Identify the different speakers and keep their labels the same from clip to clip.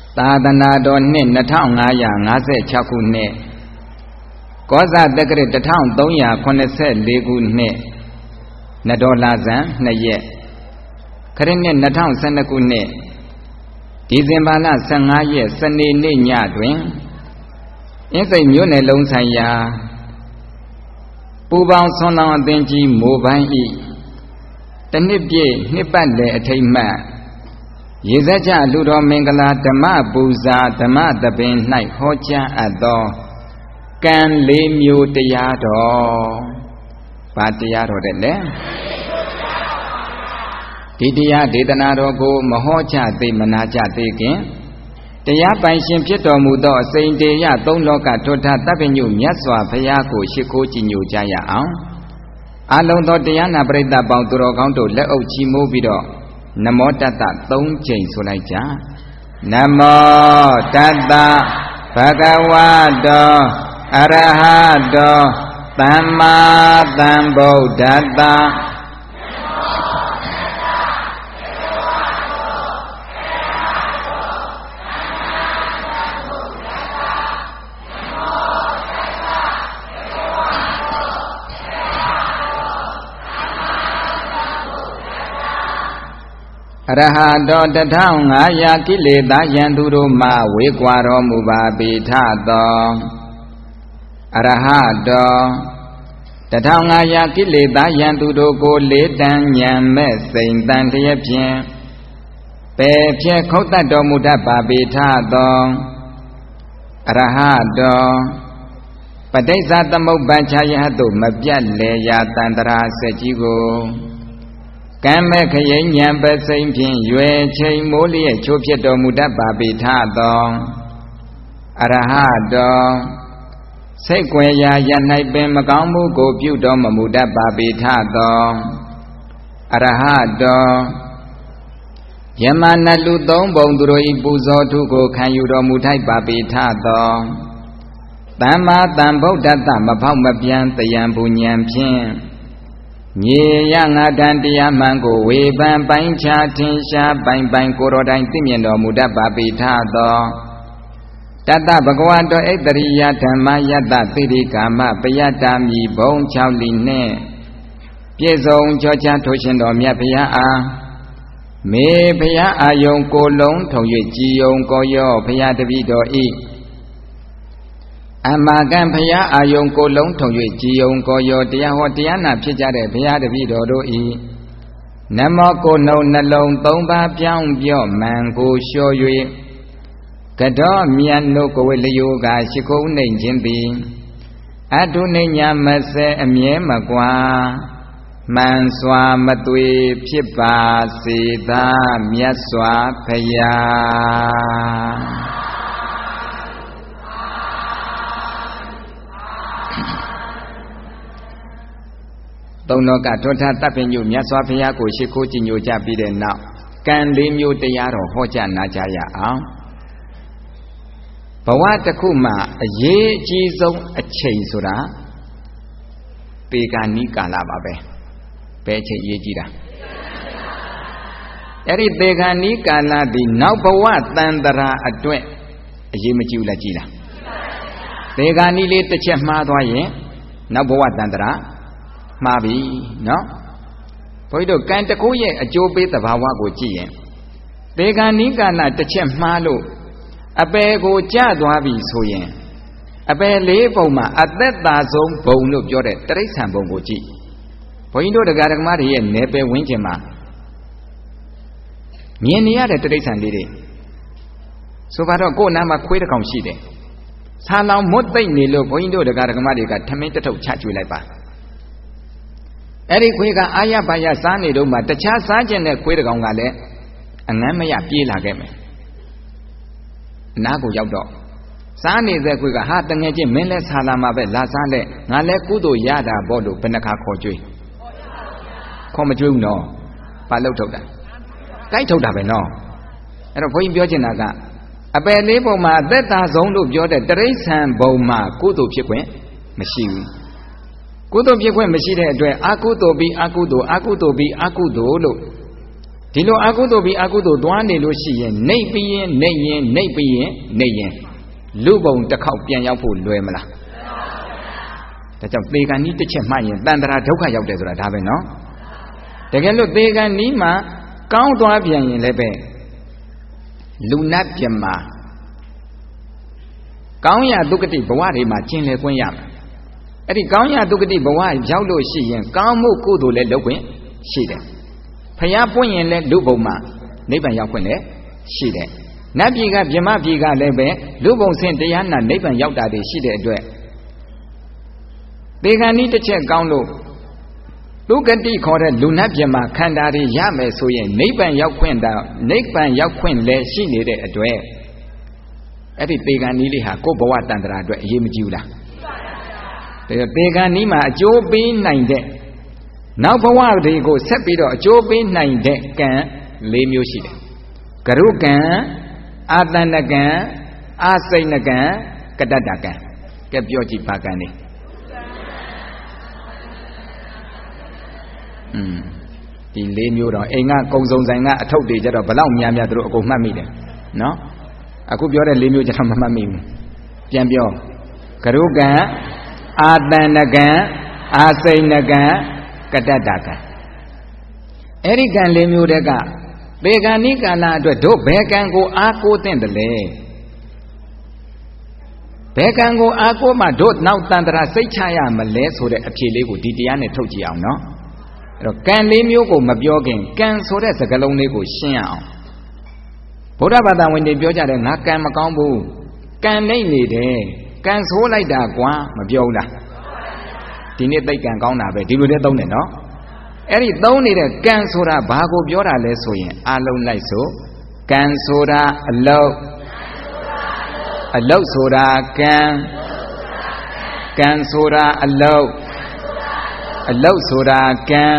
Speaker 1: သာသနာတော်နှစ်2556ခုနှစ်ကောဇတက္ကရာ1384ခုနှစ်နတော်လာဇန်2ရက်ခရစ်နှစ်2012ခုနှစ်ဒီဇင်ဘာလ15ရက်စနေနေ့ညတွင်အင်းစိန်မြို့နယ်လုံးဆိုင်ရာပူပေါင်းဆွမ်းလောင်းအသင်းကြီးမိုးပိုင်းဤတနှစ်ပြည့်နှစ်ပတ်လည်အထိမ်းအမှတ်ရေစကြလူတော်မင်္ဂလာဓမ္မပူဇာဓမ္မသဘင်၌ဟောကြားအပ်သောကံ၄မျိုးတရားတော်ဘာတရားတော်တဲ့လဲဒီတရားဒေသနာတော်ကိုမဟောကြားသေးမနာကြသေးခင်တရားပိုင်ရှင်ဖြစ်တော်မူသောအစိမ့်တေယသုံးလောကထွဋ္ဌတပ္ပညုမြတ်စွာဘုရားကိုရှိခိုးကြည်ညိုကြရအောင်အလုံးသောတရားနာပရိသတ်ပေါင်းသူတော်ကောင်းတို့လက်အုပ်ချီးမိုးပြီးတော့နမောတတ္တ3ကြိမ်ဆိုလိုက်ကြနမောတတ္တဘဂဝတောအရဟတောသမ္မာသမ္ဗုဒ္ဓတ္တအရဟတော1500ကိလေသာယံသူတို့မှဝေကွာတော်မူပါပေထသောအရဟတော1500ကိလေသာယံသူတို့ကိုလေးတန်ဉာဏ်မဲ့စိန်တန်တည်းဖြင့်ပယ်ဖြင့်ခုတ်တတ်တော်မူတတ်ပါပေထသောအရဟတောပဋိစ္စသမုပ္ပါချာယဟသို့မပြတ်လေရာတန္တရာစက်ကြီးကိုကံမဲ့ခရိဉဏ်ပစိမ့်ဖြင့်ရွယ်ချိန်မိုးလျက်ချိုးဖြစ်တော်မူတတ်ပါပေထသောအရဟတောစိတ်ွယ်ရာရ၌ပင်မကောင်းမှုကိုပြုတော်မမူတတ်ပါပေထသောအရဟတောယမနလူသုံးပုံသူတို့၏ပူဇော်ထုကိုခံယူတော်မူထိုက်ပါပေထသောသမ္မာသမ္ဗုဒ္ဓတ္တမဖောက်မပြန်တယံပူဉဏ်ဖြင့်မြေရငါတန်တရားမှန်ကိုဝေဖန်ပိုင်းခြားထင်ရှားပိုင်ပိုင်ကိုယ်တော်တိုင်သိမြင်တော်မူတတ်ပါပေထသောတတ္တဘဂဝတောဣတရိယဓမ္မယတ္တသိရိကာမပယတ္တာမိဘုံ6လီနှင့်ပြည့်စုံကြောချထိုးရှင်တော်မြတ်ဘုရားအားမေဘုရားအာယုံကိုလုံးထုံ၍ကြည်ယုံကိုရောဘုရားတပည့်တော်ဤအမကံဘုရားအာယုံကိုလုံးထုံ၍ကြည်ယုံကိုရောတရားဟောတရားနာဖြစ်ကြတဲ့ဘုရားတပည့်တော်တို့ဤနမောကိုနှုံနှလုံး3ပါးပြောင်းပြော့မှန်ကိုလျှော်၍ကတော်မြတ်တို့ကိုဝေလျိုကရှိခိုးနှိမ်ခြင်းသည်အတုနိညာမဆဲအမြဲမကွာမှန်စွာမသွေဖြစ်ပါစေသာမြတ်စွာဘုရားသုံးလောကထွဋ္ဌတပ္ပညုမြတ်စွာဘုရားကိုရှိခိုးကြည်ညိုကြပြီးတဲ့နောက်ကံ၄မျိုးတရားတော်ဟောကြားနာကြရအောင်ဘဝတစ်ခုမှာအရေးအကြီးဆုံးအချိန်ဆိုတာပေကာနိကာလပါပဲဘယ်အချိန်ရေးကြည့်တာအဲ့ဒီပေကာနိကာလဒီနောက်ဘဝတန်တရာအတွက်အရေးမကြီးဘူးလားကြည်လားပေကာနိလေးတစ်ချက်မှားသွားရင်နောက်ဘဝတန်တရာမှားပြီနော်ဘုန်းကြီးတို့ကံတစ်ခုရဲ့အကျိုးပေးသဘာဝကိုကြည့်ရင်ပေကာနိကာလတစ်ချက်မှားလို့အပယ်ကိုကျသွားပြီဆိုရင်အပယ်၄ပုံမှာအသက်သာဆုံးဘုံလို့ပြောတဲ့တိရစ္ဆာန်ဘုံကိုကြည့်ဘုန်းကြီးတို့တရားဓမ္မတွေရဲ့နယ်ပယ်ဝင်းကျင်မှာမြင်နေရတဲ့တိရစ္ဆာန်လေးတွေဆိုပါတော့ကိုယ်နာမှာခွေးတစ်ကောင်ရှိတယ်ဆာလောင်မွတ်သိမ့်နေလို့ဘုန်းကြီးတို့တရားဓမ္မတွေကထမင်းတစ်ထုပ်ချကျွေးလိုက်ပါအဲ့ဒီခွေးကအာရပါရစားနေတော့မှတခြားစားကျင်တဲ့ခွေးတစ်ကောင်ကလည်းအငမ်းမရပြေးလာခဲ့မယ်အနားကိုရောက်တော့စားနေတဲ့ခွေးကဟာတငယ်ချင်းမင်းလဲဆာလာမှာပဲလာစားလဲငါလဲကုသိုလ်ရတာပေါ့လို့ဘယ်နှခါခေါ်ကြွေးခေါ်မကြွေးဘူးနော်ဘာလို့ထုတ်တာတိုက်ထုတ်တာပဲနော်အဲ့တော့ဘုန်းကြီးပြောချင်တာကအပယ်လေးပုံမှာအသက်သာဆုံးလို့ပြောတဲ့တိရစ္ဆာန်ဘုံမှာကုသိုလ်ဖြစ်ခွင့်မရှိဘူးကုသိုလ်ဖြစ်ခွင့်မရှိတဲ့အတွက်အကုသိုလ်ပြီးအကုသိုလ်အကုသိုလ်ပြီးအကုသိုလ်လို့ဒီလိုအကုသိုလ်ပြီးအကုသိုလ်သွားနေလို့ရှိရင်နှိပ်ပြီးရင်နှိပ်ရင်နှိပ်ပြီးရင်နှိပ်ရင်လူပုံတစ်ခေါက်ပြန်ရောက်ဖို့လွယ်မလားဒါကြောင့်သေကံဤတစ်ချက်မှတ်ရင်တန်တရာဒုက္ခရောက်တယ်ဆိုတာဒါပဲနော်တကယ်လို့သေကံဤမှာကောင်းသွားပြန်ရင်လည်းပဲလူနတ်ပြမှာကောင်းရာဒုက္ခတိဘဝတွေမှာကျင်လည်ခွင့်ရမှာအဲ့ဒီကောင်းရာဒုက္ခတိဘဝရောက်လို့ရှိရင်ကောင်းမှုကုသိုလ်လည်းလုပ်ခွင့်ရှိတယ်ဖျားပွင့်ရင်လည်းလူဘုံမှာနိဗ္ဗာန်ရောက်ခွင့်လည်းရှိတယ်နတ်ပြည်ကဗြဟ္မပြည်ကလည်းပဲလူဘုံဆင့်တရားနာနိဗ္ဗာန်ရောက်တာတွေရှိတဲ့အတွက်သေကံဤတစ်ချက်ကောင်းလို့ဒုက္ခတိခေါ်တဲ့လူနတ်ပြမှာခန္ဓာတွေရမယ်ဆိုရင်နိဗ္ဗာန်ရောက်ခွင့်လည်းရှိနေတဲ့အတွက်အဲ့ဒီသေကံဤလေးဟာကိုယ်ဘဝတန်ត្រာအတွက်အရေးမကြီးဘူးလားသေကံဤမှာအကျိုးပေးနိုင်တဲ့နောက်ဘဝတွေကိုဆက်ပြီးတော့အကျိုးပေးနိုင်တဲ့ကံ၄မျိုးရှိတယ်ကရုကံအာတန္တကံအာစိဏကံကတ္တတကံကဲပြောကြည့်ပါကံနေဒီ၄မျိုးတော့အိမ်ကကုံစုံဆိုင်ကအထုပ်တွေကြတော့ဘလောက်များများသူတို့အကုန်မှတ်မိတယ်နော်အခုပြောတဲ့၄မျိုးကျတော့မမှတ်မိဘူးပြန်ပြောကရုကံအာတန္တကံအာစိဏကံကတ္တတကံအဲ့ဒီကံ၄မျိုးတည်းကသေကံဤကာလအတွက်တို့ဘယ်ကံကိုအားကိုးသင့်တယ်လဲဘယ်ကံကိုအားကိုးမှတို့နောက်တန်တရာစိတ်ချရမလဲဆိုတဲ့အဖြေလေးကိုဒီတရားနဲ့ထုတ်ကြည့်အောင်နော်အဲ့တော့ကံ၄မျိုးကိုမပြောခင်ကံဆိုတဲ့စကားလုံးလေးကိုရှင်းရအောင်ဗုဒ္ဓဘာသာဝင်တွေပြောကြတယ်ငါကံမကောင်းဘူးကံနှိမ့်နေတယ်ကံဆိုးလိုက်တာကွာမပြောဘူးလားဒီနေ့သိကံကောင်းတာပဲဒီလိုတည်းသုံးတယ်နော်အဲ့ဒီသုံးနေတဲ့ကံဆိုတာဘာကိုပြောတာလဲဆိုရင်အလုံးလိုက်ဆိုကံဆိုတာအလုတ်ဆိုတာကံကံဆိုတာအလုတ်ဆိုတာကံ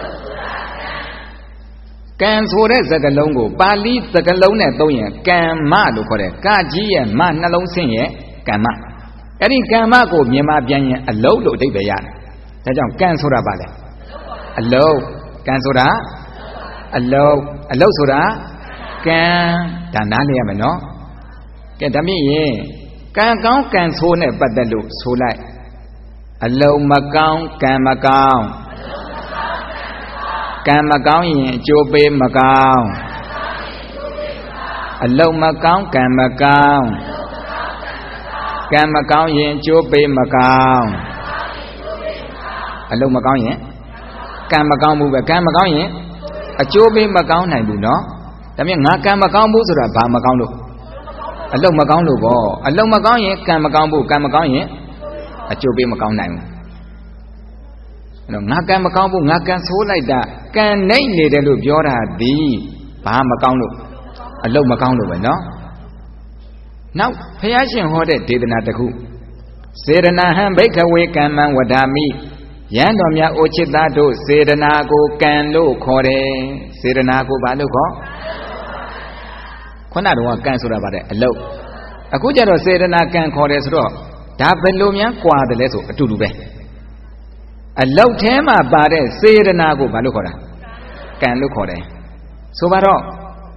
Speaker 1: ကံဆိုတဲ့စကားလုံးကိုပါဠိစကားလုံးနဲ့သုံးရင်ကမ္မလို့ခေါ်တယ်ကကြီးရဲ့မနှလုံးဆင့်ရဲ့ကမ္မအဲ့ဒီကမ္မကိုမြန်မာပြန်ရင်အလုတ်လို့အဓိပ္ပာယ်ရတယ်ဒါကြောင့်ကံဆိုတာပါလေအလုတ်ကံဆိုတာအလုတ်ဆိုတာကံဒါနားလည်ရမယ်နော်ကဲဒါမြင့်ရင်ကံကောင်းကံဆိုးနဲ့ပတ်သက်လို့ဆိုလိုက်အလုံးမကောင်းကံမကောင်းကံမကောင်းရင်အကျိုးပေးမကောင်းအလုံးမကောင်းကံမကောင်းကံမကောင်းရင်အကျိုးပေးမကောင်းအလုံးမကောင်းရင်ကံမကောင်းဘူးပဲကံမကောင်းရင်အကျိုးပေးမကောင်းနိုင်ဘူးနော်ဒါမြင်ငါကံမကောင်းဘူးဆိုတာဘာမကောင်းလို့အလုံးမကောင်းလို့ပေါ့အလုံးမကောင်းရင်ကံမကောင်းဘူးကံမကောင်းရင်အကျိုးပေးမကောင်းနိုင်ဘူးအဲ့တော့ငါကံမကောင်းဘူးငါကံဆိုးလိုက်တာကံနှိမ့်နေတယ်လို့ပြောတာဒီဘာမကောင်းလို့အလုံးမကောင်းလို့ပဲနော်နောက်ဘုရားရှင်ဟောတဲ့ဒေသနာတစ်ခုစေရနာဟံဘိက္ခဝေကမ္မံဝဒာမိယံတော်များအိုချစ်သားတို့စေရနာကိုကံလို့ခေါ်တယ်စေရနာကိုဘာလို့ခေါ်ခုနကတော့ကံဆိုတာဗါတဲ့အလုတ်အခုကျတော့စေရနာကံခေါ်တယ်ဆိုတော့ဒါဘယ်လိုများကွာတယ်လဲဆိုအတူတူပဲအလုတ်ထဲမှာပါတဲ့စေရနာကိုဘာလို့ခေါ်တာကံလို့ခေါ်တယ်ဆိုပါတော့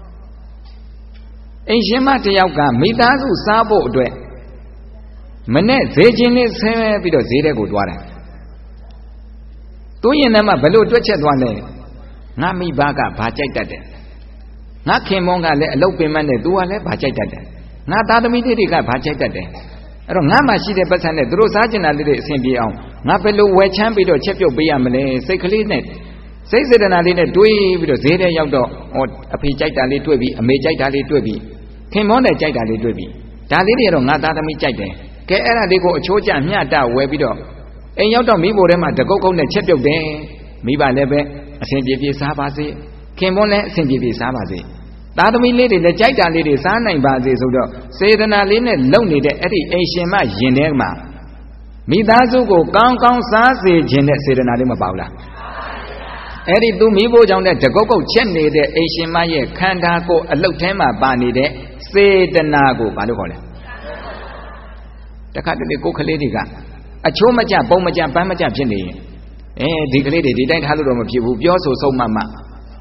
Speaker 1: အိမ်ရှင်မတယောက်ကမိသားစုစားဖို့အတွက်မနဲ့ဈေးချင်းလေးဆဲပြီးတော့ဈေးထဲကိုတွားတယ်သူရင်ထဲမှာဘယ်လိုတွက်ချက်သွားလဲငါမိဘကဘာကြိုက်တတ်တယ်ငါခင်မွန်းကလည်းအလုတ်ပင်မနဲ့သူကလည်းဘာကြိုက်တတ်တယ်ငါသားသမီးတွေကဘာကြိုက်တတ်တယ်အဲ့တော့ငါမှရှိတဲ့ပတ်စံနဲ့သူတို့စားကျင်တာလေးတွေအဆင်ပြေအောင်ငါဘယ်လိုဝယ်ချမ်းပြီးတော့ချက်ပြုတ်ပေးရမလဲစိတ်ကလေးနဲ့စိတ်စေတနာလေးနဲ့တွေးပြီးတော့ဈေးထဲရောက်တော့အဖေကြိုက်တာလေးတွေ့ပြီအမေကြိုက်တာလေးတွေ့ပြီခင်မွန်းနဲ့ကြိုက်တာလေးတွေ့ပြီဒါလေးတွေကတော့ငါသားသမီးကြိုက်တယ်ကဲအဲ့ဒါလေးကိုအချိုးကျမျှတဝယ်ပြီးတော့အိမ်ရောက်တော့မိဖို့ထဲမှာတကုတ်ကုတ်နဲ့ချက်ပြုတ်တယ်မိဘလည်းပဲအဆင်ပြေပြေစားပါစေခင်မွန်းလည်းအဆင်ပြေပြေစားပါစေသားသမီးလေးတွေလည်းကြိုက်တာလေးတွေစားနိုင်ပါစေဆိုတော့စေတနာလေးနဲ့လုံနေတဲ့အဲ့ဒီအိမ်ရှင်မယင်ထဲမှာမိသားစုကိုကောင်းကောင်းစားစေခြင်းတဲ့စေတနာလေးမပါဘူးလားအဲ့ဒီသူမိဖို့ကြောင့်တဲ့တကုတ်ကုတ်ချက်နေတဲ့အိမ်ရှင်မရဲ့ခန္ဓာကိုယ်အလုတ်ထဲမှာပါနေတဲ့စေတနာကိုဘာလို့ခေါ်လဲတခါတလေကိုယ်ကလေးတွေကအချိုးမကြပုံမကြပန်းမကြဖြစ်နေရင်ဒီကလေးတွေဒီတိုင်းထားလို့တော့မဖြစ်ဘူးပြောဆိုဆုံးမှ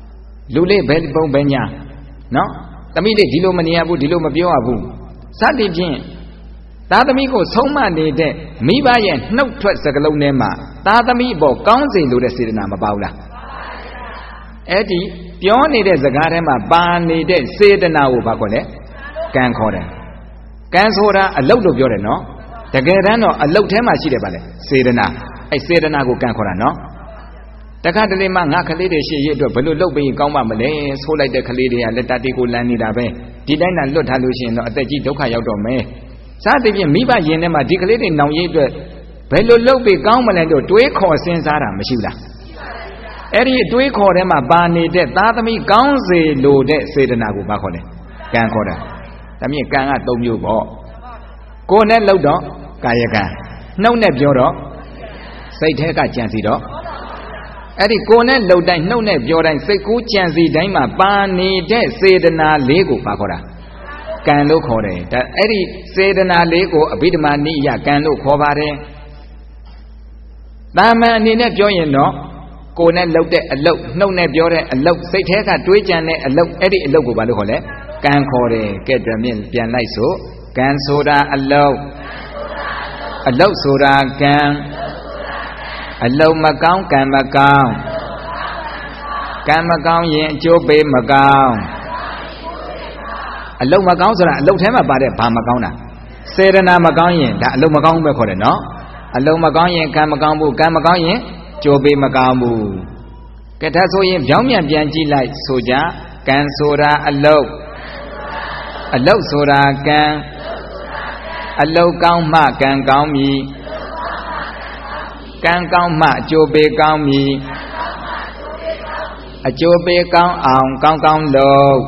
Speaker 1: လူလေးဘယ်ပုံပဲညာနော်သမီးလေးဒီလိုမနေရဘူးဒီလိုမပြောရဘူးစသည်ဖြင့်သားသမီးကိုဆုံးမနေတဲ့မိဘရဲ့နှုတ်ထွက်စကားလုံးထဲမှာသားသမီးအပေါ်ကောင်းစေလိုတဲ့စေတနာမပါဘူးလားအဲ့ဒီပြောနေတဲ့စကားထဲမှာပါနေတဲ့စေတနာကိုဘာခေါ်လဲကံခေါ်တယ်ကံဆိုတာအလုတ်လို့ပြောတယ်နော်တကယ်တမ်းတော့အလုတ်ထဲမှာရှိတယ်ဗါလေစေတနာအဲ့စေတနာကိုကံခေါ်တာနော်တခါတလေမှငါကလေးတွေရှေ့ရအတွက်ဘယ်လိုလုပ်ပြီးကောင်းမှမလဲဆိုးလိုက်တဲ့ကလေးတွေကလက်တတိကိုလန်းနေတာပဲဒီတိုင်းသာလွတ်ထားလို့ရှိရင်တော့အသက်ကြီးဒုက္ခရောက်တော့မယ်စသဖြင့်မိဘရင်ထဲမှာဒီကလေးတွေနောင်ရိပ်အတွက်ဘယ်လိုလုပ်ပြီးကောင်းမလဲလို့တွေးခေါ်စဉ်းစားတာမရှိဘူးလားအဲ့ဒီတွေးခေါ်ထဲမှာပါနေတဲ့သားသမီးကောင်းစေလိုတဲ့စေတနာကိုဘာခေါ်လဲကံခေါ်တာဒါမြင်ကံက၃မျိုးပေါ့ကိုယ်နဲ့လှုပ်တော့ကာယကံနှုတ်နဲ့ပြောတော့စိတ်ထဲကကြံစီတော့အဲ့ဒီကိုယ်နဲ့လှုပ်တိုင်းနှုတ်နဲ့ပြောတိုင်းစိတ်ကူးကြံစီတိုင်းမှာပါနေတဲ့စေတနာလေးကိုဘာခေါ်တာကံလို့ခေါ်တယ်ဒါအဲ့ဒီစေတနာလေးကိုအဘိဓမ္မာနိယကံလို့ခေါ်ပါတယ်တာမန်အနေနဲ့ပြောရင်တော့ကိုယ်နဲ့လှုပ်တဲ့အလုပ်နှုတ်နဲ့ပြောတဲ့အလုပ်စိတ်ထဲကတွေးကြံတဲ့အလုပ်အဲ့ဒီအလုပ်ကိုဘာလို့ခေါ်လဲကံခေါ်တယ်ကဲတမြင်ပြန်လိုက်ဆိုကံဆိုတာအလုပ်အလုပ်ဆိုတာကံအလုပ်မကောင်းကံမကောင်းကံမကောင်းရင်အကျိုးပေးမကောင်းအလုပ်မကောင်းဆိုတာအလုပ်ထဲမှာပါတဲ့ဘာမကောင်းတာစေတနာမကောင်းရင်ဒါအလုပ်မကောင်းပဲခေါ်တယ်နော်အလုပ်မကောင်းရင်ကံမကောင်းဘူးကံမကောင်းရင်ကျိုးပေးမကောင်းဘူးကဲဒါဆိုရင်ပြောင်းပြန်ကြည့်လိုက်ဆိုကြကံဆိုတာအလုပ်အလုပ်ဆိုတာကံအလုပ်ကောင်းမှကံကောင်းမည်ကံကောင်းမှအကျိုးပေးကောင်းမည်အကျိုးပေးကောင်းအောင်ကောင်းကောင်းလုပ်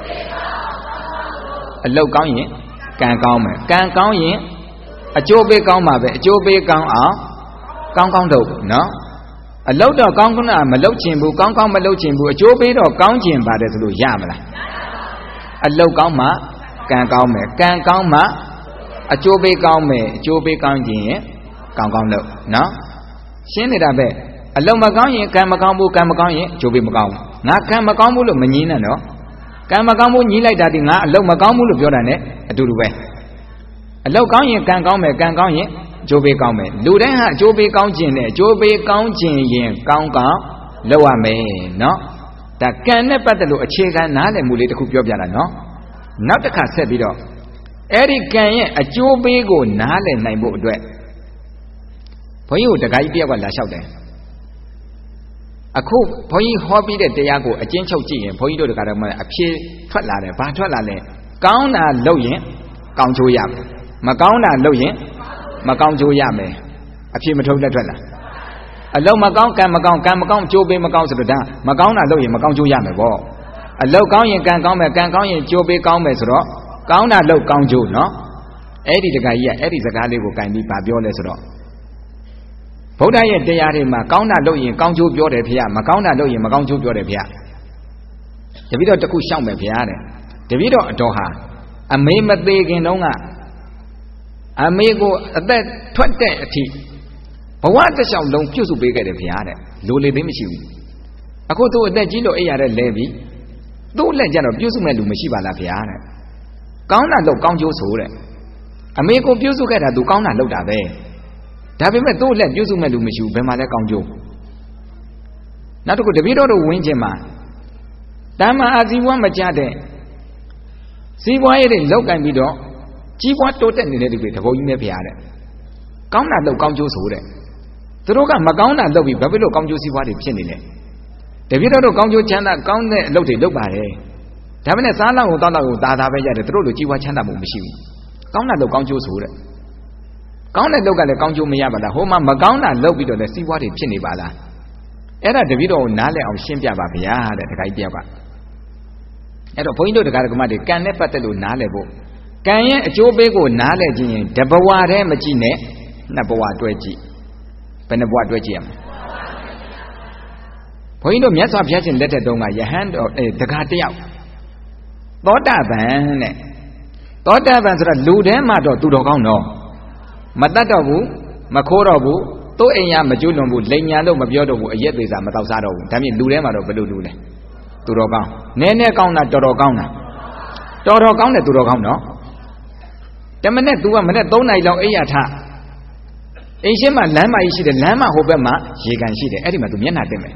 Speaker 1: အလုပ်ကောင်းရင်ကံကောင်းမယ်ကံကောင်းရင်အကျိုးပေးကောင်းမှာပဲအကျိုးပေးကောင်းအောင်ကောင်းကောင်းလုပ်နော်အလုပ်တော့ကောင်းကောင်းမလုပ်ချင်ဘူးကောင်းကောင်းမလုပ်ချင်ဘူးအကျိုးပေးတော့ကောင်းချင်ပါတယ်ဆိုလို့ရမလားအလုပ်ကောင်းမှကံကောင်းမယ်ကံကောင်းမှအကျိုးပေးကောင်းမယ်အကျိုးပေးကောင်းခြင်းရင်ကောင်းကောင်းလုပ်နော်ရှင်းနေတာပဲအလုံးမကောင်းရင်ကံမကောင်းဘူးကံမကောင်းရင်အကျိုးပေးမကောင်းဘူးငါကံမကောင်းဘူးလို့မငြင်းနဲ့နော်ကံမကောင်းဘူးညှိလိုက်တာဒီငါအလုံးမကောင်းဘူးလို့ပြောတာ ਨੇ အတူတူပဲအလုံးကောင်းရင်ကံကောင်းမယ်ကံကောင်းရင်အကျိုးပေးကောင်းမယ်လူတိုင်းဟာအကျိုးပေးကောင်းခြင်းနဲ့အကျိုးပေးကောင်းခြင်းရင်ကောင်းကောင်းလုပ်ရမယ်နော်ဒါကံနဲ့ပတ်သက်လို့အခြေခံနားလည်မှုလေးတစ်ခုပြောပြတာနော်နောက်တစ်ခါဆက်ပြီးတော့အဲ့ဒီကံရဲ့အကျိုးပေးကိုနားလည်နိုင်ဖို့အတွက်ဘုန်းကြီးကိုတခါကြီးတယောက်ကလာလျှောက်တယ်အခုဘုန်းကြီးဟောပြီးတဲ့တရားကိုအကျဉ်းချုပ်ကြည့်ရင်ဘုန်းကြီးတို့တခါတော့အဖြေထွက်လာတယ်ဘာထွက်လာလဲကောင်းတာလုပ်ရင်ကောင်းကျိုးရမယ်မကောင်းတာလုပ်ရင်မကောင်းကျိုးရမယ်အဖြေမထုတ်လက်ထွက်လာအလုံးမကောင်းကံမကောင်းကံမကောင်းကျိုးပေးမကောင်းဆိုတော့ဒါမကောင်းတာလုပ်ရင်မကောင်းကျိုးရမယ်ပေါ့အလုံးကောင်းရင်ကံကောင်းမယ်ကံကောင်းရင်ကျိုးပေးကောင်းမယ်ဆိုတော့ကောင်းတာလုပ်ကောင်းကျိုးနော်အဲ့ဒီတခါကြီးကအဲ့ဒီစကားလေးကိုကင်ပြီးဗာပြောလဲဆိုတော့ဗုဒ္ဓရဲ့တရားတွေမှာကောင်းတာလုပ်ရင်ကောင်းကျိုးပြောတယ်ဖေရမကောင်းတာလုပ်ရင်မကောင်းကျိုးပြောတယ်ဖေရတပည့်တော်တခုရှောက်မယ်ဖေရတဲ့တပည့်တော်အတော်ဟာအမေမသေးခင်တုန်းကအမေကိုအသက်ထွက်တဲ့အထိဘဝတစ်လျှောက်လုံးပြုစုပေးခဲ့တယ်ဖေရတဲ့လိုလေသေးမရှိဘူးအခုသူ့အသက်ကြီးလို့အိယာတဲ့လဲပြီးသူ့လက်ကျတော့ပြုစုမဲ့လူမရှိပါလားဖေရတဲ့ကောင်းတာလုပ်ကောင်းကျိုးဆိုတဲ့အမေကိုပြုစုခဲ့တာသူကောင်းတာလုပ်တာပဲဒါပေမဲ့သူ့လက်ပြုစုမဲ့လူမရှိဘူးဘယ်မှာလဲကောင်းကျိုးနောက်တစ်ခုတပည့်တော်တို့ဝင်းကျင်မှာတမ္မာအာဇီဝမကြတဲ့စီးပွားရေးတွေလောက်ကင်ပြီးတော့ကြီးပွားတိုးတက်နေတဲ့လူတွေတဘောကြီးနဲ့ဖျားတဲ့ကောင်းတာလုပ်ကောင်းကျိုးဆိုတဲ့သူတို့ကမကောင်းတာလုပ်ပြီးဘာဖြစ်လို့ကောင်းကျိုးစီးပွားတွေဖြစ်နေလဲတပည့်တော်တို့ကောင်းကျိုးချမ်းသာကောင်းတဲ့အလုပ်တွေလုပ်ပါတယ်ဒါပေမဲ့စားလောက်ကိုတောက်တော့ကိုသာပဲရတယ်သူတို့လိုကြီးပွားချမ်းသာမှုမရှိဘူးကောင်းတာလုပ်ကောင်းကျိုးဆိုတဲ့ကောင်းတဲ့လောက်ကလည်းကောင်းကျိုးမရပါလားဟိုမှာမကောင်းတာလုပ်ပြီးတော့လည်းစီးပွားတွေဖြစ်နေပါလားအဲ့ဒါတပည့်တော်ကိုနားလည်အောင်ရှင်းပြပါဗျာတဲ့တခါကြီးတယောက်ကအဲ့တော့ဘုန်းကြီးတို့တရားဓမ္မတွေကံနဲ့ပတ်သက်လို့နားလည်ဖို့ကံရဲ့အကျိုးပေးကိုနားလည်ခြင်းရင်တဘဝတည်းမကြည့်နဲ့နှစ်ဘဝတွဲကြည့်ဘယ်နှဘဝတွဲကြည့်ရမလဲဘုန်းကြီးတို့မြတ်စွာဘုရားရှင်လက်ထက်တုန်းကယဟန်တော်တခါတယောက်သောတာပန်တဲ့သောတာပန်ဆိုတာလူထဲမှာတော့သူတော်ကောင်းတော့မတတ်တော့ဘူးမခိုးတော့ဘူးသူ့အိမ်ရမကျွလွန်ဘူးလိန်ညာလို့မပြောတော့ဘူးအရက်သေးစာမတော့စားတော့ဘူးဒါမြင်လူထဲမှာတော့ဘယ်လိုလူလဲသူသူတော်ကောင်းနည်းနည်းကောင်းတာတော်တော်ကောင်းတာတော်တော်ကောင်းတယ်သူတော်ကောင်းနော်တမနဲ့ तू ကမနဲ့3နာရီလောက်အိပ်ရထအိမ်ရှင်းမှာလမ်းမကြီးရှိတယ်လမ်းမဟိုဘက်မှာရေကန်ရှိတယ်အဲ့ဒီမှာ तू မျက်နှာတက်မယ်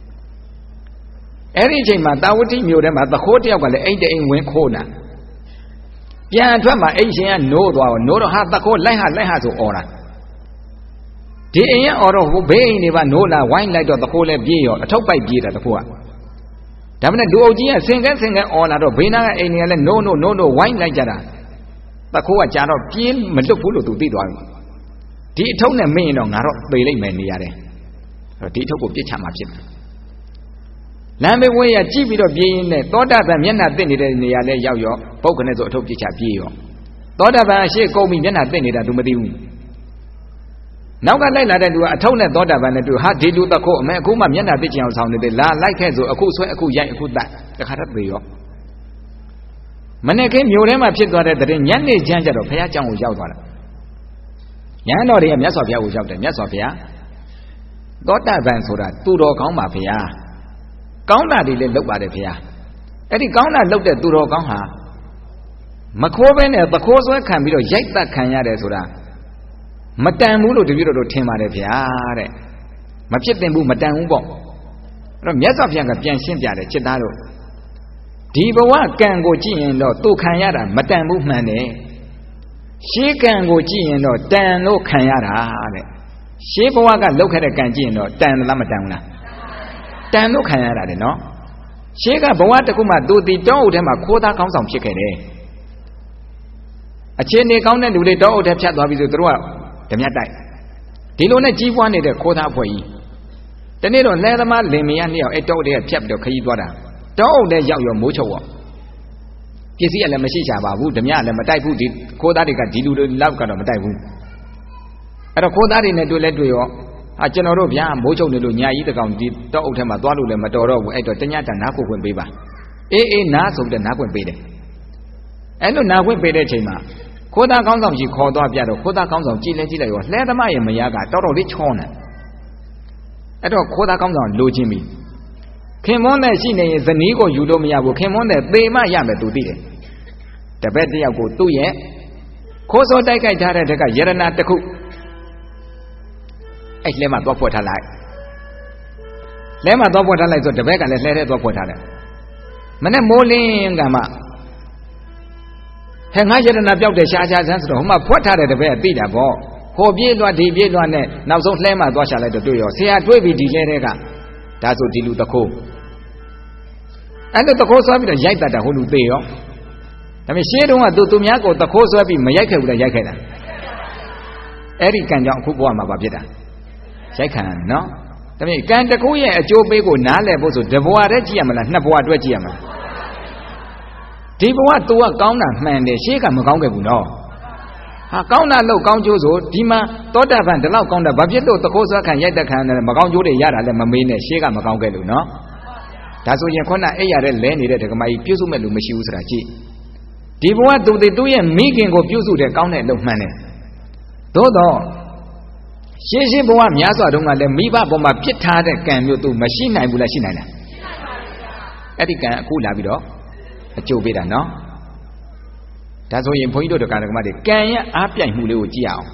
Speaker 1: အဲ့ဒီအချိန်မှာတာဝတိမြို့ထဲမှာသခိုးတယောက်ကလည်းအိတ်တအိမ်ဝင်ခိုးနာပြန်အထွက်မှာအိမ်ရှင်ကနိုးသွားတော့နိုးတော့ဟာသခိုးလိုက်ဟာဆိုអော်တာဒီအိမ်ရអော်တော့ဟိုဘေးအိမ်တွေပါနိုးလာဝိုင်းလိုက်တော့သခိုးလည်းပြေးရောအထုပ်ပိုက်ပြေးတာသခိုးကဒါမှမဟုတ်လူအုပ်ကြီးကဆင်ကဲអော်လာတော့ဘေးနားကအိမ်တွေကလည်းနိုးဝိုင်းလိုက်ကြတာသခိုးကကြာတော့ပြေးမလွတ်ဘူးလို့ तू သိသွားပြီဒီအထုပ်နဲ့မင်းရင်တော့ငါတော့သေလိုက်မယ်နေရတယ်အဲ့တော့ဒီအထုပ်ကိုပြစ်ချမှာဖြစ်တယ်လမ်းဘေးဝဲရကြည့်ပြီးတော့ပြေးရင်းနဲ့သောတာပန်မျက်နှာတက်နေတဲ့နေရာလဲရောက်ရောပုတ်ခနဲ့ဆိုအထုပ်ပြစ်ချပြေးရောသောတာပန်အရှိကုန်ပြီးမျက်နှာတက်နေတာ तू မသိဘူးနောက်ကလိုက်လာတဲ့သူကအထုပ်နဲ့သောတာပန်နဲ့တူဟာဒီလူတခိုးအမေအခုမှမျက်နှာတက်ချင်အောင်ဆောင်နေတယ်လာလိုက်ခဲ့ဆိုအခုဆွဲအခုရိုက်အခုတတ်တခါတည်းသေရောမနေ့ကမြို့ထဲမှာဖြစ်သွားတဲ့တဲ့ညနေချမ်းကျတော့ဘုရားကျောင်းကိုရောက်သွားတာညံတော်တွေကမြတ်စွာဘုရားကိုရောက်တယ်မြတ်စွာဘုရားသောတာပန်ဆိုတာသူတော်ကောင်းပါဘုရားကောင်းတာတွေလည်းလုပ်ပါတယ်ဘုရားအဲ့ဒီကောင်းတာလုပ်တဲ့သူတော်ကောင်းဟာမခိုးဘဲနဲ့သခိုးဆွဲခံပြီးတော့ရိုက်တတ်ခံရတယ်ဆိုတာမတန်ဘူးလို့တပည့်တော်တို့ထင်ပါတယ်ဘုရားတဲ့မဖြစ်သင့်ဘူးမတန်ဘူးပေါ့အဲ့တော့မြတ်စွာဘုရားကပြန်ရှင်းပြတယ်จิตသားတို့ဒီဘဝကံကိုကြည့်ရင်တော့သူခံရတာမတန်ဘူးမှန်တယ်ရှေးကံကိုကြည့်ရင်တော့တန်လို့ခံရတာတဲ့ရှေးဘဝကလောက်ခဲ့တဲ့ကံကြည့်ရင်တော့တန်လားမတန်ဘူးလားတန်လို့ခံရတာတဲ့နော်ရှေးကဘဝတစ်ခုမှသူတီတောအုပ်ထဲမှာခိုးသားကောင်းဆောင်ဖြစ်ခဲ့တယ်အခြေအနေကောင်းတဲ့လူတွေတောအုပ်ထဲဖြတ်သွားပြီဆိုသူတို့ကဓမြတိုက်ဒီလိုနဲ့ကြီးပွားနေတဲ့ခိုးသားအဖွဲ့ကြီးတနေ့တော့လဲသမားလင်မယားနှစ်ယောက်အဲ့တောအုပ်ထဲဖြတ်ပြီးတော့ခရီးသွားတာတောအုပ်ထဲရောက်ရောမိုးချုပ်ရောပစ္စည်းကလည်းမရှိချပါဘူးဓမြလည်းမတိုက်ဘူးဒီခိုးသားတွေကဒီလူတွေလောက်ကတော့မတိုက်ဘူးအဲ့တော့ခိုးသားတွေနဲ့တွေ့လဲတွေ့ရောကျွန်တော်တို့ဗျာမိုးချုပ်နေလို့ညာကြီးတကောင်ဒီတောအုပ်ထဲမှာသွားလို့လည်းမတော်တော့ဘူးအဲ့တော့တညတာနားကိုခွင့်ပေးပါအေးနားဆိုတဲ့နားခွင့်ပေးတယ်အဲ့လိုနားခွင့်ပေးတဲ့အချိန်မှာခိုးသားကောင်းဆောင်ကြီးခေါ်သွားပြတော့ခိုးသားကောင်းဆောင်ကြည့်လိုက်ရောလှဲသမားရဲ့မယားကတော်တော်လေးချောနေအဲ့တော့ခိုးသားကောင်းဆောင်လိုချင်ပြီခင်မွန်းနဲ့ရှိနေရင်ဇနီးကိုယူလို့မရဘူးခင်မွန်းနဲ့သေမရမယ်သူသိတယ်တပည့်တယောက်ကိုသူ့ရဲ့ခိုးစောတိုက်ခိုက်ထားတဲ့တက်ကယရနာတစ်ခုအဲ့လဲမှာသွားဖွက်ထားလိုက်လဲမှာသွားဖွက်ထားလိုက်ဆိုတပည့်ကလည်းလှဲထဲသွားဖွက်ထားတယ်မနဲ့မိုးလင်းကမှဟဲ့ငါယရနာပြောက်တယ်ရှားဆန်းဆိုတော့ဟိုမှာဖွက်ထားတဲ့တပည့်ကသိတာပေါ့ဟိုပြေးလွှတ်ဒီပြေးလွှတ်နဲ့နောက်ဆုံးလှဲမှာသွားရှာလိုက်တော့တွေ့ရောဆရာတွေ့ပြီဒီလှဲတဲ့ကဒါဆိုဒီလူတခိုးအဲ့လိုတခိုးဆွဲပြီးတော့ရိုက်တတ်တာဟိုလူသေးရောဒါပေမဲ့ရှေးတုန်းကသူများကိုတခိုးဆွဲပြီးမရိုက်ခဲ့ဘူးလားရိုက်ခဲ့တာအဲ့ဒီကံကြောင့်အခုဘဝမှာဘာဖြစ်တာရိုက်ခံနော်ဒါပေမဲ့ကံတကူရဲ့အကျိုးပေးကိုနားလည်ဖို့ဆိုတဘဝတည်းကြည့်ရမလားနှစ်ဘဝတွဲကြည့်ရမလားဒီဘဝ तू ကကောင်းတာမှန်တယ်ရှေးကမကောင်းခဲ့ဘူးနော်ဟာကောင်းတာလို့ကောင်းကျိုးဆိုဒီမှာသောတာပန်ဒီလောက်ကောင်းတာဘာဖြစ်လို့တခိုးဆွဲခံရိုက်တတ်ခံတယ်မကောင်းကျိုးတွေရတာလည်းမမေးနဲ့ရှေးကမကောင်းခဲ့လို့နော်ဒါဆိုရင်ခုနအိပ်ရတဲ့လဲနေတဲ့ဒကမာကြီးပြုစုမဲ့လူမရှိဘူးဆိုတာကြည့်ဒီဘဝသူ့ရဲ့မိခင်ကိုပြုစုတဲ့ကောင်းတဲ့အလုပ်မှန်တယ်သို့တော့ရှေးဘဝများစွာတုန်းကလည်းမိဘဘုံမှာပြစ်ထားတဲ့ကံမျိုးသူမရှိနိုင်ဘူးလားရှိနိုင်လားအဲ့ဒီကံအခုလာပြီးတော့အကျိုးပေးတာနော်ဒါဆိုရင်ဘုန်းကြီးတို့ဒကာဒကမတွေကံရဲ့အားပြိုင်မှုလေးကိုကြည့်အောင်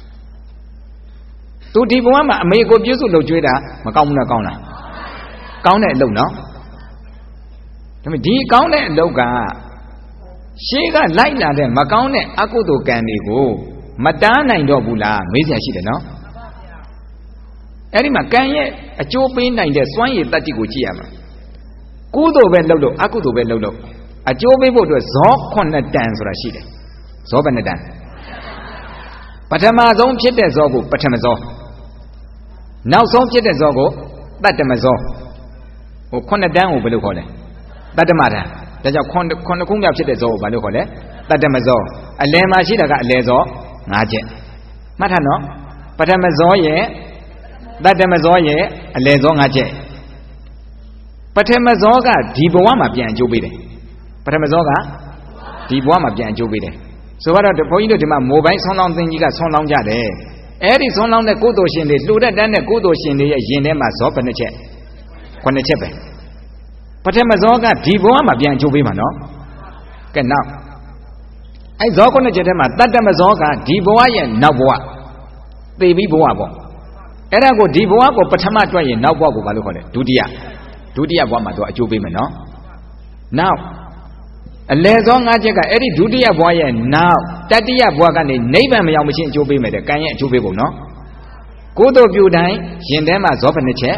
Speaker 1: သူဒီဘဝမှာအမေကိုပြုစုလုပ်ကြွေးတာမကောင်းဘူးလားကောင်းလားကောင်းတဲ့အလုပ်နော်ဒါပေမဲ့ဒီကောင်းတဲ့အလုပ်ကရှေးကလိုက်လာတဲ့မကောင်းတဲ့အကုသိုလ်ကံတွေကိုမတားနိုင်တော့ဘူးလားမေးစရာရှိတယ်နော်အဲ့ဒီမှာကံရဲ့အကျိုးပေးနိုင်တဲ့စွမ်းရည်တတ္တိကိုကြည့်ရမှာကုသိုလ်ပဲလုပ်လို့အကုသိုလ်ပဲလုပ်လို့အကျိုးပေးဖို့အတွက်ဇော9တန်ဆိုတာရှိတယ်ဇောဘယ်နှတန်ပထမဆုံးဖြစ်တဲ့ဇောကိုပထမဇောနောက်ဆုံးဖြစ်တဲ့ဇောကိုတတ္တမဇောဟို9တန်းကိုဘယ်လိုခေါ်လဲတတ္တမတန်းဒါကြောင့်9ခုမြောက်ဖြစ်တဲ့ဇောကိုဘာလို့ခေါ်လဲတတ္တမဇောအလယ်မှာရှိတာကအလယ်ဇော5ချက်မှတ်ထားနော်ပထမဇောရဲ့တတ္တမဇောရဲ့အလယ်ဇော5ချက်ပထမဇောကဒီဘဝမှာပြန်အကျိုးပေးတယ်ပထမဇောကဒီဘဝမှာပြန်အကျိုးပေးတယ်ဆိုတော့ဘုန်းကြီးတို့ဒီမှာမိုဘိုင်းဆွမ်းလောင်းသင်ကြီးကဆွမ်းလောင်းကြတယ်အဲ့ဒီဆွမ်းလောင်းတဲ့ကုသိုလ်ရှင်တွေလှူတဲ့တန်းတဲ့ကုသိုလ်ရှင်တွေရဲ့ယင်ထဲမှာဇောဘယ်နှချက်9ချက်ပဲပထမဇောကဒီဘဝမှာပြန်အကျိုးပေးမှာနော်ကဲနောက်အဲ့ဇောခုနှစ်ချက်ထဲမှာတတ္တမဇောကဒီဘဝရဲ့နောက်ဘဝသေပြီးဘဝပေါ့အဲ့ဒါကိုဒီဘဝကိုပထမတွက်ရင်နောက်ဘဝကိုဘာလို့ခေါ်လဲဒုတိယဘဝမှာသူအကျိုးပေးမယ်နော်နောက်အလယ်ဇော၅ချက်ကအဲ့ဒီဒုတိယဘဝရဲ့နောက်တတိယဘဝကနေနိဗ္ဗာန်မရောက်မချင်းအကျိုးပေးမယ်တဲ့ကံရဲ့အကျိုးပေးဖို့နော်ကုသိုလ်ပြုတိုင်းရင်ထဲမှာဇောဘယ်နှချက်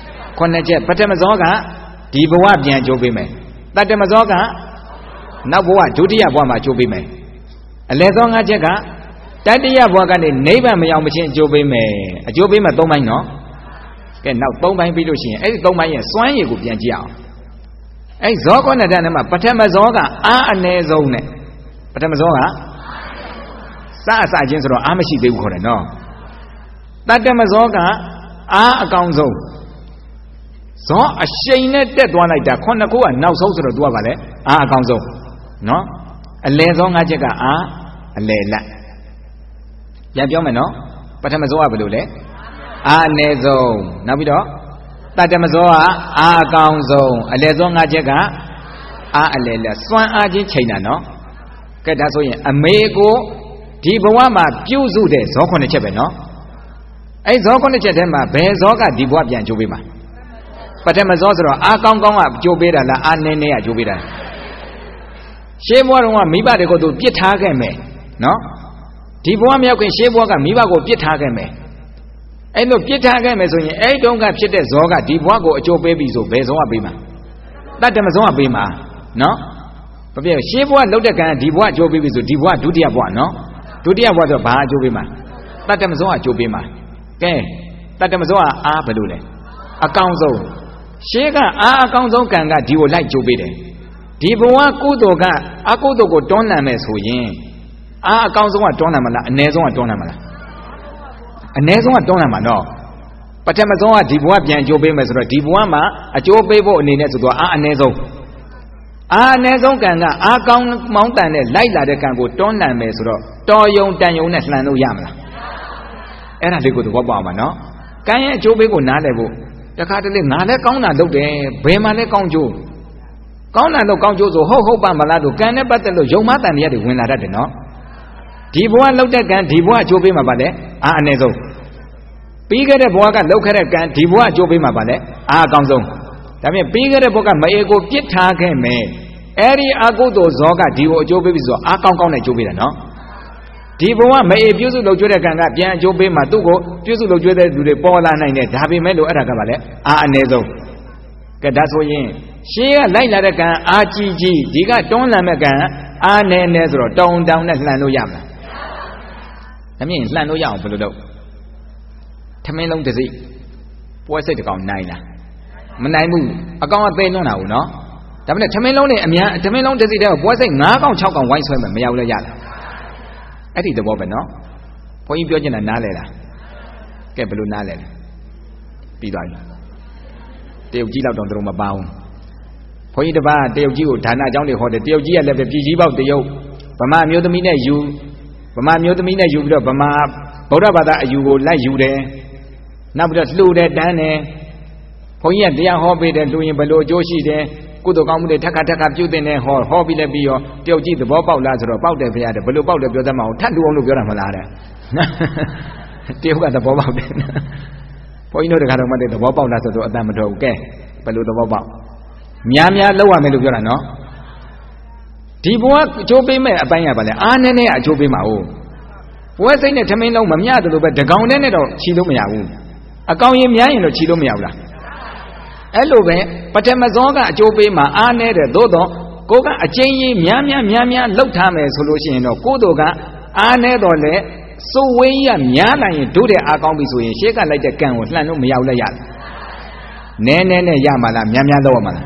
Speaker 1: 9ချက်ပထမဇောကဒီဘဝပြန်အကျိုးပေးမယ်တတ္တမဇောကနောက်ဘဝဒုတိယဘဝမှာအကျိုးပေးမယ်အလယ်ဇော၅ချက်ကတတိယဘဝကနေနိဗ္ဗာန်မရောက်မချင်းအကျိုးပေးမယ်အကျိုးပေးမယ်၃ပိုင်းနော်ကဲနောက်၃ပိုင်းပြီးလို့ရှိရင်အဲ့ဒီ၃ပိုင်းရဲ့စွမ်းရည်ကိုပြန်ကြည့်အောင်အဲ့ဇောကုဏ္ဏတန်ထဲမှာပထမဇောကအားအ ਨੇ ဆုံးနဲ့ပထမဇောကစအစချင်းဆိုတော့အားမရှိသေးဘူးခေါ်တယ်နော်တတ္တမဇောကအားအကောင်းဆုံးဇောအရှိန်နဲ့တက်သွားလိုက်တာခုနှစ်ခုကနောက်ဆုံးဆိုတော့ तू ကဗာလဲအားအကောင်းဆုံးနော်အလယ်ဇော၅ချက်ကအားအလယ်လတ်ပြန်ပြောမယ်နော်ပထမဇောကဘယ်လိုလဲအားအ ਨੇ ဆုံးနောက်ပြီးတော့တတ္တမဇောကအားအကောင်းဆုံးအလယ်ဇော၅ချက်ကအားအလယ်လတ်စွမ်းအားချင်းချိန်တာနော်ကဲဒါဆိုရင်အမေကိုဒီဘဝမှာပြုစုတဲ့ဇော9ချက်ပဲနော်အဲ့ဇော9ချက်ထဲမှာဘယ်ဇောကဒီဘဝပြန်ကြိုးပေးမှာပထမဇောဆိုတော့အားကောင်းကောင်းကကြိုးပေးတာလားအားနည်းနည်းကကြိုးပေးတာရှေးဘဝတုန်းကမိဘတွေကိုသူပြစ်ထားခဲ့မယ်နော်ဒီဘဝမြောက်ခင်ရှေးဘဝကမိဘကိုပြစ်ထားခဲ့မယ်အဲ့လိုပြစ်ထားခဲ့မယ်ဆိုရင်အဲ့တုန်းကဖြစ်တဲ့ဇောကဒီဘဝကိုအကျိုးပေးပြီဆိုဘယ်ဇောကပေးမှာတတ္တမဇောကပေးမှာနော်ဘာဖြစ်ရှေးဘဝလောက်တဲ့ကံဒီဘဝအကျိုးပေးပြီဆိုဒီဘဝဒုတိယဘဝနော်ဒုတိယဘဝဆိုဘာအကျိုးပေးမှာတတ္တမဇောကအကျိုးပေးမှာကဲတတ္တမဇောကအားဘယ်လိုလဲအကောင်းဆုံးရှေးကအားအကောင်းဆုံးကံကဒီကိုလိုက်အကျိုးပေးတယ်ဒီဘဝကုသိုလ်ကအကုသိုလ်ကိုတွန်းလှန်မယ်ဆိုရင်အားအကောင်းဆုံးကတွန်းလှန်မလားအ ਨੇ ဆုံးကတွန်းလှန်မလားအ ਨੇ ဆုံးကတွန်းလှန်မှာနော်ပထမဆုံးကဒီဘဝပြန်အကျိုးပေးမယ်ဆိုတော့ဒီဘဝမှာအကျိုးပေးဖို့အနေနဲ့ဆိုတော့အားအ ਨੇ ဆုံးအားအ ਨੇ ဆုံးကံကအားကောင်းမောင်းတန်နဲ့လိုက်လာတဲ့ကံကိုတွန်းလှန်မယ်ဆိုတော့တော်ယုံတန်ယုံနဲ့လှန်လို့ရမလားအဲ့ဒါလေးကိုသဘောပေါက်အောင်ပါနော်ကံရဲ့အကျိုးပေးကိုနားလည်ဖို့တခါတလေငါလည်းကောင်းတာလုပ်တယ်ဘယ်မှာလဲကောင်းကျိုးကောင်းတာလို့ကောင်းကျိုးဆိုဟုတ်ပါမလားတို့ကံနဲ့ပတ်သက်လို့ယုံမတန်တရားတွေဝင်လာတတ်တယ်နော်ဒီဘဝလောက်တဲ့ကံဒီဘဝအကျိုးပေးမှာပါလေအားအ ਨੇ ဆုံးပြီးခဲ့တဲ့ဘဝကလောက်ခဲ့တဲ့ကံဒီဘဝအကျိုးပေးမှာပါလေအားအကောင်းဆုံးဒါပြင်ပြီးခဲ့တဲ့ဘဝကမအေကိုပြစ်ထားခဲ့မယ်အဲ့ဒီအကုသိုလ်ဇောကဒီကိုအကျိုးပေးပြီဆိုတော့အားကောင်းကောင်းနဲ့အကျိုးပေးတာနော်ဒီဘဝမအေပြုစုလုပ်ကျွေးတဲ့ကံကပြန်အကျိုးပေးမှာသူ့ကိုပြုစုလုပ်ကျွေးတဲ့လူတွေပေါ်လာနိုင်တယ်ဒါပေမဲ့လို့အဲ့ဒါကပါလေအားအ ਨੇ ဆုံးကဲဒါဆိုရင်ရှေးကလိုက်လာတဲ့ကံအားကြီးကြီးဒီကတွန်းလှန်မဲ့ကံအားနည်းနည်းဆိုတော့တောင်တောင်နဲ့လှန်လို့ရမှာဒါမြင်လှန်လို့ရအောင်ဘယ်လိုလုပ်ထမင်းလုံးတစ်စိပွဲစိတ်တစ်ကောင်နိုင်လားမနိုင်ဘူးအကောင်ကသိလွန်းတာဘူးနော်ဒါပေမဲ့ထမင်းလုံးနဲ့အများထမင်းလုံးတစ်စိတဲ့ပွဲစိတ်9ကောင်6ကောင်ဝိုင်းဆွဲမယ်မရောက်လဲရလားအဲ့ဒီသဘောပဲနော်ဘုန်းကြီးပြောချင်တာနားလဲလားကဲဘယ်လိုနားလဲပြီးသွားပြီတရုတ်ကြီးတော့တော့မပါဘူးဘုန်းကြီးတစ်ပါးတရုတ်ကြီးကိုဒါနအကြောင်းတွေဟောတယ်တရုတ်ကြီးကလည်းပဲပြည်ကြီးပေါက်တရုတ်ဗမာမျိုးသမီးနဲ့ယူပြီးတော့ဗမာဗုဒ္ဓဘာသာအယူကိုလိုက်ယူတယ်နောက်ပြီးတော့လှူတယ်တန်းတယ်ဘုန်းကြီးကတရားဟောပေးတယ်လှူရင်ဘယ်လိုအကျိုးရှိတယ်ကုသိုလ်ကောင်းမှုတွေထက်ခါပြုတင်တယ်ဟောပြီးလည်းပြီးရောတရုတ်ကြီးသဘောပေါက်လားဆိုတော့ပေါက်တယ်ဖေရတယ်ဘယ်လိုပေါက်တယ်ပြောသမှာထပ်တူအောင်လို့ပြောတာမလားတဲ့တရုတ်ကသဘောပေါက်တယ်ဘုန်းကြီးတို့တခါတော့မှသဘောပေါက်လားဆိုတော့အတန်မတော်ဘူးကဲဘယ်လိုသဘောပေါက်များလောက်ရမယ်လို့ပြောတာနော်ဒီဘဝအကျိုးပေးမဲ့အပိုင်းရပါလေအားနည်းနည်းအကျိုးပေးမှာဟုတ်ဘဝစိတ်နဲ့ထမင်းလုံးမမျှတယ်လို့ပဲတကောင်နဲ့တော့ချီလို့မရဘူးအကောင်ရင်များရင်တော့ချီလို့မရဘူးလားအဲ့လိုပဲပထမဇောကအကျိုးပေးမှာအားနည်းတယ်သို့တော့ကိုကအကျဉ်းကြီးများလှုပ်ထားမယ်ဆိုလို့ရှိရင်တော့ကိုတို့ကအားနည်းတော့လေစိုးဝေးရများလာရင်တို့တဲ့အားကောင်းပြီဆိုရင်ရှေ့ကလိုက်တဲ့ကံကိုလှန်လို့မရောက်လဲရလားနည်းနဲ့ရမှာလားများလောက်ရမှာလား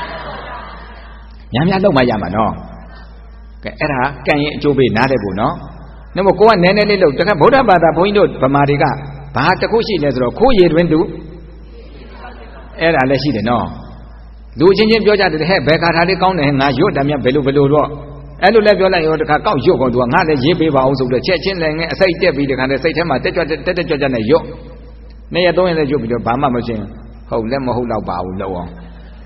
Speaker 1: များလောက်မှရမှာနော်ကဲအဲ့ဒါကံရဲ့အကျိုးပေးနားတယ်ဖို့နော်နှမို့ကိုကနည်းလေးလို့တခါဗုဒ္ဓဘာသာဘုန်းကြီးတို့ဗမာတွေကဘာတခုရှိလဲဆိုတော့ခိုးရည်တွင်တူအဲ့ဒါလည်းရှိတယ်နော်လူချင်းပြောကြတယ်ဟဲ့ဘယ်ခါထားလေးကောင်းတယ်ငါရွတ်တယ်မြတ်ဘယ်လိုတော့အဲ့လိုလည်းပြောလိုက်ရောတခါကောက်ရွတ်ကုန်သူကငါလည်းရေးပေးပါအောင်ဆိုတော့ချက်ချင်းလည်းငဲအစိတ်တက်ပြီးတခါလည်းစိတ်ထဲမှာတက်ကြွနဲ့ရွတ်2 ရက် 3 ရက်လည်းရွတ်ပြီးတော့ဘာမှမရှင်းဟုတ်လည်းမဟုတ်တော့ပါဘူးလို့အောင်ဒ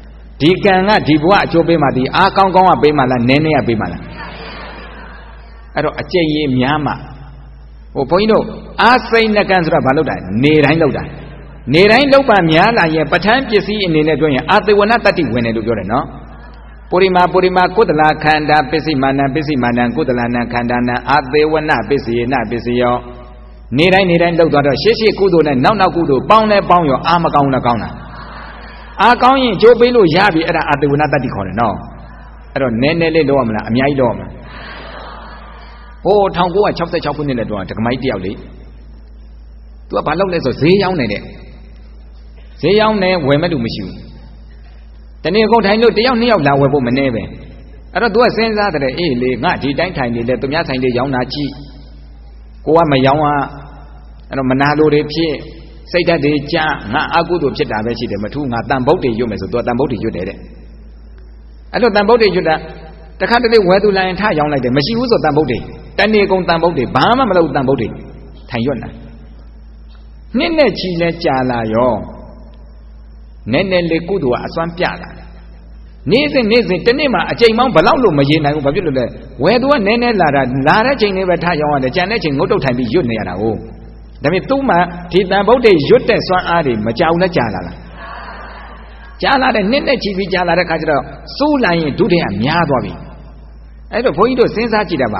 Speaker 1: ဒီကံကဒီဘဝအကျိုးပေးမှဒီအားကောင်းကောင်းကပေးမှလားနည်းနည်းကပေးမှလားအဲ့တော့အကျင့်ရေးများမှဟိုဘုန်းကြီးတို့အားစိတ်နဲ့ကံဆိုတာဘာလို့တာနေတိုင်းလောက်တာနေတိုင်းလောက်ပါများလာရင်ပဋ္ဌာန်းပစ္စည်းအနေနဲ့တွင်ရင်အာသေဝနတတ္တိဝင်တယ်လို့ပြောတယ်နော်ပုရိမာကုတ္တလာခန္ဓာပစ္စည်းမာနံကုတ္တလာနံခန္ဓာနံအာသေဝနပစ္စယေနပစ္စယောနေတိုင်းလောက်သွားတော့ရှေ့ကုသိုလ်နဲ့နောက်ကုသိုလ်ပေါင်းလဲပေါင်းရောအာမကောင်းလားကောင်းလားအားကောင်းရင်ကြိုးပေးလို့ရပြီအဲ့ဒါအာသေဝနတတ္တိခေါ်တယ်နော်အဲ့တော့နည်းနည်းလေးလုပ်ရမလားအများကြီးလုပ်ရမလားဟို1966ခုနှစ်နဲ့တော့ဒကမိုက်တယောက်လေသူကဘာလုပ်လဲဆိုဈေးရောက်နေတဲ့ဈေးရောက်နေဝယ်မဲ့လူမရှိဘူးတနေ့ကုန်ထိုင်လို့တယောက်နှစ်ယောက်လာဝယ်ဖို့မနှဲပဲအဲ့တော့သူကစဉ်းစားတယ်အေးလေငါဒီတိုင်းထိုင်နေလေသူများဆိုင်လေးရောင်းတာကြည့်ကိုကမရောင်းอ่ะအဲ့တော့မနာလိုတွေဖြစ်စိတ်ဓာတ်တွေကြာငါအကုသိုလ်ဖြစ်တာပဲရှိတယ်မထူးငါတန်ဗုဒ္ဓရွတ်မယ်ဆိုသူကတန်ဗုဒ္ဓရွတ်တယ်တဲ့အဲ့တော့တန်ဗုဒ္ဓရွတ်တာတခါတလေဝယ်သူလာရင်ထရောင်းလိုက်တယ်မရှိဘူးဆိုတန်ဗုဒ္ဓတဏှေကုံတန်ဗုဒ္ဓဘာမှမလုပ်တန်ဗုဒ္ဓထိုင်ရွတ်တာနှစ်နဲ့ချီလဲကြာလာရောနည်းနည်းလေးကုသိုလ်ကအစွမ်းပြလာနေ့စဉ်တနေ့မှအချိန်မောင်းဘလောက်လို့မရေနိုင်ဘူးဘာဖြစ်လို့လဲဝယ်သူကနည်းနည်းလာတဲ့ချိန်လေးပဲထရောင်းရတယ်ကြံတဲ့ချိန်ငုတ်တုတ်ထိုင်ပြီးရွတ်နေရတာဟုတ်ဒါပေမဲ့သူ့မှာဒီတန်ဗုဒ္ဓရွတ်တဲ့စွမ်းအားတွေမကြောက်နဲ့ကြာလာလားကြာလာတဲ့နှစ်နဲ့ချီပြီးကြာလာတဲ့ခါကျတော့စိုးလိုက်ရင်ဒုတိယများသွားပြီအဲ့တော့ဘုန်းကြီးတို့စဉ်းစားကြည့်တာပါ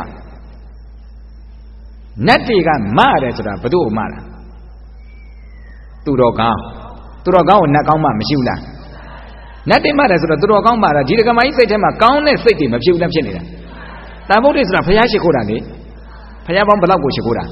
Speaker 1: နတ်တွေကမရတယ်ဆိုတာဘယ်သူ့ကိုမလားသူတော်ကောင်းကိုနတ်ကောင်းမှမရှိဘူးလားနတ်တွေမတယ်ဆိုတော့သူတော်ကောင်းမှတာဒီဒကမကြီးစိတ်ထဲမှာကောင်းတဲ့စိတ်တွေမဖြစ်ဘူးလားဖြစ်နေတာတန်ဗုဒ္ဓဆိုတာဘုရားရှိခိုးတာလေဘုရားပေါင်းဘယ်လောက်ကိုရှိခိုးတာ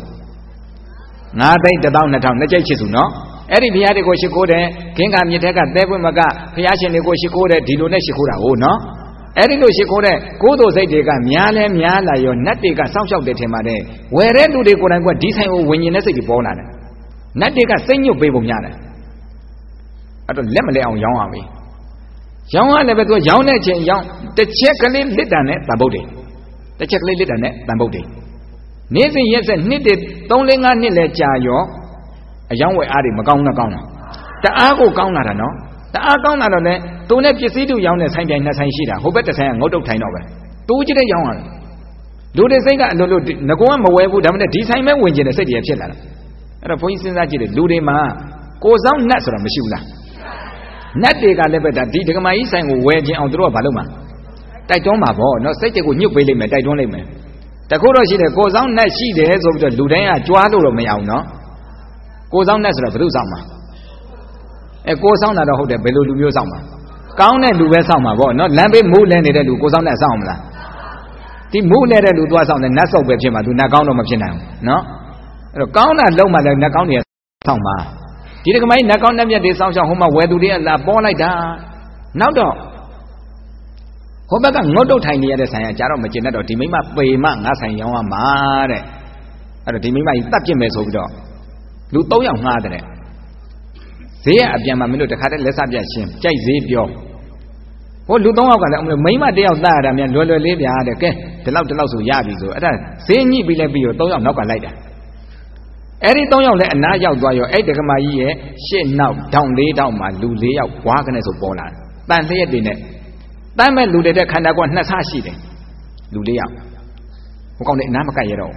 Speaker 1: 9,12000နှစ်ကြိတ်ချစ်စုနော်အဲ့ဒီဘုရားတွေကိုရှိခိုးတယ်ခင်းကမြစ်ထက်ကသဲပွင့်မကဘုရားရှင်တွေကိုရှိခိုးတယ်ဒီလိုနဲ့ရှိခိုးတာဟုတ်နော်အဲ့ဒီလိုရှိခိုးတဲ့ကိုးသိုလ်စိတ်တွေကများလဲများလာရောနတ်တွေကစောင့်ရှောက်တယ်ထင်ပါတယ်ဝယ်တဲ့လူတွေကိုယ်တိုင်ကဒီဆိုင်ကိုဝิญဉ်တဲ့စိတ်တွေပေါ်လာတယ်နတ်တွေကစိတ်ညွတ်ပေးပုံရတယ်အဲ့တော့လက်မလဲအောင်ရောင်းရမယ်ရောင်းရလည်းပဲသူရောင်းတဲ့ချိန်ရောင်းတစ်ချက်ကလေးလစ်တန်နဲ့တန်ဗုဒ္ဓတစ်ချက်ကလေးလစ်တန်နဲ့တန်ဗုဒ္ဓနေ့စဉ်ရက်ဆက်နှစ်တွေ3-4-5နှစ်လဲကြာရောအယောင်းဝယ်အားတွေမကောင်းတော့ကောင်းတာတအားကိုကောင်းလာတာနော်တအားကောင်းလာတော့လေသူနဲ့ပစ္စည်းတို့ရောင်းတဲ့ဆိုင်တိုင်းနှစ်ဆိုင်ရှိတာဟိုဘက်တစ်ဆိုင်ကငုတ်တုတ်ထိုင်တော့ပဲတူးကြည့်တဲ့ရောင်းရတယ်လူတွေစိတ်ကအလိုလိုငကောကမဝယ်ဘူးဒါမှမဟုတ်ဒီဆိုင်ပဲဝင်ကျင်တဲ့စိတ်တွေဖြစ်လာတာအဲ့တော့ဘုန်းကြီးစဉ်းစားကြည့်တယ်လူတွေမှာကိုယ်ဆောင်နတ်ဆိုတာမရှိဘူးလားနတ်တွေကလည်းပဲဒါဒီဒကမာကြီးဆိုင်ကိုဝယ်ခြင်းအောင်သူတို့ကဘာလုပ်မှာတိုက်တွန်းမှာပေါ့နော်စိတ်တွေကိုညှုပ်ပေးလိုက်မယ်တိုက်တွန်းလိုက်မယ်တခုတော့ရှိတယ်ကိုယ်ဆောင်နတ်ရှိတယ်ဆိုပြီးတော့လူတိုင်းကကြွားလို့တော့မရအောင်နော်ကိုယ်ဆောင်နတ်ဆိုတာဘယ်သူဆောင်မှာကိုယ်ဆောင်တာတော့ဟုတ်တယ်ဘယ်လိုလူမျိုးဆောင်မှာကောင်းတဲ့လူပဲဆောင်မှာပေါ့နော်လမ်းဘေးမိုးလဲနေတဲ့လူကိုယ်ဆောင်တဲ့ဆောင်မလားဒီမိုးလဲတဲ့လူသွားဆောင်တဲ့နတ်ဆောက်ပဲဖြစ်မှာသူနတ်ကောင်းတော့မဖြစ်နိုင်ဘူးနော်အဲ့တော့ကောင်းတာလုံးမှလည်းနတ်ကောင်းတွေဆောင်မှာဒီဒကမိုင်းနတ်ကောင်းနတ်မြတ်တွေဆောင်ရှောက်ဟိုမှာဝယ်သူတွေကလာပေါ်လိုက်တာနောက်တော့ဟိုဘက်ကငုတ်တုတ်ထိုင်နေရတဲ့ဆိုင်ကကြာတော့မကျင်တတ်တော့ဒီမိမပေမငါဆိုင်ရောင်းရမှာတဲ့အဲ့တော့ဒီမိမကြီးတတ်ပြစ်မယ်ဆိုပြီးတော့လူ3ယောက်ငှားတဲ့ဈေးကအပြန်မှာမင်းတို့တခါတည်းလက်စပြရှင်းကြိုက်ဈေးပြောဟိုလူ3ယောက်ကလည်းမိမ1ယောက်တတ်ရတာမြန်လွယ်လေးပြားတဲ့ကဲဒီလောက်ဆိုရပြီဆိုအဲ့ဒါဈေးညှိပြီးလဲပြီးတော့3ယောက်နောက်ကလိုက်တာအဲ့ဒီ3ယောက်လည်းအနားရောက်သွားရောအဲ့ဒကမာကြီးရဲ့ရှေ့နောက်တောင်4တောင်မှာလူ4ယောက်ဘွားကနေဆိုပေါ်လာတယ်တန်လျက်တွေနဲ့တမ်းမဲ့လူတွေတဲ့ခန္ဓာကိုယ်2ဆရှိတယ်လူ4ယောက်ဟိုကောင်တွေအနားမကတ်ရတော့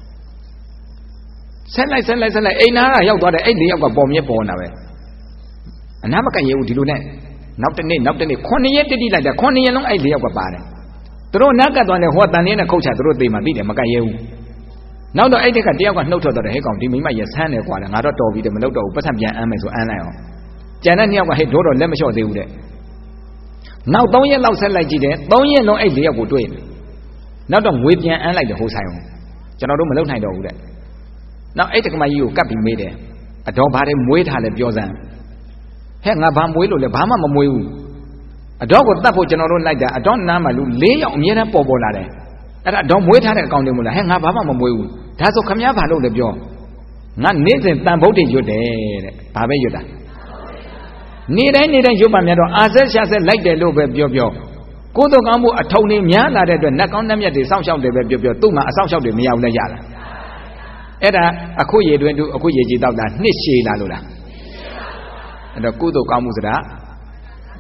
Speaker 1: ဆက်လိုက်အိမ်နာကရောက်သွားတယ်အဲ့4ယောက်ကပေါ်မြဲပေါ်နေတာပဲအနားမကတ်ရဘူးဒီလိုနဲ့နောက်တစ်နေ့9ရက်တိလိုက်တာ9ရက်လုံးအဲ့4ယောက်ကပါတယ်သူတို့နားကတ်သွားတယ်ဟိုကတန်လျက်နဲ့ခုတ်ချသူတို့သိမှသိတယ်မကတ်ရဘူးနောက်တော့အဲ့တက်ကတယောက်ကနှုတ်ထွက်တော့တယ်ဟဲ့ကောင်ဒီမိမရဆန်းတယ်ကွာငါတော့တော်ပြီတယ်မလုပ်တော့ဘူးပတ်သက်ပြန်အမ်းမယ်ဆိုအမ်းလိုက်အောင်ကျန်တဲ့2ယောက်ကဟဲ့တို့တော့လက်မလျှော့သေးဘူးတဲ့နောက်3ရက်လောက်ဆက်လိုက်ကြည့်တယ်3ရက်လုံးအဲ့4ယောက်ကိုတွေ့တယ်နောက်တော့ငွေပြန်အမ်းလိုက်တယ်ဟိုဆိုင်အောင်ကျွန်တော်တို့မလုပ်နိုင်တော့ဘူးတဲ့နောက်အဲ့တကမကြီးကိုကပ်ပြီးမေးတယ်အတော်ဘာတွေမွေးထားလဲပြောစမ်းဟဲ့ငါဘာမွေးလို့လဲဘာမှမမွေးဘူးအတော်ကိုတတ်ဖို့ကျွန်တော်တို့လိုက်တာအတော်နားမှာလူ4ယောက်အမြဲတမ်းပေါ်လာတယ်အဲ့ဒါအတော်မွေးထားတဲ့အကောင်တွေမို့လားဟဲ့ငါဘာမှမမွေးဘူးဒါဆိုခမည်းဘာလို့လဲပြောငါနေ့စဉ်တန်ဗုဒ္ဓရွတ်တယ်တဲ့ဘာပဲရွတ်တာနေတိုင်းရွတ်ပါများတော့အာဆက်ရှာဆက်လိုက်တယ်လို့ပဲပြောကိုယ်တော်ကောင်းမှုအထုံနေများလာတဲ့အတွက်နတ်ကောင်းနတ်မြတ်တွေစောင့်ရှောက်တယ်ပဲပြောသူ့မှာအစောင့်ရှောက်တွေမရဘူးလဲရလားအဲ့ဒါအခုရေတွင်သူအခုရေကြီးတောက်တာနှစ်ရှည်လာလို့လားအဲ့တော့ကိုယ်တော်ကောင်းမှုဆိုတာ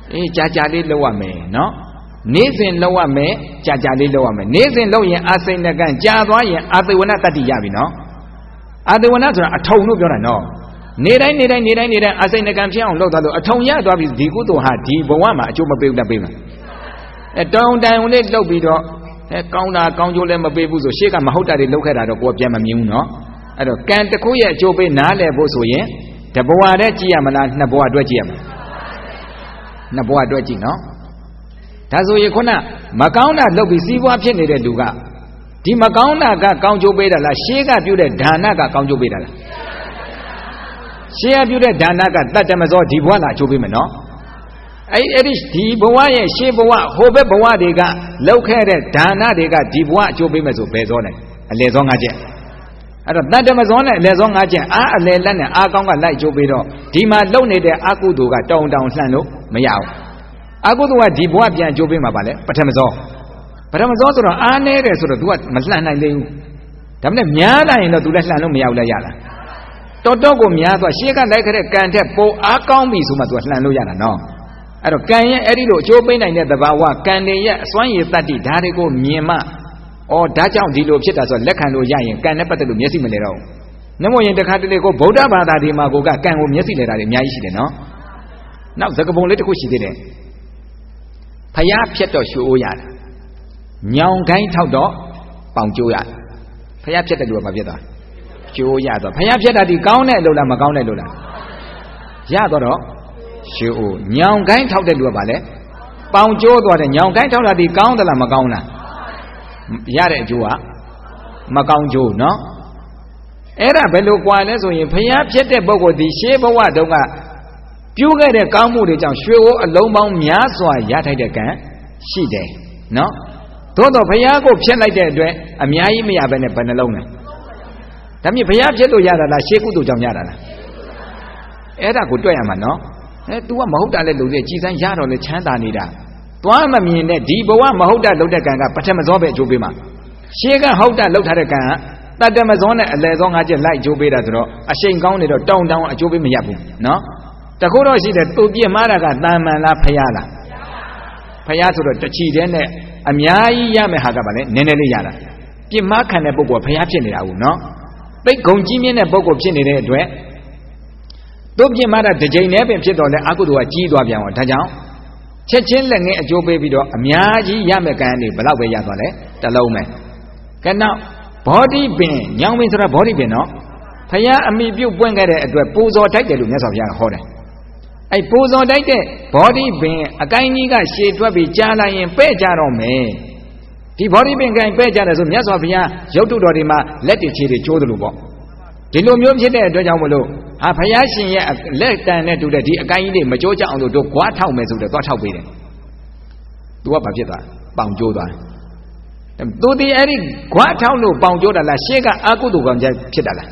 Speaker 1: ကြာကြာလေးလောက်ရမယ်နော်နေ့စဉ်လောက်ရမယ်ကြာကြာလေးလောက်ရမယ်နေ့စဉ်လောက်ရင်အာစိဏကံကြာသွားရင်အာသေဝနတတ္တိရပြီနော်အာသေဝနဆိုတာအထုံလို့ပြောတာနော်နေတိုင်းအာစိဏကံဖြစ်အောင်လုပ်သွားလို့အထုံရသွားပြီဒီကုသိုလ်ဟာဒီဘဝမှာအကျိုးမပေးဘူးတတ်ပေးမှာတောင်းတန်လေးလှုပ်ပြီးတော့ကောင်းတာကောင်းကျိုးလည်းမပေးဘူးဆိုရှေ့ကမဟုတ်တာတွေလှုပ်ခဲ့တာတော့ကိုယ်ပြန်မမြင်ဘူးနော်အဲ့တော့ကံတစ်ခုရဲ့အကျိုးပေးနားလည်ဖို့ဆိုရင်တဘဝတည်းကြည့်ရမလားနှစ်ဘဝတွဲကြည့်ရမလားနှစ်ဘဝတွဲကြည့်နော်ဒါဆိုရင်ခုနမကောင်းတာလှုပ်ပြီးစီးပွားဖြစ်နေတဲ့လူကဒီမကောင်းတာကကောင်းကျိုးပေးတာလားရှေးကပြုတဲ့ဒါနကကောင်းကျိုးပေးတာလားရှေးကပြုတဲ့ဒါနကတတ္တမဇောဒီဘဝလာအကျိုးပေးမယ်နော်အဲ့ဒီဘဝရဲ့ရှေးဘဝဟိုဘက်ဘဝတွေကလောက်ခဲ့တဲ့ဒါနတွေကဒီဘဝအကျိုးပေးမယ်ဆိုဘယ်ဇောလဲအလယ်ဇော၅ချက်အဲ့တော့တတ္တမဇောနဲ့အလယ်ဇော၅ချက်အားအလယ်လက်နဲ့အားကောင်းကလိုက်အကျိုးပေးတော့ဒီမှာလုံနေတဲ့အကုသိုလ်ကတောင်းလှန်လို့မရဘူးအကုသိုလ်ကဒီဘဝပြန်အကျိုးပေးမှာပါလေပထမဇောဆိုတော့အားနေတယ်ဆိုတော့ तू ကမလှန်နိုင်သေးဘူးဒါပေမဲ့များလာရင်တော့ तू လည်းလှန်လို့မရဘူးလဲရလားတော်ကိုများသွားရှေးကလိုက်ခဲ့တဲ့ကံထက်ပိုအားကောင်းပြီဆိုမှ तू ကလှန်လို့ရတာနော်အဲ့တော့ကံရဲ့အဲ့ဒီလိုအကျိုးပေးနိုင်တဲ့သဘာဝကံတွေရဲ့အစွမ်းရည်တတ္တိဓာတ်တွေကိုမြင်မှဒါကြောင့်ဒီလိုဖြစ်တာဆိုလက်ခံလို့ရရင်ကံနဲ့ပတ်သက်လို့မျက်စိမလဲတော့ဘူး။နှမို့ရင်တခါတလေကိုဗုဒ္ဓဘာသာဒီမှာကိုကကံကိုမျက်စိလဲတာတွေအများကြီးရှိတယ်နော်။နောက်သကပုံလေးတစ်ခုရှိသေးတယ်။ဖျားဖြတ်တော့ရွှေအိုးရတယ်။ညောင်ကိုင်းထောက်တော့ပေါင်ကျိုးရတယ်။ဖျားဖြတ်တဲ့လူကမဖြစ်သွား။ရွှေအိုးရတော့ဖျားဖြတ်တာဒီကောင်းတဲ့လို့လားမကောင်းတဲ့လို့လား။ရတော့ရွှေအိုးညောင်ကိုင်းထောက်တဲ့လူကဘာလဲ။ပေါင်ကျိုးသွားတယ်ညောင်ကိုင်းထောက်တာဒီကောင်းသလားမကောင်းလား။ရတဲ့အကျိုးကမကောင်းကျိုးနော်အဲ့ဒါဘယ်လိုကြွာလဲဆိုရင်ဖျားဖြစ်တဲ့ပုဂ္ဂိုလ်ဒီရှေးဘဝတုန်းကပြုခဲ့တဲ့ကောင်းမှုတွေကြောင့်ရွှေအိုးအလုံးပေါင်းများစွာရထိုက်တဲ့ကံရှိတယ်နော်သို့တော့ဖျားကိုဖြစ်လိုက်တဲ့အတွက်အများကြီးမရဘဲနဲ့ဘယ်နှလုံးလဲဒါမြင်ဖျားဖြစ်လို့ရတာလားရှေးကုသိုလ်ကြောင့်ရတာလားအဲ့ဒါကိုတွက်ရမှာနော်तू ကမဟုတ်တာလဲလို့လေကြည်စမ်းရတော့လေချမ်းသာနေတာသွားမမြင်တဲ့ဒီဘဝမဟုတ်တာလုပ်တဲ့ကံကပထမဇောပဲအကျိုးပေးမှာရှေးကဟုတ်တာလုပ်ထားတဲ့ကံကတတ္တမဇောနဲ့အလယ်ဇော၅ချက်လိုက်အကျိုးပေးတာဆိုတော့အရှိန်ကောင်းနေတော့တောင်းအကျိုးပေးမရဘူးနော်တခုတော့ရှိတယ်သူပြစ်မှားတာကတာမန်လားဖျားလားဖျားဆိုတော့တချီတဲ့နဲ့အများကြီးရမယ်ဟာကပါလေနည်းနည်းလေးရတာပြစ်မှားခံတဲ့ပုဂ္ဂိုလ်ဖျားဖြစ်နေတာဘူးနော်သိဂုံကြီးမြင့်တဲ့ပုဂ္ဂိုလ်ဖြစ်နေတဲ့အတွက်သူပြစ်မှားတာတစ်ချိန်တည်းပင်ဖြစ်တော့လဲအကုသိုလ်ကကြီးသွားပြန်အောင်ဒါကြောင့်ချက်ချင်းလက်ငင်းအကျိုးပေးပြီးတော့အများကြီးရမယ်ကံနေဘယ်လောက်ပဲရသွားလဲတစ်လုံးပဲကဲနောက်ဘောဓိပင်ညောင်ပင်ဆိုတာဘောဓိပင်နော်ဖယားအမိပြုတ်ပွင့်ခဲ့တဲ့အတွက်ပူဇော်တိုက်တယ်လို့မြတ်စွာဘုရားကဟောတယ်အဲ့ပူဇော်တိုက်တဲ့ဘောဓိပင်အကိုင်းကြီးကရှည်ထွက်ပြီးကြားလိုက်ရင်ပဲ့ကြတော့မယ်ဒီဘောဓိပင်ကိုင်းပဲ့ကြတယ်ဆိုမြတ်စွာဘုရားရုပ်တုတော်တွေမှာလက်တွေခြေတွေကျိုးတယ်လို့ပေါ့ဒီလိုမျိုးဖြစ်တဲ့အတွက်ကြောင့်မလို့ဘုရားရှင်ရဲ့လက်တန်နဲ့တူတဲ့ဒီအကိုင်းကြီးတွေမကြိုးကြအောင်လို့တို့ဂွားထောက်မယ်ဆိုတော့သွားထောက်ပေးတယ်သူကဘာဖြစ်သွားပေါင်ကျိုးသွားတယ်သူဒီအဲ့ဒီဂွားထောက်လို့ပေါင်ကျိုးတာလားရှေးကအကုသိုလ်ကံဖြစ်တာလား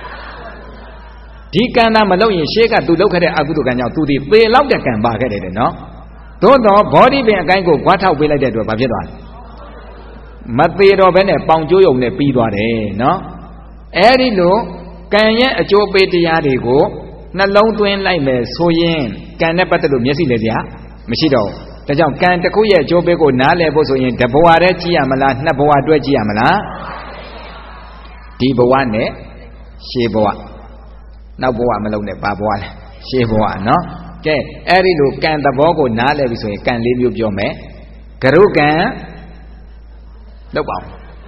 Speaker 1: ဒီကံသာမလုပ်ရင်ရှေးကသူလုပ်ခဲ့တဲ့အကုသိုလ်ကံကြောင့်သူဒီသေလောက်တဲ့ကံပါခဲ့တယ်တဲ့နော်သို့တော့ဘောဓိပင်အကိုင်းကိုဂွားထောက်ပေးလိုက်တဲ့အတွက်ဘာဖြစ်သွားလဲမသေးတော့ဘဲနဲ့ပေါင်ကျိုးယုံနဲ့ပြီးသွားတယ်နော်အဲ့ဒီလိုကံရဲ့အကျိုးပေးတရားတွေကိုနှလုံးသွင်းလိုက်မယ်ဆိုရင်ကံနဲ့ပတ်သက်လို့မျက်စိလဲစရာမရှိတော့ဘူးဒါကြောင့်ကံတစ်ခုရဲ့အကျိုးပေးကိုနားလည်ဖို့ဆိုရင်တဘဝတည်းကြည့်ရမလားနှစ်ဘဝတွဲကြည့်ရမလားဒီဘဝနဲ့ရှေးဘဝနောက်ဘဝမလုံးနဲ့ပါဘဝလဲရှေးဘဝနော်ကဲအဲ့ဒီလိုကံသဘောကိုနားလည်ပြီဆိုရင်ကံ၄မျိုးပြောမယ်ကရုကံလောက်ပါ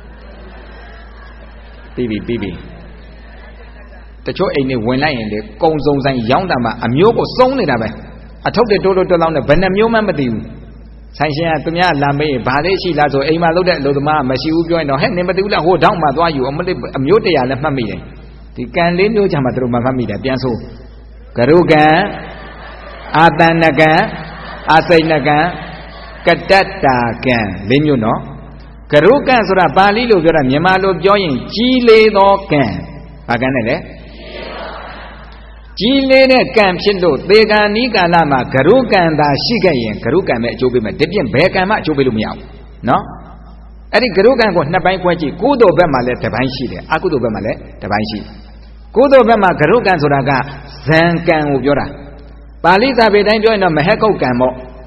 Speaker 1: ပြီးပြီတချို့အိမ်တွေဝင်လိုက်ရင်လေကုံစုံဆိုင်ရောင်းတာမှအမျိုးကိုစုံနေတာပဲအထုပ်တွေတိုးလောင်းနဲ့ဘယ်နှမျိုးမှမသိဘူးဆိုင်ရှင်ကသူများလာမေးဘာလေးရှိလားဆိုအိမ်မှာလုပ်တဲ့အလုပ်သမားမရှိဘူးပြောရင်တော့ဟဲ့နင်မသိဘူးလားဟိုတောင်းမှသွားယူအမျိုးတရာလည်းမှတ်မိတယ်ဒီကံ၄မျိုးချမှသူတို့မှတ်မိတယ်ပြန်ဆိုကရုကံအာတဏကံအာစိဏကံကတ္တတာကံ၄မျိုးနော်ကရုကံဆိုတာပါဠိလိုပြောတာမြန်မာလိုပြောရင်ကြီးလေးသောကံဘာကံနဲ့လဲကြီးလေးတဲ့ကံဖြစ်လို့သေကံဤကာလမှာဂရုကံသာရှိခဲ့ရင်ဂရုကံပဲအကျိုးပေးမယ်ဒီပြင်ဘယ်ကံမှအကျိုးပေးလို့မရဘူးနော်အဲ့ဒီဂရုကံကိုနှစ်ပိုင်းခွဲကြည့်ကုသိုလ်ဘက်မှာလည်းတစ်ပိုင်းရှိတယ်အကုသိုလ်ဘက်မှာလည်းတစ်ပိုင်းရှိကုသိုလ်ဘက်မှာဂရုကံဆိုတာကဇံကံကိုပြောတာပါဠိစာပေတိုင်းပြောရင်တော့မဟကုတ်ကံပေါ့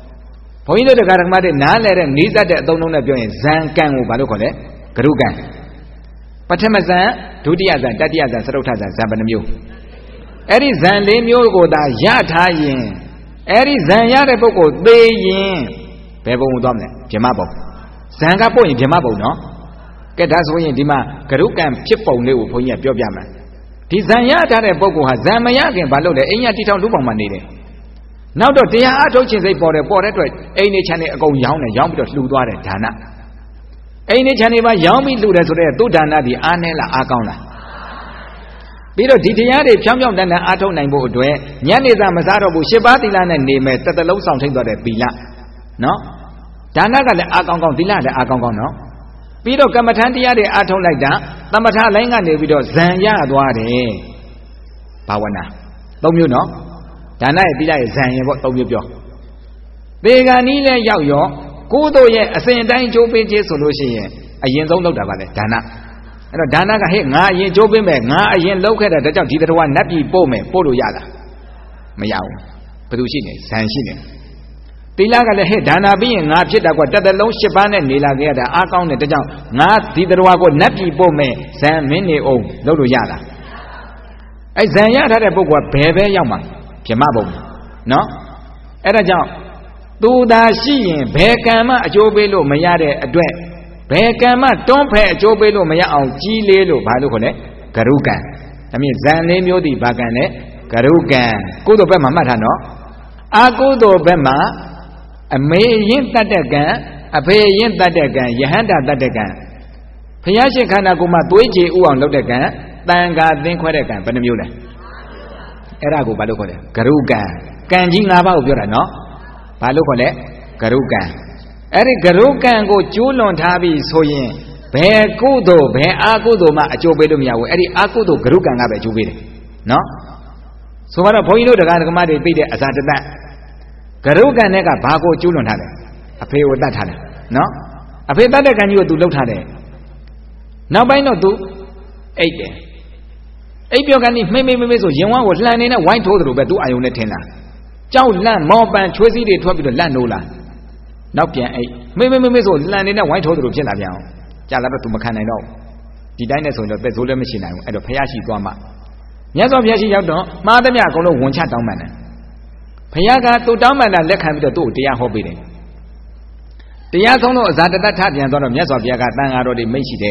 Speaker 1: ဘုန်းကြီးတို့တရားဓမ္မတွေနားလဲတဲ့နိစ္စတဲ့အသုံးလုံးနဲ့ပြောရင်ဇံကံကိုဘာလို့ခေါ်လဲကရုကံပထမဇံဒုတိယဇံတတိယဇံသရုတ်ထဇံဇံဘယ်နှမျိုးအဲ့ဒီဇံ၄မျိုးကိုသာရထားရင်အဲ့ဒီဇံရတဲ့ပုဂ္ဂိုလ်သေရင်ဘယ်ဘုံကိုသွားမလဲဗြဟ္မဘုံဇံကပို့ရင်ဗြဟ္မဘုံနော်ကဲဒါဆိုရင်ဒီမှာကရုကံဖြစ်ပုံလေးကိုဘုန်းကြီးကပြောပြမယ်ဒီဇံရထားတဲ့ပုဂ္ဂိုလ်ဟာဇံမရခင်ဘာလုပ်လဲအိမ်ရတိထောင်လူပေါင်းမှနေတယ်နောက်တော့တရားအထုတ်ခြင်းစိတ်ပေါ်တဲ့အတွက်အိမ်နေချမ်းနေအကုန်ရောင်းတယ်ရောင်းပြီးတော့လှူသွားတယ်ဒါနအိမ်နေချမ်းနေပါရောင်းပြီးလှူတယ်ဆိုတဲ့သူ့ဒါနဒီအားနဲလားအားကောင်းလားပြီးတော့ဒီတရားတွေဖြောင်းဖြောင်းတန်တန်အားထုတ်နိုင်ဖို့အတွက်ညနေစာမစားတော့ဘူး၈ပါးသီလနဲ့နေမယ်တစ်သလုံးဆောင်ထိန်သွားတဲ့သီလနော်ဒါနကလည်းအားကောင်းကောင်းသီလလည်းအားကောင်းကောင်းနော်ပြီးတော့ကမ္မထန်တရားတွေအားထုတ်လိုက်တာသမထလိုင်းကနေပြီးတော့ဇံရသွားတယ်ဘာဝနာ၃မျိုးနော်ဒါနရဲ့သီလရဲ့ဇံရင်ပေါ့၃မျိုးပြောသေဂာနီးလည်းရောက်ရောကိုယ်တို့ရဲ့အစဉ်တိုင်းကြိုးပေးခြင်းဆိုလို့ရှိရင်အရင်ဆုံးလုပ်တာပါလေဒါနအဲ့တော့ဒါနကဟဲ့ငါအရင်ကြိုးပေးမယ်ငါအရင်လုပ်ခဲ့တာဒါကြောင့်ဒီတော်နတ်ပြည်ပို့မယ်ပို့လို့ရလားမရဘူးဘယ်သူရှိနေဇံရှိနေသီလကလည်းဟဲ့ဒါနာပြီးရင်ငါဖြစ်တာကွာတစ်သက်လုံး၈ပါးနဲ့နေလာခဲ့ရတာအားကောင်းတယ်ဒါကြောင့်ငါဒီတော်ကိုနတ်ပြည်ပို့မယ်ဇံမင်းနေအောင်လုပ်လို့ရလားအဲ့ဇံရထားတဲ့ပုဂ္ဂိုလ်ကဘယ်ရောက်မှာဗြဟ္မဘုံနော်အဲ့ဒါကြောင့်သူသာရှိရင်ဘယ်ကံမှအကျိုးပေးလို့မရတဲ့အတွက်ဘယ်ကံမှတွန်းဖဲအကျိုးပေးလို့မရအောင်ကြီးလေးလို့ဘာလို့ခေါ်လဲကရုကံဒါမြင်ဇံလေးမျိုးတည်ဘာကံလဲကရုကံကုသိုလ်ဘက်မှာမှတ်ထားနော်အကုသိုလ်ဘက်မှာအမေရင်တတ်တဲ့ကံအဖေရင်တတ်တဲ့ကံယဟန္တာတတ်တဲ့ကံဘုရားရှင်ခန္ဓာကိုယ်မှာသွေးကြည်ဥအောင်လုပ်တဲ့ကံတန်ခါသင်ခွဲတဲ့ကံဘယ်နှမျိုးလဲအဲ့ဒါကိုဘာလို့ခေါ်လဲကရုကံကံကြီး၅ပါးကိုပြောတာနော်ဘာလို့ခေါ်လဲကရုကံအဲ့ဒီကရုကံကိုကျိုးလွန်ထားပြီးဆိုရင်ဘယ်ကုသိုလ်ဘယ်အကုသိုလ်မှအကျိုးပေးလို့မရဘူးအဲ့ဒီအကုသိုလ်ကရုကံကပဲအကျိုးပေးတယ်နော်ဆိုတော့ဘုန်းကြီးတို့တရားဓမ္မတွေသိတဲ့အဇာတတကရုကံနဲ့ကဘာကိုကျိုးလွန်ထားလဲအဖေကိုတတ်ထားတယ်နော်အဖေတတ်တဲ့ကံကြီးကို तू လှုပ်ထားတယ်နောက်ပိုင်းတော့ तू အိတ်တယ်အိပ်ပြောကနေမိမဆိုရင်ဝါကိုလှန်နေတဲ့ဝိုင်းထိုးသလိုပဲ तू အာယုံနဲ့ထင်တာကြောက်လန့်မောပန်ချွေးစည်းတွေထွက်ပြီးတော့လန့်နိုးလာနောက်ပြန်အိပ်မိဆိုလှန်နေတဲ့ဝိုင်းထိုးသလိုဖြစ်လာပြန်အောင်ကြာလာတော့ तू မခံနိုင်တော့ဒီတိုင်းနဲ့ဆိုရင်တော့သက်ဆိုးလည်းမရှိနိုင်ဘူးအဲ့တော့ဖះရှိသွားမှမြတ်စွာဘုရားရှိရောက်တော့မှားသမျှအကုန်လုံးဝန်ချတောင်းပန်တယ်ဖះက तू တောင်းပန်တာလက်ခံပြီးတော့သူ့ကိုတရားဟောပေးတယ်တရားဆုံးတော့အဇာတတထပြန်သွားတော့မြတ်စွာဘုရားကတန်ဃာတော်တွေမိတ်ရှိတယ်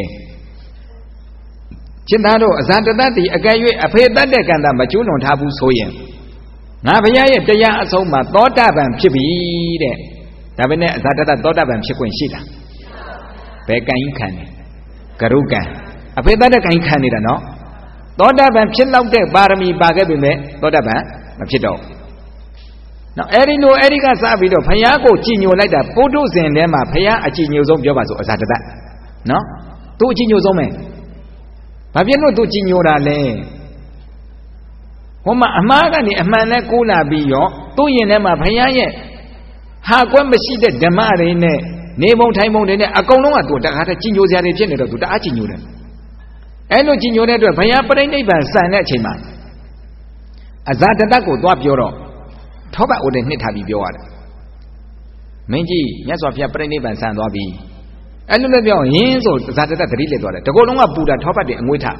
Speaker 1: จิตသားတို့အဇာတတတိအကယ်၍အဖေတတ်တဲ့ကံတာမကျူးလွန်ထားဘူးဆိုရင်ငါဘုရားရဲ့တရားအဆုံးမှာသောတာပန်ဖြစ်ပြီတဲ့ဒါပေမဲ့အဇာတတသောတာပန်ဖြစ်ခွင့်ရှိလားဘယ်ကံကြီးခံတယ်ကရုကံအဖေတတ်တဲ့ကံကြီးခံနေတာနော်သောတာပန်ဖြစ်လောက်တဲ့ပါရမီပါခဲ့ပြီမဲ့သောတာပန်မဖြစ်တော့နော်အဲ့ဒီကစပြီးတော့ဘုရားကိုကြည်ညိုလိုက်တာပုထုဇဉ်ထဲမှာဘုရားအကြည်ညိုဆုံးပြောပါစို့အဇာတတနော်သူအကြည်ညိုဆုံးပဲဘာဖြစ်လို့သူကြည်ညိုတာလဲဟိုမှာအမှားကနေအမှန်နဲ့ကိုးလာပြီးရောသူ့ရင်ထဲမှာဘုရားရဲ့ဟာကွက်မရှိတဲ့ဓမ္မတွေနဲ့နေပုံထိုင်ပုံတွေနဲ့အကုန်လုံးကသူတခါတည်းကြည်ညိုစရာတွေဖြစ်နေတော့သူတအားကြည်ညိုတယ်အဲ့လိုကြည်ညိုတဲ့အတွက်ဘုရားပြိဋိဘံစံတဲ့အချိန်မှာအဇာတတကိုသွားပြောတော့ထောပတ်အိုတဲ့နှစ်ထားပြီးပြောရတယ်မင်းကြီးမြတ်စွာဘုရားပြိဋိဘံစံသွားပြီအဲ့လိုလည်းပြောရင်ဆိုဇာတတသတိလက်သွားတယ်တကောလုံးကပူတာထောပတ်တွေအငွေ့ထ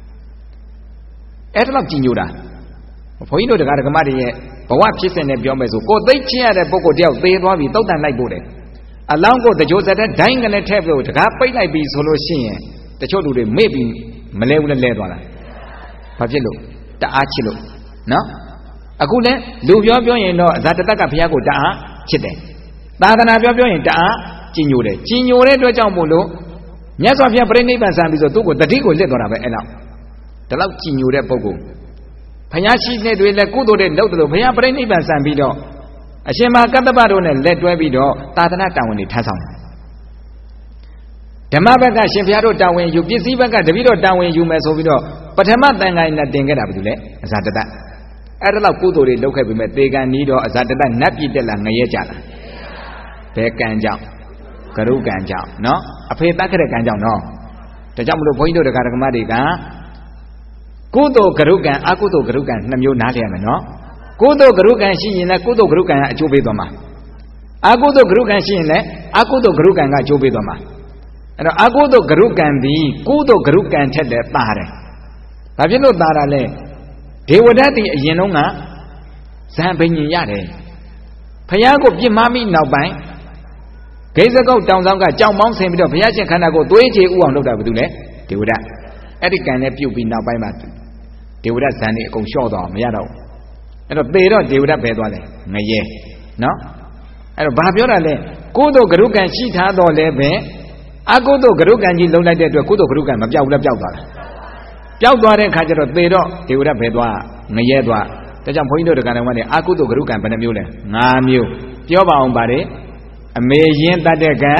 Speaker 1: အဲ့ဒါတော့ကြည်ညိုတာဘုန်းကြီးတို့တရားဓမ္မတွေရဲ့ဘဝဖြစ်စဉ်နဲ့ပြောမယ်ဆိုကိုသိချင်းရတဲ့ပုဂ္ဂိုလ်တယောက်သေသွားပြီတောက်တန်လိုက်ဖို့တယ်အလောင်းကိုတကြိုစတဲ့ဒိုင်းကလေးထည့်ပြီးတကားပိတ်လိုက်ပြီဆိုလို့ရှိရင်တချို့လူတွေမေ့ပြီးမလဲဘူးလဲသွားတာဘာဖြစ်လို့တအားချစ်လို့နော်အခုလဲလူပြောရင်တော့ဇာတတကဘုရားကိုတအားချစ်တယ်သာသနာပြောရင်တအားကြည်ညိုတယ်ကြည်ညိုတဲ့အတွက်ကြောင့်မို့လို့မြတ်စွာဘုရားပြိဋိဘံစံပြီးဆိုသူ့ကိုတတိကိုလစ်သွားတာပဲအဲ့လောက်ဒီလောက်ကြည်ညိုတဲ့ပုဂ္ဂိုလ်ဘုရားရှိနေတွေလည်းကုသိုလ်တွေလုပ်တယ်လို့ဘုရားပြိဋိဘံစံပြီးတော့အရှင်မကတ္တပတို့နဲ့လက်တွဲပြီးတော့သာသနာတာဝန်တွေထမ်းဆောင်တယ်ဓမ္မဘက်ကရှင်ဘုရားတို့တာဝန်ယူပစ္စည်းဘက်ကတပည့်တော်တာဝန်ယူမယ်ဆိုပြီးတော့ပထမတန်ခိုင်းနဲ့တင်ခဲ့တာဘာလို့လဲအဇာတတအဲ့ဒါလောက်ကုသိုလ်တွေလုပ်ခဲ့ပြီမဲ့သေကံနီးတော့အဇာတတနတ်ပြည်တက်လာငရဲကြလာဘယ်ကံကြောင့်ကရုကံကြောင့်နော်အဖေတတ်ခဲ့တဲ့ကံကြောင့်နော်ဒါကြောင့်မလို့ဘုန်းကြီးတို့တရားဓမ္မတွေကကုသိုလ်ကရုကံအကုသိုလ်ကရုကံနှစ်မျိုးနားလည်ရမယ်နော်ကုသိုလ်ကရုကံရှိရင်လည်းကုသိုလ်ကရုကံကအကျိုးပေးသွားမှာအာကုသိုလ်ဂရုကံရှိရင်လည်းအာကုသိုလ်ဂရုကံကကျိုးပေးသွားမှာအဲ့တော့အာကုသိုလ်ဂရုကံသည်ကုသိုလ်ဂရုကံထက်လည်းသာတယ်ဘာဖြစ်လို့သာတာလဲဒေဝဒတ်တိအရင်တုန်းကဇံဘိညာဉ်ရတယ်ဘုရားကိုပြစ်မှားမိနောက်ပိုင်းဂိဇကုတ်တောင်ဆောင်ကကြောင်မောင်းဆင်ပြီးတော့ဘုရားရှင်ခန္ဓာကိုသွေးချေဥအောင်လုပ်တာဘာလို့လဲဒေဝဒတ်အဲ့ဒီကံနဲ့ပြုတ်ပြီးနောက်ပိုင်းမှာဒေဝဒတ်ဇံနေအကုန်လျှော့သွားမရတော့အဲ့တော့သေတော့ဒေဝဒတ်ပဲသွားတယ်ငရဲနော်အဲ့တော့ဘာပြောတာလဲကုသိုလ်ဂရုကံရှိထားတော့လည်းပဲအကုသိုလ်ဂရုကံကြီးလုံးလိုက်တဲ့အတွက်ကုသိုလ်ဂရုကံမပြောက်ဘူးလားပြောက်သွားတာပျောက်သွားတဲ့ခါကျတော့သေတော့ဒေဝဒတ်ပဲသွားငရဲသွားဒါကြောင့်ဘုန်းကြီးတို့တက္ကသိုလ်ကနေအာကုသိုလ်ဂရုကံဘယ်နှမျိုးလဲ5မျိုးပြောပါအောင်ပါတယ်အမေရင်တတ်တဲ့ကံ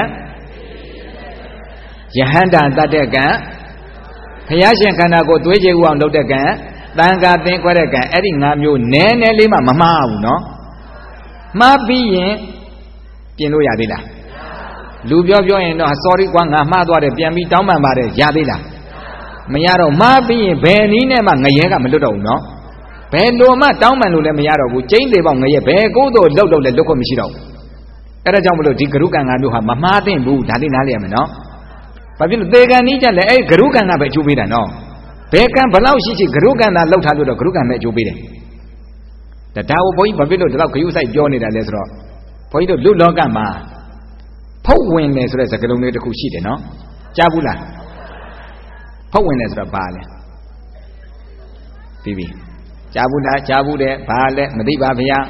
Speaker 1: ယဟန္တာတတ်တဲ့ကံဘုရားရှင်ခန္ဓာကိုသွေးကြည်ဥအောင်လုပ်တဲ့ကံတန်ခါသင်ခွဲတဲ့ကံအဲ့ဒီ5မျိုးနည်းနည်းလေးမှမမှားဘူးနော်မှားပြီးရင်ပြင်လို့ရသေးလားလူပြောရင်တော့ sorry ကွာငါမှားသွားတယ်ပြန်ပြီးတောင်းပန်ပါတယ်ရသေးလားမရတော့မှားပြီးရင်ဘယ်နည်းနဲ့မှငရဲကမလွတ်တော့ဘူးနော်ဘယ်လိုမှတောင်းပန်လို့လည်းမရတော့ဘူးကျိန်းသေးပေါက်ငရဲဘယ်ကိုယ်တော့လှုပ်လည်းလွတ်ခွင့်မရှိတော့ဘူးအဲ့ဒါကြောင့်မလို့ဒီဂရုကံ၅မျိုးဟာမမှားသင့်ဘူးဒါလေးနားလည်ရမယ်နော်ဘာဖြစ်လို့သေကံနည်းကြလဲအဲ့ဂရုကံကပဲအကျိုးပေးတာနော်ဘယ်ကံဘလောက်ရှိရှိဂရုကံသာလှုပ်ထားလို့တော့ဂရုကံပဲအကျိုးပေးတယ်ဒါကိုဘုန်းကြီးဘာဖြစ်လို့ဒီလောက်ဂရုစိုက်ပြောနေတာလဲဆိုတော့ဘုန်းကြီးတို့လူလောကမှာဖုတ်ဝင်တယ်ဆိုတဲ့စကားလုံးလေးတစ်ခုရှိတယ်နော်ကြားဘူးလားဖုတ်ဝင်တယ်ဆိုတော့ဘာလဲပြီးကြားဘူးလားကြားဘူးတယ်ဘာလဲမသိပါဗျာ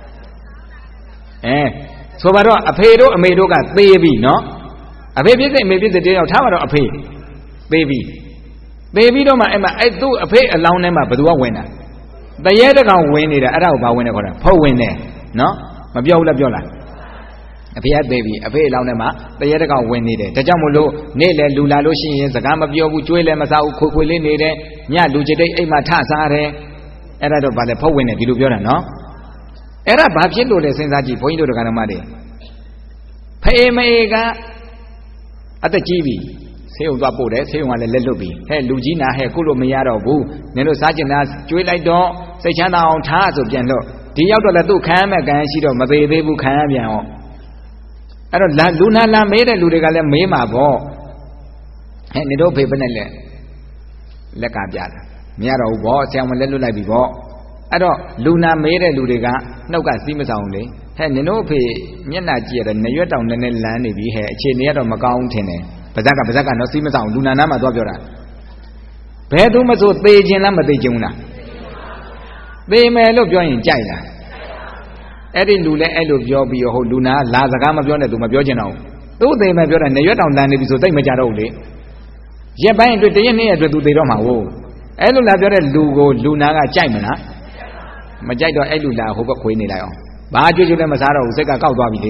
Speaker 1: ဆိုပါတော့အဖေတို့အမေတို့ကသေပြီနော်အဖေဖြစ်တဲ့အမေဖြစ်တဲ့တယောက်ထားပါတော့အဖေသေပြီသေပြီးတော့မှအဲ့သူ့အဖေအလောင်းထဲမှာဘယ်သူကဝင်တာတရေတကောင်ဝင်နေတာအဲ့ဒါကိုဘာဝင်တယ်ခေါ်တာဖုတ်ဝင်တယ်နော်မပြောဘူးလားပြောလားအဖေကသေပြီအဖေအလောင်းထဲမှာတရေတကောင်ဝင်နေတယ်ဒါကြောင့်မို့လို့နေ့လေလူလာလို့ရှိရင်စကားမပြောဘူးကြွေးလည်းမစားဘူးခွေခွေလေးနေတယ်ညလူချစ်တိတ်အိမ်မှာထစားတယ်အဲ့ဒါတော့ဗာလဲဖုတ်ဝင်တယ်ဒီလိုပြောတာနော်အဲ့ဒါဘာဖြစ်လို့လဲစဉ်းစားကြည့်ဘုန်းကြီးတို့တရားဓမ္မတွေဖေးမေကအသက်ကြီးပြီဆေးရုံသွားပို့တယ်ဆေးရုံကလည်းလက်လွတ်ပြီဟဲ့လူကြီးနာဟဲ့ကုလို့မရတော့ဘူးနင်တို့စားကျင်တာကျွေးလိုက်တော့စိတ်ချမ်းသာအောင်ထားဆိုပြန်လို့ဒီရောက်တော့လည်းသူ့ခံရမဲ့ကံရှိတော့မသေးသေးဘူးခံရပြန်အောင်အဲ့တော့လူနာလာမေးတဲ့လူတွေကလည်းမေးမှာပေါ့ဟဲ့နင်တို့ဖေးဘယ်နဲ့လက်ကပြတာမရတော့ဘူးပေါ့ဆရာမလက်လွတ်လိုက်ပြီပေါ့အဲ့တော့လူနာမေးတဲ့လူတွေကနှုတ်ကစီးမဆောင်လေဟဲ့နင်တို့အဖေမျက်နှာကြည့်ရတဲ့နရွက်တောင်နည်းနည်းလန်းနေပြီဟဲ့အခြေအနေကတော့မကောင်းထင်တယ်ပါဇက်ကနော်စီးမဆောင်လူနာနာမှသွားပြောတာဘယ်သူမဆိုသေခြင်းလားမသေခြင်းဘူးလားသေမယ်လို့ပြောရင်ကြိုက်လားအဲ့ဒီလူလည်းအဲ့လိုပြောပြီးဟိုလူနာလာစကားမပြောနဲ့သူမပြောချင်တော့ဘူးသူသေမယ်ပြောတာနရွက်တောင်လန်းနေပြီဆိုတိတ်မကြတော့ဘူးလေရက်ပိုင်းအတွက်တရက်နှစ်ရက်အတွက်သူသေတော့မှာဟုတ်အဲ့လိုလာပြောတဲ့လူကိုလူနာကကြိုက်မလားမကြိုက်တော့အဲ့လူလာဟိုဘက်ခွေးနေလိုက်အောင်ဘာကြွကြွလည်းမစားတော့ဘူးစိတ်ကကောက်သွားပြီလေ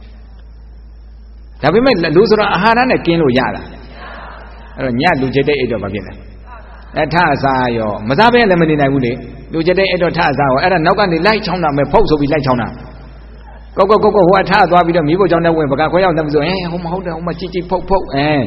Speaker 1: ဒါပေမဲ့လူဆိုတော့အာဟာရနဲ့กินလို့ရတာအဲ့တော့ညလူချက်တဲ့အိတ်တော့ဘာဖြစ်လဲထအစားရောမစားဘဲလည်းမနေနိုင်ဘူးလေလူချက်တဲ့အိတ်တော့ထအစားရောအဲ့ဒါနောက်ကနေလိုက်ချောင်းတာမဲ့ဖုတ်ဆိုပြီးလိုက်ချောင်းတာကောက်ဟိုကထသွားပြီးတော့မိဖို့ကြောင့်လည်းဝင်ပကခွဲရောက်တယ်ဆိုရင်ဟိုမဟုတ်တယ်ဟိုမကြည့်ဖုတ်ဟိုက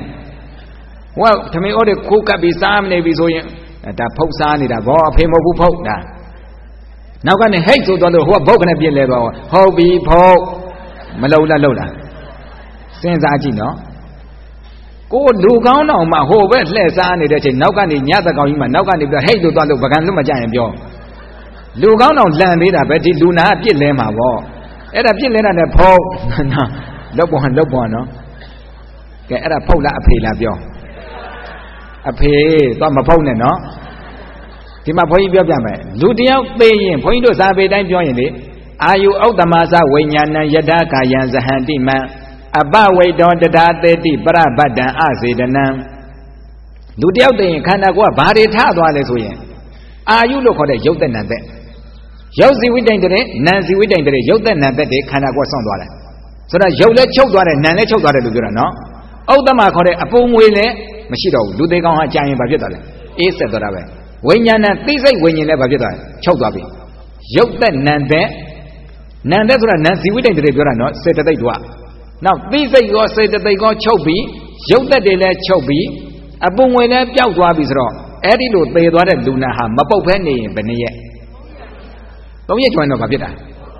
Speaker 1: သမီးအိုးတွေခိုးကပ်ပြီးစားမနေပြီဆိုရင်ဒါဖုတ်စားနေတာဗောအဖေမဟုတ်ဘူးဖုတ်ဒါနောက်ကနေဟိတ်ဆိုသွားလို့ဟိုကဘုတ်ခနဲ့ပြစ်လဲသွားဟုတ်ပြီဖုတ်မလုံလားလုံလားစဉ်းစားကြည့်နော်ကိုလူကောင်းတော်မှာဟိုဘက်လှည့်စားနေတဲ့အချိန်နောက်ကနေညသကောင်ကြီးမှာနောက်ကနေပြီးဟိတ်လို့သွားလို့ပကံလွတ်မကြရင်ပြောလူကောင်းတော်လန့်သေးတာပဲဒီလူနာပြစ်လဲမှာဗောအဲ့ဒါပြစ်လဲတာနဲ့ဖုတ်လုတ်ပေါ်နော်ကဲအဲ့ဒါဖုတ်လားအဖေလားပြောအဖေသွားမဖုတ်နဲ့နော်ဒီမှာဘုန်းကြီးပြောပြမယ်လူတယောက်သိရင်ဘုန်းကြီးတို့ဇာပေတိုင်းပြောရင်လေအာယုဩတ္တမသဝိညာဏံယထာကာယံဇဟန္တိမံအပဝိတောတထာသေတိပရဗတ္တံအစေတနံလူတယောက်သိရင်ခန္ဓာကိုယ်ကဘာတွေထသွားလဲဆိုရင်အာယုလို့ခေါ်တဲ့ယုတ်သက်နံသက်ယုတ်စီဝိတိုင်တဲ့နံစီဝိတိုင်တဲ့ယုတ်သက်နံသက်တွေခန္ဓာကိုယ်ဆွန့်သွားတယ်ဆိုတော့ယုတ်လည်းချုပ်သွားတယ်နံလည်းချုပ်သွားတယ်လို့ပြောတာနော်ဩတ္တမခေါ်တဲ့အပုံငွေလည်းမရှိတော့ဘူးလူသေးကောင်းဟာကြာရင်ဘာဖြစ်သွားလဲအေးဆက်သွားတာပဲဝိညာဏသိစိတ်ဝိညာဉ်လည်းဘာဖြစ်သွားလဲချုပ်သွားပြီရုပ်သက်နံသက်ဆိုတာနံစီဝိတ္တိတွေပြောတာနော်စေတသိက်တို့ကနောက်သိစိတ်ရောစေတသိက်ရောချုပ်ပြီးရုပ်သက်တွေလည်းချုပ်ပြီးအပုံငွေလည်းပျောက်သွားပြီဆိုတော့အဲ့ဒီလိုသေသွားတဲ့လူနာဟာမပုတ်ဖဲနေရင်ဘယ်နည်းရဲ့3ရက်ကျော်တော့ဘာဖြစ်တာ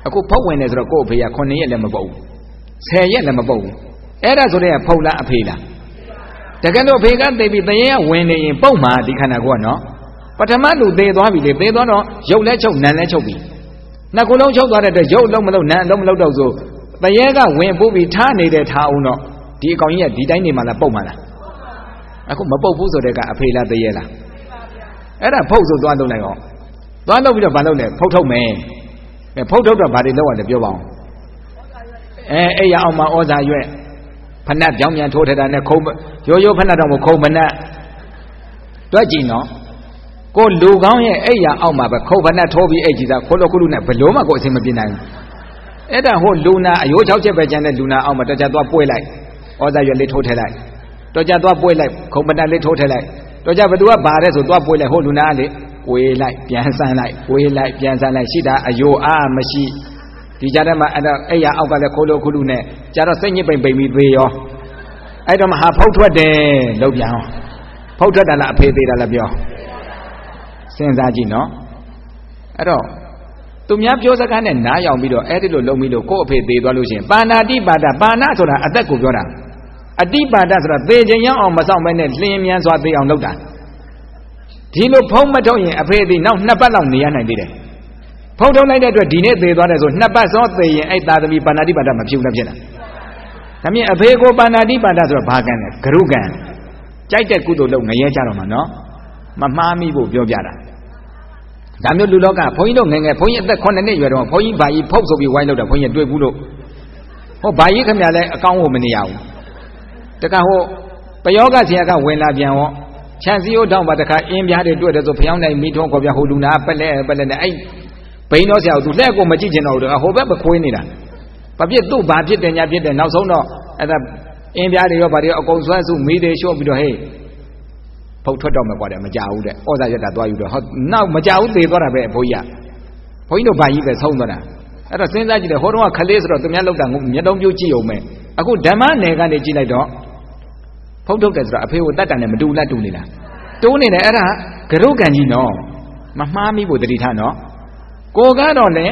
Speaker 1: အခုဖုတ်ဝင်နေဆိုတော့ကို့အဖေက9ရက်လည်းမပုတ်10ရက်လည်းမပုတ်အဲ့ဒါဆိုတဲ့ဖုတ်လားအဖေလားတကယ်လို့အဖေကသိပြီးတရေကဝင်နေရင်ပုတ်မှာဒီခန္ဓာကိုယ်ကနော်ပထမလူသေသွားပြီလေသေသွားတော့ရုပ်လည်းချုပ်နာမ်လည်းချုပ်ပြီနှစ်ခုလုံးချုပ်သွားတဲ့အတွက်ရုပ်လုံးမလုံးနာမ်လုံးမလုံးတော့ဆိုတရေကဝင်ပို့ပြီးထားနေတဲ့ထားအောင်တော့ဒီအကောင်ကြီးကဒီတိုင်းနေမှလားပုတ်မှလားအခုမပုတ်ဘူးဆိုတဲ့ကအဖေလားတရေလားအဲ့ဒါဖုတ်ဆိုသွားလုပ်လိုက်အောင်သွားလုပ်ပြီးတော့ဘာလုပ်လဲဖုတ်ထုတ်မယ်ဖုတ်ထုတ်တော့ဘာတွေလုပ်ရလဲပြောပါအောင်အဲ့ရအောင်မှာဩဇာရွက်ဖဏတ်ကြောင်းမြန်ထိုးထတာနဲ့ခုံရိုးရိုးဖဏတ်တော့မခုံမနဲ့တွက်ကြည့်နော်ကိုလူကောင်းရဲ့အဲ့ရအောင်မှာပဲခုံဖဏတ်ထိုးပြီးအဲ့ကြည့်တာခိုးလို့ခုလူနဲ့ဘလို့မှကိုအဆင်မပြေနိုင်ဘူးအဲ့ဒါဟိုလူနာအယိုး6ချက်ပဲကျန်တဲ့လူနာအောင်မှာတော့ကြသွားပွေးလိုက်ဩဇာရွက်လေးထိုးထလိုက်တော့ကြသွားပွေးလိုက်ခုံဖဏတ်လေးထိုးထလိုက်တော့ကြဘသူကဘာတဲ့ဆိုသွားပွေးလိုက်ဟိုလူနာကလေဝေးလိုက်ပြန်ဆန်းလိုက်ဝေးလိုက်ပြန်ဆန်းလိုက်ရှိတာအယိုးအားမရှိဒီကြတဲ့မှာအဲ့ရအောက်ကလည်းခိုးလို့ခုလူနဲ့ကြတော့စိတ်ညစ်ပိန်ပိန်ပြီးသေးရောအဲ့တော့မဟာဖုတ်ထွက်တယ်လို့ပြန်အောင်ဖုတ်ထွက်တာလားအဖေသေးတာလားပြောစဉ်းစားကြည့်နော်အဲ့တော့သူများပြောစကားနဲ့နားယောင်ပြီးတော့အဲ့ဒီလိုလုံးပြီးလို့ကို့အဖေသေးသွားလို့ရှိရင်ပါဏာတိပါဒပါဏဆိုတာအသက်ကိုပြောတာအတိပါဒဆိုတာသေခြင်းရောက်အောင်မဆောင်မဲနဲ့လျင်မြန်စွာသေအောင်လုပ်တာဒီလိုဖုံးမထုတ်ရင်အဖေသေးနောက်2ပတ်လောက်နေရနိုင်သေးတယ်ဖုံးထုတ်လိုက်တဲ့အတွက်ဒီနေ့သေသွားတယ်ဆို2ပတ်စောသေရင်အဲ့သာသမီပါဏာတိပါဒမဖြစ်ဘူးလားဖြစ်လားဒါမြင်အဖေကိုပါဏာတိပါဒဆိုတာဘာကံလဲဂရုကံကြိုက်တဲ့ကုသိုလ်လုပ်ငရဲကြတော့မှာနော်မမှားမိဖို့ပြောပြတာဒါမျိုးလူလောကဘုန်းကြီးတို့ငယ်ငယ်ဘုန်းကြီးအသက်9နှစ်ရွယ်တော့ဘုန်းကြီးဘာကြီးဖုတ်ဆိုပြီးဝိုင်းလို့တာဘုန်းကြီးတွေ့ဘူးလို့ဟောဘာကြီးခင်ဗျာလဲအကောင်းကိုမနေရဘူးတခါဟိုပယောဂဆရာကဝင်လာပြန်ဟောခြံစည်းရိုးတောင်းပါတခါအင်းပြားတွေတွေ့တယ်ဆိုဖျောင်းနိုင်မိထုံးခေါ်ပြဟိုလူနာပက်လက်နဲ့အဲ့ဘိန်းတော်ဆရာကသူလှဲ့ကိုမကြည့်ချင်တော့ဘူးဟိုဘက်မခွေးနေတာဘာဖြစ်သူ့ဘာဖြစ်တယ်ညာဖြစ်တယ်နောက်ဆုံးတော့အဲ့ဒါအင်းပြားတွေရောဗါတွေအကုန်ဆွဲစုမိတွေရှို့ပြီးတော့ဟေးဖုတ်ထွက်တော့မယ်ကွာတယ်မကြဘူးတဲ့ဩဇာရက်တာသွားယူတော့ဟောနောက်မကြဘူးသေသွားတာပဲဘုန်းကြီးတို့ဘာကြီးပဲဆုံးသွားတာအဲ့တော့စဉ်းစားကြည့်တယ်ဟိုတုန်းကခလေးဆိုတော့သူများလောက်တာမျက်တုံးပြိုးကြည့်အောင်မယ်အခုဓမ္မနယ်ကနေကြည့်လိုက်တော့ဖုတ်ထုတ်တယ်ဆိုတော့အဖေကိုတတ်တယ်နဲ့မတူလားတူနေလားတူနေတယ်အဲ့ဒါဂရုကံကြီးနော်မမှားမိဖို့တတိထားနော်ကိုကတော့လည်း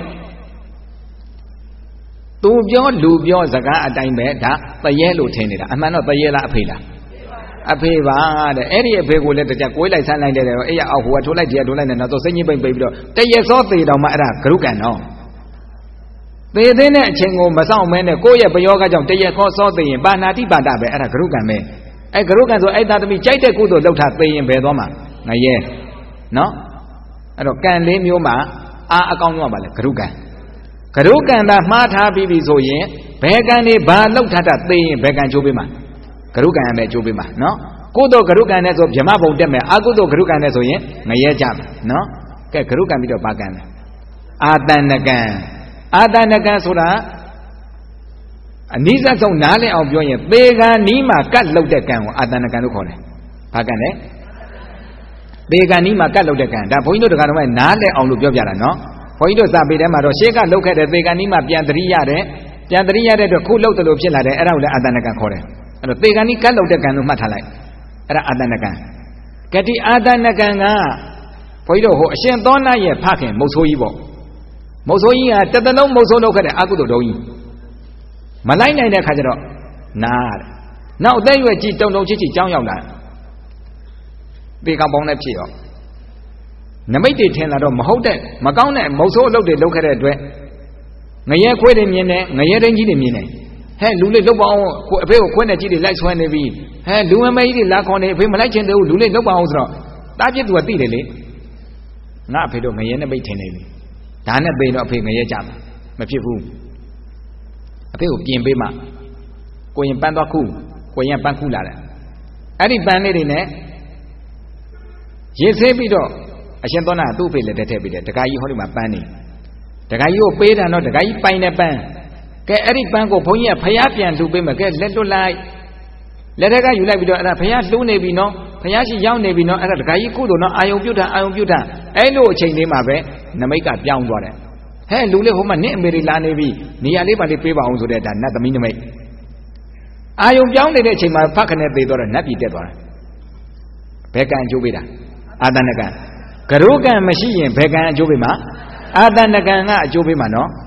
Speaker 1: သူပြောလူပြောစကားအတိုင်းပဲဒါတရေလို့ထင်နေတာအမှန်တော့တရေလားအဖေလားအဖေပါတဲ့အဲ့ဒီအဖေကိုလည်းတကြကိုယ်လိုက်ဆန်းလိုက်တယ်အဲ့ရအောက်ဟိုကထိုးလိုက်တရားထိုးလိုက်နေတော့စိတ်ညစ်ပိတ်ပြီးတော့တရေစောသေးတောင်မှအဲ့ဒါဂရုကံနော်သေသေးတဲ့အချိန်ကိုမဆောင်မဲနဲ့ကိုယ့်ရဲ့ပယောဂကြောင့်တရေခေါ်စောသေးရင်ပါဏာတိပါဒပဲအဲ့ဒါဂရုကံပဲအဲ့ဂရုကံဆိုအဲ့သာသမီကြိုက်တဲ့ကုသိုလ်လုပ်တာသေရင်ဘယ်သွားမှာငရဲနော်အဲ့တော့ကံလေးမျိုးမှာအားအကောင်းဆုံးပါလေဂရုကံသာမှားထားပြီးပြီဆိုရင်ဘယ်ကံနေဘာလောက်ထတာသိရင်ဘယ်ကံချိုးပေးမှာဂရုကံပဲချိုးပေးမှာနော်ကုသိုလ်ဂရုကံနဲ့ဆိုဗြဟ္မဘုံတက်မယ်အကုသိုလ်ဂရုကံနဲ့ဆိုရင်ငရဲကြမယ်နော်ကဲဂရုကံပြီးတော့ဘာကံလဲအာတဏကံဆိုတာအနိစ္စဆုံးနားလည်အောင်ပြောရင်သေကံနီးမှာကတ်လောက်တဲ့ကံကိုအာတဏကံလို့ခေါ်တယ်ဘာကံလဲသေကံနီးမှာကတ်လောက်တဲ့ကံဒါဘုန်းကြီးတို့တခါတော့နားလည်အောင်လို့ပြောပြတာနော်ဘုန်းကြီးတို့စာပေထဲမှာတော့ရှေးကလုတ်ခဲ့တဲ့သေကံနီးမှာပြန်တရိရတယ်အတွက်ခုလုတ်တယ်လို့ဖြစ်လာတယ်အဲ့ဒါကိုလည်းအာတဏကံခေါ်တယ်အဲ့တော့သေကံနီးကတ်လုတ်တဲ့ကံလို့မှတ်ထားလိုက်အဲ့ဒါအာတဏကံကတိအာတဏကံကဘုန်းကြီးတို့ဟိုအရှင်သောနာရဲ့ဖခင်မုတ်ဆိုးကြီးပေါ့မုတ်ဆိုးကြီးကတသလုံးမုတ်ဆိုးလုပ်ခဲ့တဲ့အကုသိုလ်တုံးကြီးမလိုက်နိုင်တဲ့ခါကျတော့နားတယ်နောက်အသက်ရွယ်ကြီးတုံချစ်ကြောင်းရောက်လာသေကောင်ပေါင်းနဲ့ဖြစ်ရောနမိတ်တွေထင်လာတော့မဟုတ်တဲ့မကောင်းတဲ့မုတ်ဆိုးအလုပ်တွေလုပ်ခဲ့တဲ့အတွက်ငရဲခွေးတွေမြင်တယ်ငရဲတိုင်းကြီးတွေမြင်တယ်ဟဲ့လူလေးလုတ်ပါအောင်အဖေကိုခွေးနဲ့ကြီးတွေလိုက်ဆွဲနေပြီဟဲ့လူမမေကြီးတွေလာခေါ်နေအဖေမလိုက်ချင်သေးဘူးလူလေးလုတ်ပါအောင်ဆိုတော့တားပြစ်သူကသိတယ်လေငါအဖေတို့ငရဲနဲ့မိတ်ထင်နေပြီဒါနဲ့ပေတော့အဖေငရဲကြမှာမဖြစ်ဘူးအဖေကိုပြင်ပေးမှကိုရင်ပန်းသွားခုကိုရင်ပန်းခုလာတယ်အဲ့ဒီပန်းလေးတွေနဲ့ရေဆေးပြီးတော့အရှင်သောနာသူ့ဖေလက်ထည့်ပြီးတယ်တခါကြီးဟောဒီမှာပန်းနေတခါကြီးကိုပေးတာတော့တခါကြီးပိုင်တဲ့ပန်းကဲအဲ့ဒီပန်းကိုဘုန်းကြီးကဖျားပြန်လှူပေးမယ်ကဲလက်လွတ်လိုက်လက်ထက်ကယူလိုက်ပြီးတော့အဲ့ဒါဖျားလှူနေပြီနော်ဖျားရှိရောက်နေပြီနော်အဲ့ဒါတခါကြီးကုသိုလ်နော်အာယုံပြုတ်တာအဲ့လိုအချိန်လေးမှာပဲနမိတ်ကပြောင်းသွားတယ်ဟဲ့လူလေးဟိုမှာနင့်အမေရိလာနေပြီနေရာလေးပါလေးပေးပါအောင်ဆိုတဲ့ဒါနတ်သမီးနမိတ်အာယုံပြောင်းနေတဲ့အချိန်မှာဖတ်ခနဲ့သေးတော့နတ်ပြည်တက်သွားတယ်ဘယ်ကံအကျိုးပေးတာအာတဏကံဂရုကံမရှိရင်ဘယ်ကံအကျိုးပေးမှာအာတဏကံကအကျိုးပေးမှာနော်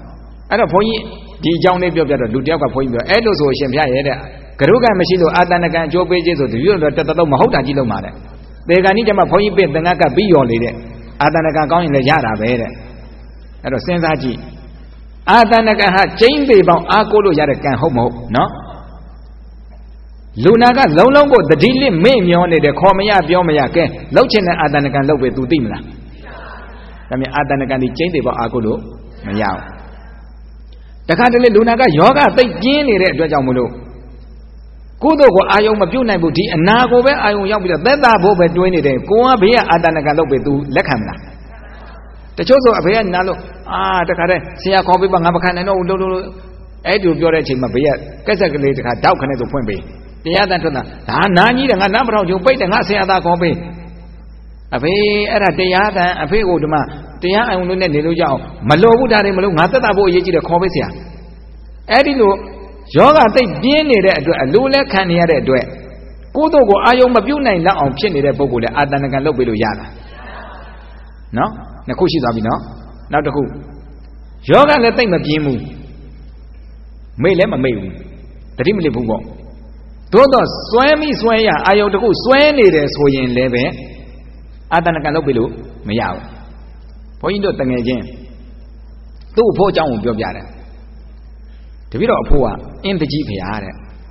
Speaker 1: အဲ့တော့ဘုန်းကြီးဒီအကြောင်းလေးပြောပြတော့လူတယောက်ကဘုန်းကြီးပြောအဲ့လိုဆိုရှင်ဖျားရဲ့တဲ့ကရုကံမရှိလို့အာတဏကံအကျိုးပေးခြင်းဆိုတပြည့်တော့တသက်မဟုတ်တာကြီးလုံးပါတဲ့တေကံကြီးကျမှဘုန်းကြီးပြင်သင်္ကကပြီးရော်လေတဲ့အာတဏကံကောင်းရင်လည်းရတာပဲတဲ့အဲ့တော့စဉ်းစားကြည့်အာတဏကံဟာကျိန်းသေးပေါင်းအားကိုးလို့ရတဲ့ကံဟုတ်မဟုတ်နော်လူနာကလုံးလုံးကိုတတိလစ်မေ့မျောနေတယ်ခေါ်မရပြောမရကဲလှုပ်ချင်တဲ့အာတဏကံလှုပ်ပဲ तू သိမလားဒါမြင်အာတဏကံဒီကျိန်းသေးပေါင်းအားကိုးလို့မရဘူးတခါတလေလူနာကယောဂသိပ်ပြင်းနေတဲ့အတွက်ကြောင့်မလို့ကုသိုလ်ကိုအာယုံမပြုတ်နိုင်ဘူးဒီအနာကိုပဲအာယုံရောက်ပြီးတော့သက်သာဖို့ပဲတွေးနေတယ်ကိုကဘေးကအာတဏကံလုပ်ပဲ तू လက်ခံမလားတချို့ဆိုအဖေကနားလို့တခါတည်းဆရာခေါ်ပေးပါငါမခံနိုင်တော့လို့အဲ့ဒီပြောတဲ့အချိန်မှာဘေးကကက်ဆက်ကလေးတခါတောက်ခနဲ့ဆိုဖွင့်ပေးတရားတန်ထွက်တာဒါနာကြီးတယ်ငါနားမထောင်ချင်ပိတ်တယ်ငါဆရာသားခေါ်ပေးအဖေအဲ့ဒါတရားတန်အဖေကိုဒီမှာတရားအာယုံလို့နဲ့နေလို့ရအောင်မလိုဘူးဒါတွေမလို့ငါသက်သာဖို့အရေးကြီးတယ်ခေါ်ပေးဆရာအဲ့ဒီလိုယောဂသိပ်ပြင်းနေတဲ့အတွက်အလိုလဲခံနေရတဲ့အတွက်ကိုယ်တို့ကိုအာယုံမပြုတ်နိုင်လောက်အောင်ဖြစ်နေတဲ့ပုဂ္ဂိုလ်လည်းအာတဏကံလုပ်ပေးလို့ရတာနော်နှစ်ခုရှိသွားပြီနော်နောက်တစ်ခုယောဂလည်းသိပ်မပြင်းဘူးမိတ်လည်းမမိတ်ဘူးတတိမလစ်ဘူးပေါ့သို့တော့စွဲမိစွဲရအာယုံတစ်ခုစွဲနေတယ်ဆိုရင်လည်းပဲအာတဏကံလုပ်ပေးလို့မရဘူးဘုန်းကြီးတို့တငယ်ချင်းသူ့အဖိုးအကြောင်းကိုပြောပြတယ်တပည့်တော်အဖိုးကအင်းတကြီးဖရာတဲ့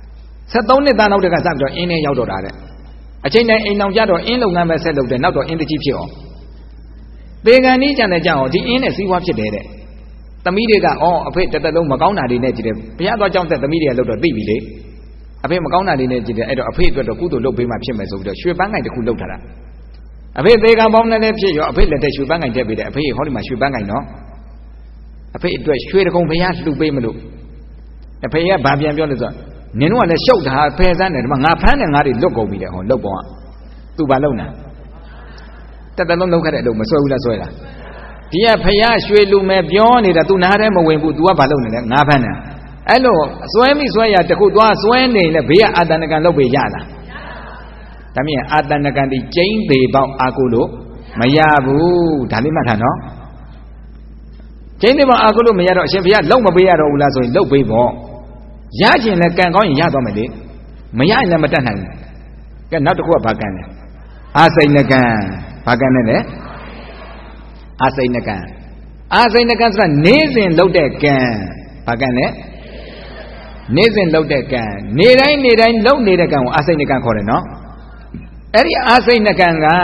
Speaker 1: 73နှစ်သားနောက်တက်ကစပြီးတော့အင်းနဲ့ရောက်တော့တာတဲ့အချိန်တိုင်းအိမ်အောင်ကြတော့အင်းလုပ်ငန်းပဲဆက်လုပ်တယ်နောက်တော့အင်းတကြီးဖြစ်အောင်ပေကံဤကြံတဲ့ကြောင့်ဒီအင်းနဲ့စီးပွားဖြစ်တယ်တဲ့သမီးတွေကအဖေတစ်သက်လုံးမကောင်းတာတွေနဲ့ကြည့်တယ်ဘုရားသွားကြောင်းတဲ့သမီးတွေကလုပ်တော့သိပြီလေအဖေမကောင်းတာတွေနဲ့ကြည့်တယ်အဲ့တော့အဖေအတွက်တော့ကုသိုလ်လုပ်ပေးမှဖြစ်မယ်ဆိုပြီးတော့ရွှေပန်းကိုင်တစ်ခုလုပ်ထားတာအဖေပေကံပေါင်းနဲ့လည်းဖြစ်ရောအဖေလက်ထက်ရွှေပန်းကိုင်တက်ပေးတယ်အဖေဟောဒီမှာရွှေပန်းကိုင်နော်အဖေအတွက်ရွှေတကုံဘုရားလှူပေးမလို့အဖေကဘာပြန်ပြောလဲဆိုတော့နင်တို့ကလည်းရှုပ်တာဖယ်စမ်းတယ်ဒီမှာငါဖမ်းတယ်ငါတွေလွတ်ကုန်ပြီတဲ့ဟောလုတ်ပေါင်းကသူဘာလုပ်နာတက်တက်လုံးလောက်ခဲ့တဲ့အလုပ်မဆွဲဘူးလားဆွဲတာဒီကဖယားရွှေလူမဲ့ပြောနေတာ तू နားထဲမဝင်ဘူး तू ကဘာလုပ်နေလဲငါဖမ်းတယ်အဲ့လိုဆွဲမိဆွဲရတခုသွားဆွဲနေလဲဘေးကအာတဏကံလုပ်ပေးရလားဒါမြင်အာတဏကံဒီကျိန်းသေးပေါက်အာကိုလို့မရဘူးဒါလေးမှတ်ထားနော်ကျိန်းသေးပေါက်အာကိုလို့မရတော့အရှင်ဘုရားလုံမပေးရတော့ဘူးလားဆိုရင်လုပ်ပေးပေါ့ရကျင်လဲကံကောင်းရင်ရသွားမယ်လေမရရင်လည်းမတတ်နိုင်ဘူးကဲနောက်တစ်ခုကဘာကံလဲအာစိဏကံဘာကံနဲ့လဲအာစိဏကံအာစိဏကံဆိုတာနေစဉ်လုပ်တဲ့ကံဘာကံလဲနေစဉ်လုပ်တဲ့ကံနေတိုင်းလုပ်နေတဲ့ကံကိုအာစိဏကံခေါ်တယ်နော်အဲ့ဒီအာစိဏကံက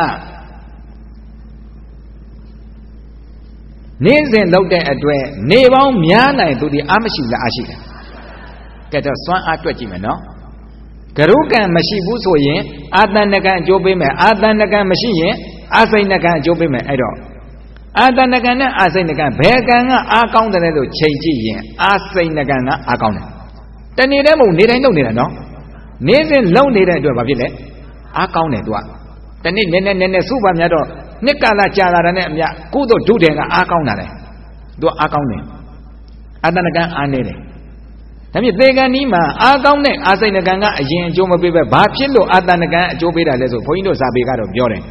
Speaker 1: နေ့စဉ်လုပ်တဲ့အတွက်နေပေါင်းများနိုင်သူဒီအားမရှိလားအားရှိတယ်ကဲတော့စွမ်းအားတွက်ကြည့်မယ်နော်ကရုကံမရှိဘူးဆိုရင်အာတဏကံအကျိုးပေးမယ်အာတဏကံမရှိရင်အာစိဏကံအကျိုးပေးမယ်အဲ့တော့အာတဏကံနဲ့အာစိဏကံဘယ်ကံကအားကောင်းတယ်လို့ချိန်ကြည့်ရင်အာစိဏကံကအားကောင်းတယ်တနေ့တည်းမဟုတ်နေတိုင်းလုပ်နေတာနော်နေ့စဉ်လုပ်နေတဲ့အတွက်ဘာဖြစ်လဲအားကောင်းတယ်သူကတနေ့နည်းနည်းစုပါများတော့နှစ်ကာလကြာလာတဲ့နဲ့အမြကုသိုလ်ဒုတယ်ကအားကောင်းတာလေသူကအားကောင်းတယ်အာတဏကံအားနေတယ်ဒါဖြင့်သေကံဤမှာအားကောင်းတဲ့အာစိဏကံကအရင်အကျိုးမပေးပဲဘာဖြစ်လို့အာတဏကံအကျိုးပေးတာလဲဆိုဘုန်းကြီးတို့ဇာပေကတော့ပြောတယ်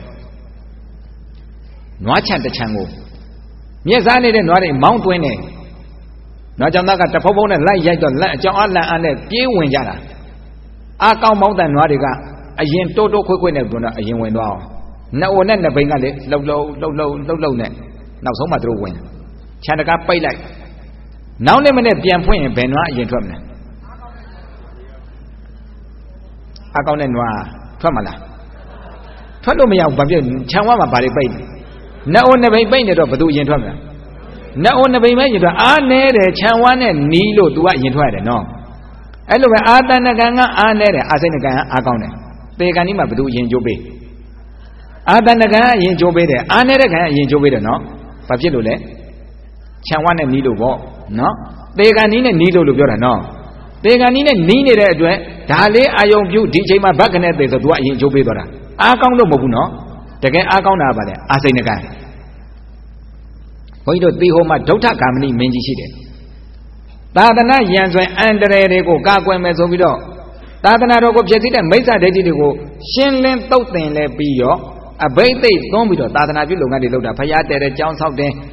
Speaker 1: နွားချံတစ်ချံကိုမြက်စားနေတဲ့နွားတွေမောင်းသွင်းတယ်နွားကြောင့်သားကတဖုံဖုံနဲ့လိုက်ရိုက်တော့လက်အကြောင်းအလန့်အားနဲ့ပြေးဝင်ကြတာအားကောင်းမောင်းတဲ့နွားတွေကအရင်တိုးတိုးခွေ့ခွေ့နဲ့တွန်းတော့အရင်ဝင်သွားအောင်နှစ်အိုနဲ့နှစ်ဘိန်းကလေလှုပ်နဲ့နောက်ဆုံးမှသူတို့ဝင်ခြံတကားပိတ်လိုက်နောက်နေ့မနေ့ပြန်ဖွင့်ရင်ဘယ်နွားအရင်ထွက်မလဲအကောင်းတဲ့နွားထွက်မလားထွက်လို့မရဘူးဘာဖြစ်ခြံဝါမှာဘာတွေပိတ်နေနှစ်အိုနှစ်ဘိန်းပိတ်နေတော့ဘယ်သူအရင်ထွက်မလဲနှစ်အိုနှစ်ဘိန်းပဲရင်ထွက်အားနေတယ်ခြံဝါနဲ့နီးလို့ तू ကအရင်ထွက်ရတယ်နော်အဲ့လိုပဲအာတဏကံကအားနေတယ်အာစိဏကံကအားကောင်းတယ်သေကံဒီမှာဘယ်သူအရင်ကျိုးပေးအာတဏကံအရင်ကျိုးပေးတယ်အားနေတဲ့ကံအရင်ကျိုးပေးတယ်နော်ဘာဖြစ်လို့လဲခြံဝါနဲ့နီးလို့ပေါ့နော်သေကံနီးနဲ့နီးလို့ပြောတာနော်သေကံနီးနဲ့နီးနေတဲ့အတွက်ဒါလေးအာယုံပြုဒီချိန်မှာဘက်ကနေသေဆို तू ကအရင်ကျိုးပေးသွားတာအားကောင်းလို့မဟုတ်ဘူးနော်တကယ်အားကောင်းတာပါလေအာစိဏကံဘုန်းကြီးတို့သေဟောမှာဒုဋ္ဌကာမဏိမင်းကြီးရှိတယ်သာသနာယံဆွဲအန္တရာယ်တွေကိုကာကွယ်မယ်ဆိုပြီးတော့သာသနာတော်ကိုဖြစ်စေတဲ့မိစ္ဆာဒိဋ္ဌိတွေကိုရှင်းလင်းသုတ်သင်လဲပြီးရောအဘိဓိတ်သွန်းပြီးတော့သာသနာပြုလုပ်ငန်းတွေလုပ်တာဖရာတဲတဲ့ကျောင်းဆောက်တယ်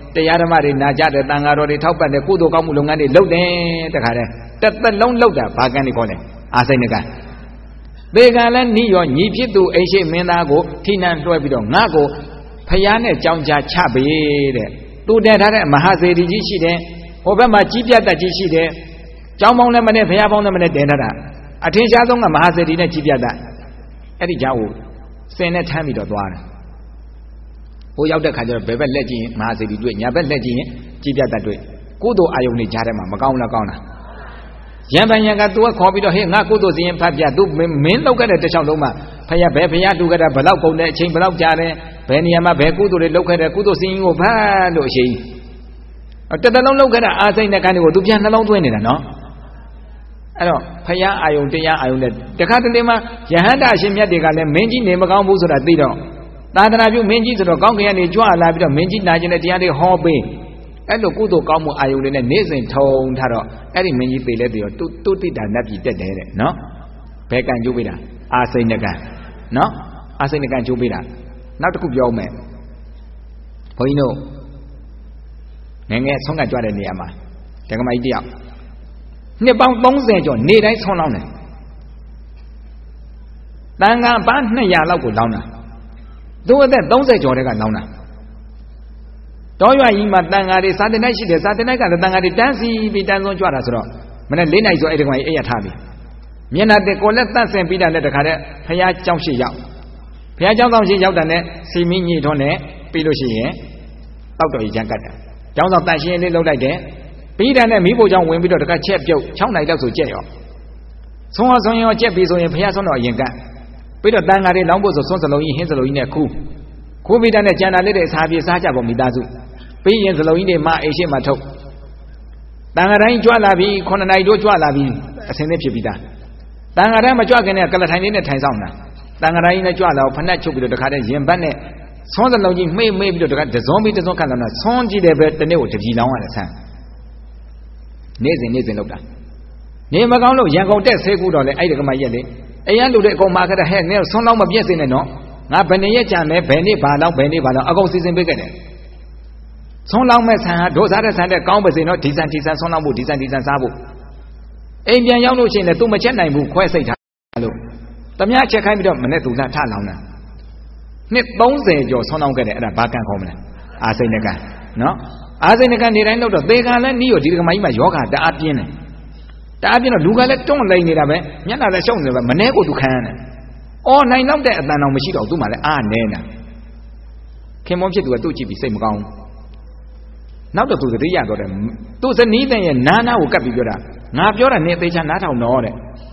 Speaker 1: တရားဓမ္မတွေနာကြတဲ့တန်ဃာတော်တွေထောက်ပံ့တဲ့ကုသိုလ်ကောင်းမှုလုပ်ငန်းတွေလုပ်တယ်တခါတည်းတစ်သက်လုံးလုပ်တာဘာကံတွေခေါ်လဲအာစိဏကံသေကံလည်းနိရောညီဖြစ်သူအိရှိမင်းသားကိုထိနှံလွှဲပြီးတော့ငါ့ကိုဖျားနဲ့ကြောင်းကြားချပေးတဲ့သူတည်ထားတဲ့မဟာစေတီကြီးရှိတယ်ဟိုဘက်မှာကြီးပြတ်တတ်ကြီးရှိတယ်ကျောင်းပေါင်းလည်းမနဲ့ဖျားပေါင်းလည်းမနဲ့တင်ထားတာအထင်ရှားဆုံးကမဟာစေတီနဲ့ကြီးပြတ်တတ်အဲ့ဒီကြောင်းကိုစင်နဲ့ထမ်းပြီးတော့သွားတယ်ဟိုရောက်တဲ့ခါကျတော့ဘယ်ဘက်လက်ကြည့်ရင်မဟာစေတီတွေ့ညာဘက်လက်ကြည့်ရင်ကြီးပြတ်တတ်တွေ့ကုသိုလ်အာယုန်တွေကြားထဲမှာမကောင်းလားကောင်းလားရံပန်ရံကသူကခေါ်ပြီးတော့ဟေ့ငါကုသိုလ်စီရင်ဖတ်ပြသူမင်းလောက်ခဲ့တဲ့တစ်ချောင်းလုံးမှာဖယားဘယ်ဖယားတူခဲ့တာဘလောက်ကုန်တဲ့အချိန်ဘလောက်ကြာတယ်ဘယ်နေရာမှာဘယ်ကုသိုလ်တွေလောက်ခဲ့တဲ့ကုသိုလ်စီရင်ကိုဖတ်လို့အရှိတစ်တလုံးလောက်ခဲ့တာအာစိဏကံတွေကိုသူပြန်နှလုံးသွင်းနေတာနော်အဲ့တော့ဖယားအာယုန်တရားအာယုန်နဲ့တခါတလေမှာယဟန္တာရှင်မြတ်တွေကလည်းမင်းကြီးနေမကောင်းဘူးဆိုတာသိတော့သာသနာပြုမင်းကြီးဆိုတော့ကောင်းကင်ကနေကြွလာပြီးတော့မင်းကြီးနာကျင်တဲ့တရားတွေဟောပေးအဲ့လိုကုသိုလ်ကောင်းမှုအာယုန်တွေနဲ့နေ့စဉ်ထုံထားတော့အဲ့ဒီမင်းကြီးပေလဲပြီးတော့သူတိတာနတ်ပြည်တက်တယ်တဲ့နော်ဘယ်ကံကျိုးပေးတာအာစိဏကံနော်အာစိဏကံကျိုးပေးတာနောက်တစ်ခုပြောမယ်ဘုန်းကြီးတို့ငယ်ငယ်ဆုံးကကြွတဲ့နေရာမှာဓမ္မကြီးတယောက်နှစ်ပေါင်း30ကျော်နေတိုင်းဆုံးလောင်းတယ်တန်ခါပန်း200လောက်ကိုလောင်းတာသူ့အသက်30ကျော်တဲ့ကလောင်းတာတောရွာကြီးမှာတန်ဃာတွေစာတင်တိုက်ရှိတယ်စာတင်တိုက်ကလည်းတန်ဃာတွေတန်းစီပြီးတန်းဆုံးကြွတာဆိုတော့မနေ့4နိုင်ဆိုအဲ့ဒီကောင်ကြီးအိပ်ရထားပြီမျက်နှာတက်ကိုလည်းတန့်စင်ပြီးတာနဲ့တခါတည်းဖះเจ้าရှိရောက်ဖះเจ้าဆောင်ရှိရောက်တယ်နဲ့စီမီညိထွန်းနဲ့ပြီးလို့ရှိရင်တောက်တော်ကြီးချမ်းကတ်တယ်เจ้าဆောင်တန်ရှင်းလေးလှုပ်လိုက်တယ်ပြီးတာနဲ့မိဖို့เจ้าဝင်ပြီးတော့တခါချက်ပြုတ်6နိုင်လောက်ဆိုကြက်ရောဆုံးအောင်ဆုံးရောကြက်ပြီးဆိုရင်ဖះဆုံးတော့အရင်ကတ်ပြီးတော့တန်ဃာတွေလောင်းဖို့ဆိုဆုံးစလုံးကြီးဟင်းစလုံးကြီးနဲ့ခူးပြီးတာနဲ့ကျန်တာလေးတွေစားပြေးစားကြပေါ့မိသားစုပြီးရင်စလုံးကြီးတွေမအိရှိမှထုတ်တန်ဃာတိုင်းကြွလာပြီး9နိုင်တို့ကြွလာပြီးအစင်းသေးဖြစ်ပြီးသားတန်ဃာတိုင်းမကြွခင်နဲ့ကလထိုင်လေးနဲ့ထိုင်ဆောင်တာတန်ဃာတိုင်းနဲ့ကြွလာတော့ဖနှက်ချုပ်ပြီးတော့တခါတည်းရင်ဘတ်နဲ့ဆွန်းစလုံးကြီးမှိတ်ပြီးတော့တခါတစုံပြီးတစုံခတ်လာတော့ဆွန်းကြည့်တယ်ပဲတနေ့ကိုတပြီလောင်းရတယ်ဆန်းနေ့စဉ်လောက်တာနေမကောင်းလို့ရန်ကုန်တက်ဆေးကူတော့လေအဲ့ဒီကမှရက်လေအရန်လူတွေအကုန်မှာခဲ့တဲ့ဟဲ့နင်းဆွန်းလောင်းမပြည့်စင်နဲ့နော်ငါဘယ်နေရက်ကြာမယ်ဘယ်နေ့ဘာလောက်ဘယ်နေ့ဘာလောက်အကုန်စီစဉ်ပေးခဲ့တယ်ဆွန်းလောင်းမဲ့ဆန်ဟာဒိုးစားတဲ့ဆန်တဲ့ကောင်းပါစေနော်ဒီဆန်ဆွန်းလောင်းဖို့ဒီဆန်စားဖို့အိမ်ပြန်ရောက်လို့ရှိရင်လည်းသူမချက်နိုင်ဘူးခွဲစိတ်ထားလို့တမ ्या ချက်ခိုင်းပြီးတော့မနဲ့သူလားထလောင်းတာနှစ်30ကျော်ဆွန်းလောင်းခဲ့တယ်အဲ့ဒါဘာကံခေါ်မလဲအာစိဏကံနော်အာစိဏကံနေတိုင်းလို့တော့သေကံလည်းနီးရောဒီကမကြီးမှာယောဂတအားပြင်းတယ်တအားပြင်းတော့လူကလည်းတွန့်လိန်နေတာပဲမျက်နှာလည်းရှုံနေပဲမနှဲကိုသူခံရတယ်အော်နိုင်တော့တဲ့အတန်တော်မရှိတော့သူ့မှာလည်းအားနဲနေတာခင်မုန်းဖြစ်သူကသူ့ကြည့်ပြီးစိတ်မကောင်းနောက်တော့သူသတိရတော့တယ်သူဇနီးတဲ့ရဲ့နားကိုကပ်ပြီးပြောတာငါပြောတာနင်းအသေးချာနားထောင်တော့တဲ့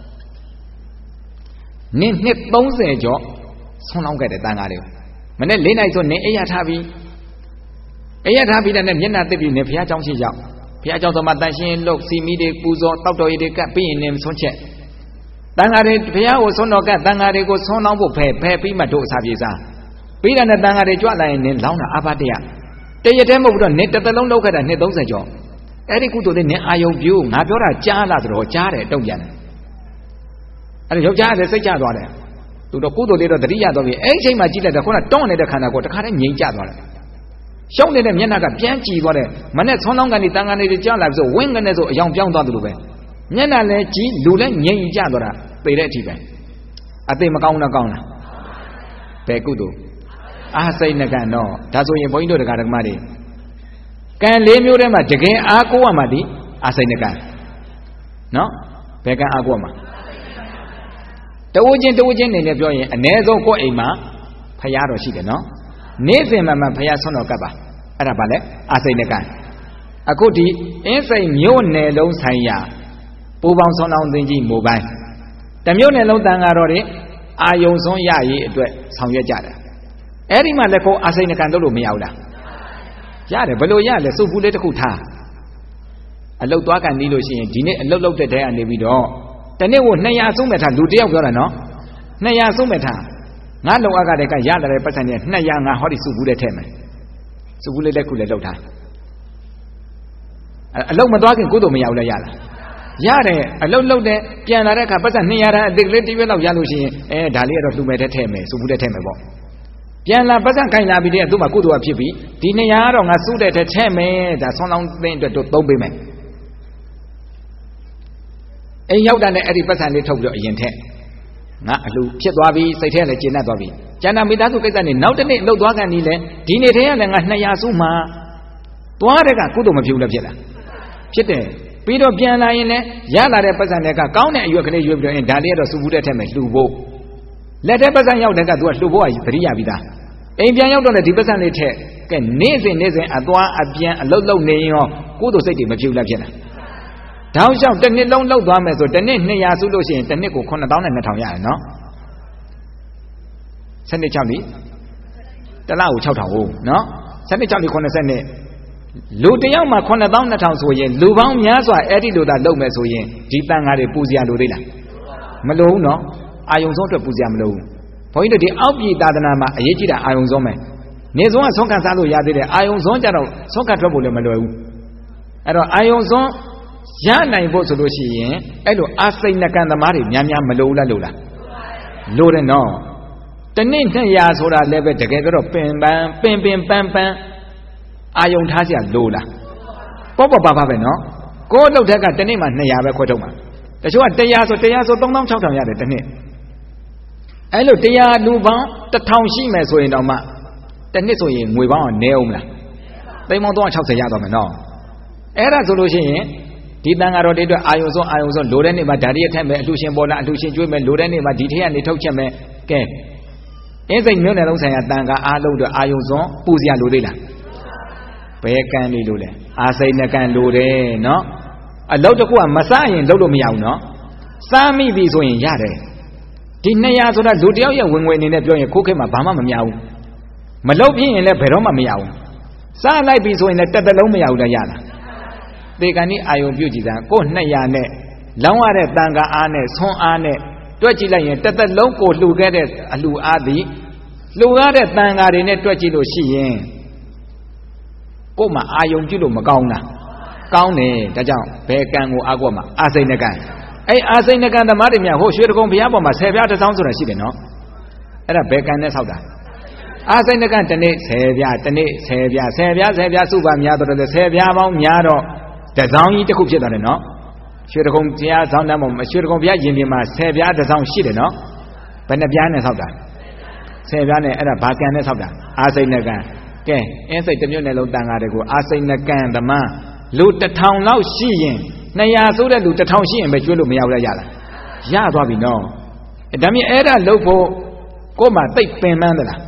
Speaker 1: နင်းနှစ်30ကျော်ဆွန်းလောင်းခဲ့တဲ့တန်ဃာတွေမနေ့4နိုင်ဆိုနင်းအိယာထားပြီးတဲ့နဲ့မျက်နှာတစ်ပြီးနေဘုရားကျောင်းရှိရောက်ဘုရားကျောင်းတော်မှာတန်ရှင်းလို့စီမီတွေပူဇော်တောက်တော်ရည်တွေကပ်ပြီးရင်နင်းဆွန်းချက်တန်ဃာတွေဘုရားကိုဆွန်းတော်ကတန်ဃာတွေကိုဆွန်းလောင်းဖို့ဖယ်ပြီးမှတို့အစာပြေစားပြီးတဲ့နဲ့တန်ဃာတွေကြွလာရင်နင်းလောင်းတာအဘတရားတရတဲ့မဟုတ်ဘူးတော့နင်းတစ်သက်လုံးလောက်ခဲ့တာနှစ်30ကျော်အဲ့ဒီကုသိုလ်တွေနင်းအာယုံပြိုးငါပြောတာကြားလားဆိုတော့ကြားတယ်တုံ့ပြန်တယ်အဲ့ဒါယောက်ျားလည်းစိတ်ချသွားတယ်သူတော့ကုသိုလ်လေးတော့တတိယသွားပြီအဲ့ဒီအချိန်မှာကြည့်လိုက်တော့ခုနတွန်းနေတဲ့ခန္ဓာကိုတခါတည်းငြိမ်ကျသွားတယ်ရှုံးနေတဲ့မျက်နှာကပြန်ကြည်သွားတယ်မနဲ့ဆွမ်းလောင်းကနေတန်ခါနေကြားလာပြီးဆိုဝင်းကနေဆိုအယောင်ပြောင်းသွားတယ်လို့ပဲမျက်နှာလည်းကြည်လူလည်းငြိမ်ကျသွားတာပေတဲ့အထိပဲအသိမကောင်းတော့ကောင်းလားဘယ်ကုသိုလ်အာစိဏကံတော့ဒါဆိုရင်ဘုန်းကြီးတို့တရားဓမ္မတွေကံ၄မျိုးထဲမှာတကယ်အားကိုးရမှာဒီအာစိဏကံနော်ဘယ်ကံအားကိုးရမှာတဝချင်းနေနဲ့ပြောရင်အ ਨੇ ဆုံးကိုယ့်အိမ်မှာဖယားတော်ရှိတယ်နော်နေ့စဉ်မှဖယားဆွမ်းတော်ကပ်ပါအဲ့ဒါဘာလဲအာစိဏကံအခုဒီအင်းစိန်မြို့နယ်လုံးဆိုင်ရာပူပေါင်းဆွမ်းတော်သင်ကြီးမိုဘိုင်းတမြို့နယ်လုံးတန်ဃာတော်တွေအာယုံဆွမ်းရရေးအတွက်ဆောင်ရွက်ကြတယ်အဲ့ဒီမှာလည်းကိုအာစိဏကံလုပ်လို့မရဘူးလားရတယ်ဘယ်လိုရလဲစုပ်ဘူးလေးတစ်ခုထားအလုတ်သွားကန်ပြီးလို့ရှိရင်ဒီနေ့အလုတ်လုပ်တဲ့တဲကနေပြီးတော့တနေ့ကို200ဆုံးမဲ့ထားလူတယောက်ပြောတာနော်200ဆုံးမဲ့ထားငါလုံအပ်ကတည်းကရလာတဲ့ပတ်စံနဲ့200ငါဟောဒီစုပ်ဘူးလေးထည့်မယ်စုပ်ဘူးလေးတစ်ခုလည်းလုပ်ထားအလုတ်မသွားခင်ကိုယ်တော့မရဘူးလဲရလားရတယ်အလုတ်လုပ်တဲ့ပြန်လာတဲ့အခါပတ်စံ200တန်းအစ်ကလေးတစ်ရွက်လောက်ရလို့ရှိရင်ဒါလေးကတော့လူမဲ့တဲ့ထည့်မယ်စုပ်ဘူးလေးထည့်မယ်ပေါ့ပြန်လာပတ်စံခိုင်လာပြီးတဲ့သူ့မှာကုသိုလ်ဖြစ်ပြီးဒီ200တော့ငါစုတဲ့ထက်ချက်မယ်ဒါဆောင်းလောင်းသိန်းအတွက်တို့သုံးပေးမယ်အိမ်ရောက်တာနဲ့အဲ့ဒီပတ်စံလေးထုတ်ပြီးတော့အရင်ထက်ငါအလှဖြစ်သွားပြီစိတ်ထဲလည်းကျေနပ်သွားပြီကျန်တာမိသားစုကိစ္စနဲ့နောက်တစ်နေ့လှုပ်သွားကန်ဒီလေဒီနေ့တည်းကလည်းငါ200စုမှာသွားတဲ့ကကုသိုလ်မဖြစ်ဘူးလားဖြစ်လားဖြစ်တယ်ပြီးတော့ပြန်လာရင်လည်းရလာတဲ့ပတ်စံတွေကကောင်းတဲ့အရွက်ကလေးရွေးပြီးတော့ဒါလေးကတော့စုဘူးတဲ့ထက်မယ်လှူဖို့လက်တဲ့ပတ်စံရောက်တဲ့ကသူကလှူဖို့ကသတိရပြီးသားအိမ်ပြန်ရောက်တော့လည်းဒီပတ်စံလေးထက်ကဲနေ့စဉ်အသွားအပြန်အလုတ်လုတ်နေရင်ရောကုသိုလ်စိတ်တွေမဖြစ်ဘူးလားဖြစ်လားတောင်းလျှောက်တစ်နှစ်လုံးလောက်သွားမယ်ဆိုတစ်နှစ်200စုလို့ရှိရင်တစ်နှစ်ကို9200ရတယ်နော်7နှစ်6နှစ်တစ်လကို6000ဟုတ်နော်7နှစ်6နှစ်80နှစ်လူတယောက်မှာ9200ဆိုရင်လူပေါင်းများစွာအဲ့ဒီလိုသာလုပ်မယ်ဆိုရင်ဒီတန်ဃာတွေပူဇော်လိုသေးလားမလိုဘူးနော်အာယုံဆုံးအတွက်ပူဇော်မလိုဘူးဘုန်းကြီးတို့ဒီအောက်ပြည်သာသနာမှာအရေးကြီးတာအာယုံဆုံးပဲနေဆုံးကဆုံးခံစားလို့ရသေးတယ်အာယုံဆုံးကြတော့ဆုံးခံထွက်ဖို့လည်းမလွယ်ဘူးအဲ့တော့အာယုံဆုံးရနိုင်ဖို့ဆိုလို့ရှိရင်အဲ့လိုအာစိဏကံသမားတွေများမလိုဘူးလားလိုတယ်နော်တနေ့200ဆိုတာလည်းပဲတကယ်တော့ပင်ပန်းအာယုံထားเสียလိုလားပေါ့ပါပဲနော်ကိုယ်လှုပ်တဲ့ကတနေ့မှ200ပဲခွဲထုတ်မှာတချို့က100ဆို3600ရတယ်တနေ့အဲ့လို100လူပေါင်း1000ရှိမယ်ဆိုရင်တော့မှတနှစ်ဆိုရင်ငွေပေါင်းနည်းအောင်မလားသိန်းပေါင်း360ရသွားမယ်နော်အဲ့ဒါဆိုလို့ရှိရင်ဒီတန်ဃာတော်တွေအတွက်အာယုံဆုံးလိုတဲ့နေ့မှာဓာရီရထက်မယ်အလှရှင်ပေါ်လာအလှရှင်ကျွေးမယ်လိုတဲ့နေ့မှာဒီထက်ကနေထုတ်ချက်မယ်ကဲအင်းစိတ်မျိုးနယ်လုံးဆိုင်ရာတန်ဃာအားလုံးအတွက်အာယုံဆုံးပူဇော်လိုသေးလားဘယ်ကံလေးလိုလဲအာစိဏကံလိုတယ်နော်အလုပ်တစ်ခုကမစားရင်လုပ်လို့မရဘူးနော်စားမိပြီဆိုရင်ရတယ်ဒီ200ဆိုတာလူတယောက်ရဲ့ဝင်ငွေအနေနဲ့ပြောရင်ခိုးခဲမှာဘာမှမများဘူးမလုပ်ပြင်းရင်လည်းဘယ်တော့မှမရဘူးစားလိုက်ပြီဆိုရင်လည်းတစ်လုံးမရဘူးလားရလားသေကံဤအာယုံပြုကြည့်တာကို200နဲ့လောင်းရတဲ့တန်ခါအားနဲ့ဆွန်းအားနဲ့တွက်ကြည့်လိုက်ရင်တစ်လုံးကိုလှူခဲ့တဲ့အလှူအားသည်လှူရတဲ့တန်ခါတွေနဲ့တွက်ကြည့်လို့ရှိရင်ကို့မှာအာယုံပြုလို့မကောင်းလားကောင်းတယ်ဒါကြောင့်ဘယ်ကံကိုအားကို့မှာအာစိဏကံအဲ့အာစိဏကံသမားတွေများဟိုရွှေတကုံဘုရားပေါ်မှာ10ပြားတစ်စောင်းဆိုတာရှိတယ်နော်အဲ့ဒါဘယ်ကံနဲ့ဆောက်တာအာစိဏကံတစ်နေ့10ပြားတစ်နေ့10ပြားစုပါများတော့တယ်10ပြားပေါင်းများတော့တစောင်းကြီးတစ်ခုဖြစ်သွားတယ်နော်ရွှေတကုံဘုရားဆောင်းတန်းပေါ်မှာရွှေတကုံဘုရားရင်ပြင်မှာ10ပြားတစ်စောင်းရှိတယ်နော်ဘယ်နှပြားနဲ့ဆောက်တာ10ပြားနဲ့အဲ့ဒါဘာကံနဲ့ဆောက်တာအာစိဏကံကဲအင်းစိတ်တစ်မျိုးနဲ့လုံးတန်ဃာတွေကိုအာစိဏကံသမားလူ1000လောက်ရှိရင်200ဆိုတဲ့လူ1000ရှိရင်ပဲကျွေးလို့မရဘူးလားရလားရသွားပြီနော်ဒါမြင်အဲ့ဒါလှုပ်ဖို့ကို့မှာသိပ်ပင်ပန်းသလား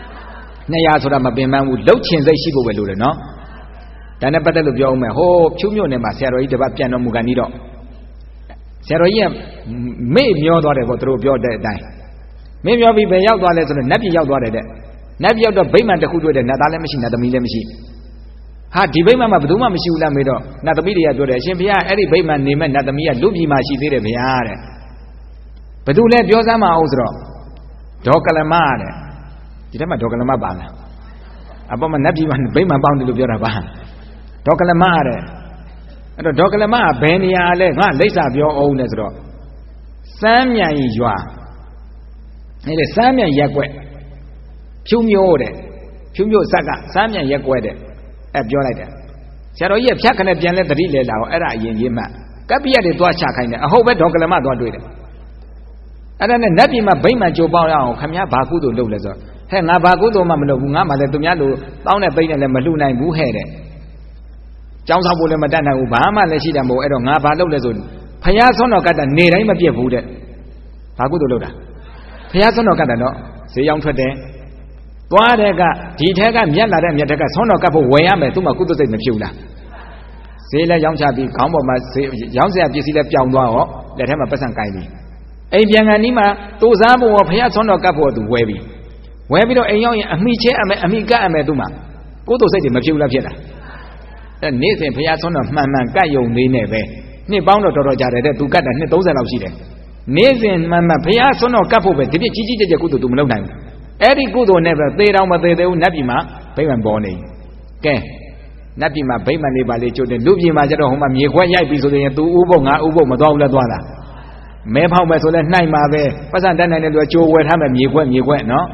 Speaker 1: 200ဆိုတာမပင်ပန်းဘူးလှုပ်ချင်စိတ်ရှိဖို့ပဲလိုတယ်နော်ဒါနဲ့ပတ်သက်လို့ပြောအောင်မယ်ဟိုဖြူးမြို့နယ်မှာဆရာတော်ကြီးတပတ်ပြန်တော်မူကန်ပြီးတော့ဆရာတော်ကြီးကမေ့မျောသွားတယ်ပေါ့သူတို့ပြောတဲ့အတိုင်းမေ့မျောပြီးဘယ်ရောက်သွားလဲဆိုတော့နတ်ပြည်ရောက်သွားတယ်တဲ့နတ်ပြည်ရောက်တော့ဗိမာန်တစ်ခုတွေ့တယ်နတ်သားလည်းမရှိနတ်သမီးလည်းမရှိဟာဒီဗိမာန်မှာဘယ်သူမှမရှိဘူးလားမေးတော့နတ်သမီးတွေကပြောတယ်အရှင်ဘုရားအဲ့ဒီဗိမာန်နေမဲ့နတ်သမီးကလူပြည်မှာရှိသေးတယ်ဘုရားတဲ့ဘယ်သူလဲပြောစမ်းမအောင်ဆိုတော့ဒေါကလမတဲ့ဒီထဲမှာဒေါကလမပါလားအပေါ်မှာနတ်ပြည်မှာဗိမာန်ပေါင်းတယ်လို့ပြောတာပါဒေါကလမတဲ့အဲ့တော့ဒေါကလမကဘယ်နေရာလဲငါလိပ်စာပြောအောင်လဲဆိုတော့စမ်းမြန်ရွာအဲ့ဒါစမ်းမြန်ရက်ွက်ဖြူးမျိုးတဲ့ဖြူးမျိုးဇက်ကစမ်းမြန်ရက်ွက်တဲ့အဲ့ပြောလိုက်တယ်ဆရာတော်ကြီးကဖြတ်ခနဲ့ပြန်လဲတတိလဲလာအောင်အဲ့ဒါအရင်ရေးမှကပ္ပိယတွေသွားချခိုင်းတယ်အဟုတ်ပဲဒေါကလမသွားတွေ့တယ်အဲ့ဒါနဲ့နတ်ပြည်မှာဗိမာန်ကြိုးပေါရအောင်ခမည်းဘာကုသိုလ်လုပ်လဲဆိုတော့ဟဲ့ငါဘာကုသိုလ်မှမလုပ်ဘူးငါမှလည်းသူများလိုတောင်းတဲ့ပိတ်နဲ့လည်းမလှူနိုင်ဘူးဟဲ့တဲ့ကျောင်းဆောင်ဖို့လည်းမတတ်နိုင်ဘူးဘာမှလည်းရှိတယ်မဟုတ်အဲ့တော့ငါဘာလုပ်လဲဆိုဖယားဆွမ်းတော်ကတ္တနေတိုင်းမပြည့်ဘူးတဲ့ဘာကုသိုလ်လုပ်တာဖယားဆွမ်းတော်ကတ္တတော့ဈေးရောက်ထွက်တယ်သွားတဲ့ကဒီထက်ကမြက်လာတဲ့မြက်ထက်ကဆွမ်းတော်ကပ်ဖို့ဝယ်ရမယ်သူမှကုသိုလ်စိတ်မဖြစ်ဘူးလားဈေးလည်းရောင်းချပြီးခေါင်းပေါ်မှာရောင်းစရာပစ္စည်းလည်းပြောင်းသွားရောလက်ထဲမှာပတ်စံကိုင်းပြီးအိမ်ပြန်ကန်ဒီမှာတူစားဖို့ဖယားဆွမ်းတော်ကပ်ဖို့သူဝယ်ပြီးတော့အိမ်ရောက်ရင်အမိချဲအမယ်အမိကပ်အမယ်သူမှကုသိုလ်စိတ်တွေမဖြစ်ဘူးလားဖြစ်တာအဲ့နေ့စဉ်ဖယားဆွမ်းတော်မှန်ကပ်ယုံလေးနဲ့ပဲနှစ်ပေါင်းတော့တော်တော်ကြာတယ်တဲ့သူကတ်တာနှစ်30လောက်ရှိတယ်နေ့စဉ်မှန်ဖယားဆွမ်းတော်ကပ်ဖို့ပဲဒီပြကြီးကျယ်ကုသိုလ်သူမလုပ်နိုင်ဘူးအဲ့ဒီကုသိုလ်နဲ့ပဲသေတောင်မသေသေးဘူးနတ်ပြည်မှာဗိမာန်ပေါ်နေကဲနတ်ပြည်မှာဗိမာန်လေးပါလေးကျုပ်တယ်လူပြည်မှာကျတော့ဟိုမှာမြေခွက်ရိုက်ပြီဆိုရင်သူဥပုပ်ငါဥပုပ်မသွားဘူးလားသွားလားမဲဖောက်မယ်ဆိုလဲနှိုက်မှာပဲပတ်စံတတ်နိုင်တဲ့လူကကြိုဝယ်ထားမယ်မြေခွက်နော်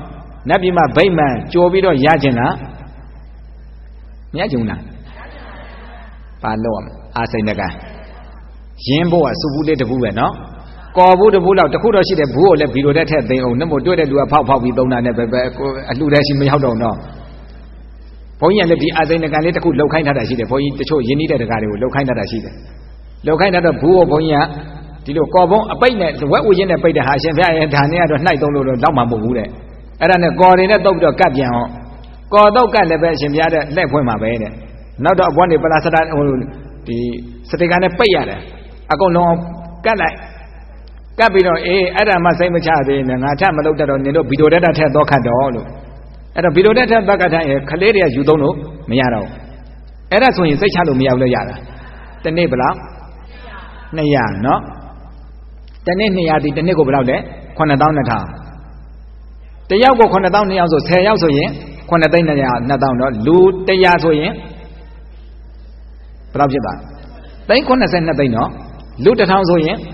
Speaker 1: နတ်ပြည်မှာဗိမ္မာန်ကြိုပြီးတော့ရကျင်လားမရကျင်လားဘာလို့အာစိဏကံရင်းဖို့ကစုဘူးလေးတဘူးပဲနော်ကော်ဘူးတဘူးလောက်တခုတော့ရှိတယ်ဘူးကိုလည်းဗီလိုတက်ထက်သိအောင်နှမို့တွေ့တဲ့လူကဖောက်ပြီးသုံးတာနဲ့ပဲအလှတဲ့ရှိမရောက်တော့နော်ဘုန်းကြီးကလည်းဒီအာစိဏကံလေးတခုလောက်ခိုင်းထားတာရှိတယ်ဘုန်းကြီးတချို့ယဉ်နေတဲ့တကားတွေကိုလောက်ခိုင်းထားတာရှိတယ်လောက်ခိုင်းထားတော့ဘူးကိုဘုန်းကြီးကဒီလိုကော်ပုံအပိတ်နဲ့ဝက်ဥရင်းနဲ့ပိတ်တဲ့ဟာအရှင်ဘုရားရဲ့ဒါနဲ့ကတော့နှိုက်သုံးလို့တော့လောက်မှာမဟုတ်ဘူးတဲ့အဲ့ဒါနဲ့ကော်တွေနဲ့တုပ်ပြီးတော့ကတ်ပြန်ဟောကော်တော့ကတ်လည်းပဲအရှင်ဘုရားတဲ့လက်ဖွင့်မှာပဲတဲ့နောက်တော့အဘွားနေပလာစတာဟိုဒီစတိကာနဲ့ပိတ်ရတယ်အကုန်လုံးကတ်လိုက်ကတ်ပြီးတော့အေးအဲ့ဒါမှစိတ်မချသေးနဲ့ငါထမလုပ်တတ်တော့နင်တို့ဗီဒီယိုတက်တာထက်တော့ခတ်တော့လို့အဲ့တော့ဗီဒီယိုတက်ထက်တော့ခတ်တိုင်းခလေးတွေကယူသုံးလို့မရတော့အဲ့ဒါဆိုရင်စိတ်ချလို့မရဘူးလို့ရတာတနေ့ဘယ်လောက်200နော်တနေ့200ဒီတနေ့ကိုဘယ်လောက်လဲ9200တယောက်ကို9200ဆို10ယောက်ဆိုရင်9200 2000တော့လူ100ဆိုရင်ဘယ်လောက်ဖြစ်သွား392သိန်းနော်လူ1000ဆိုရင်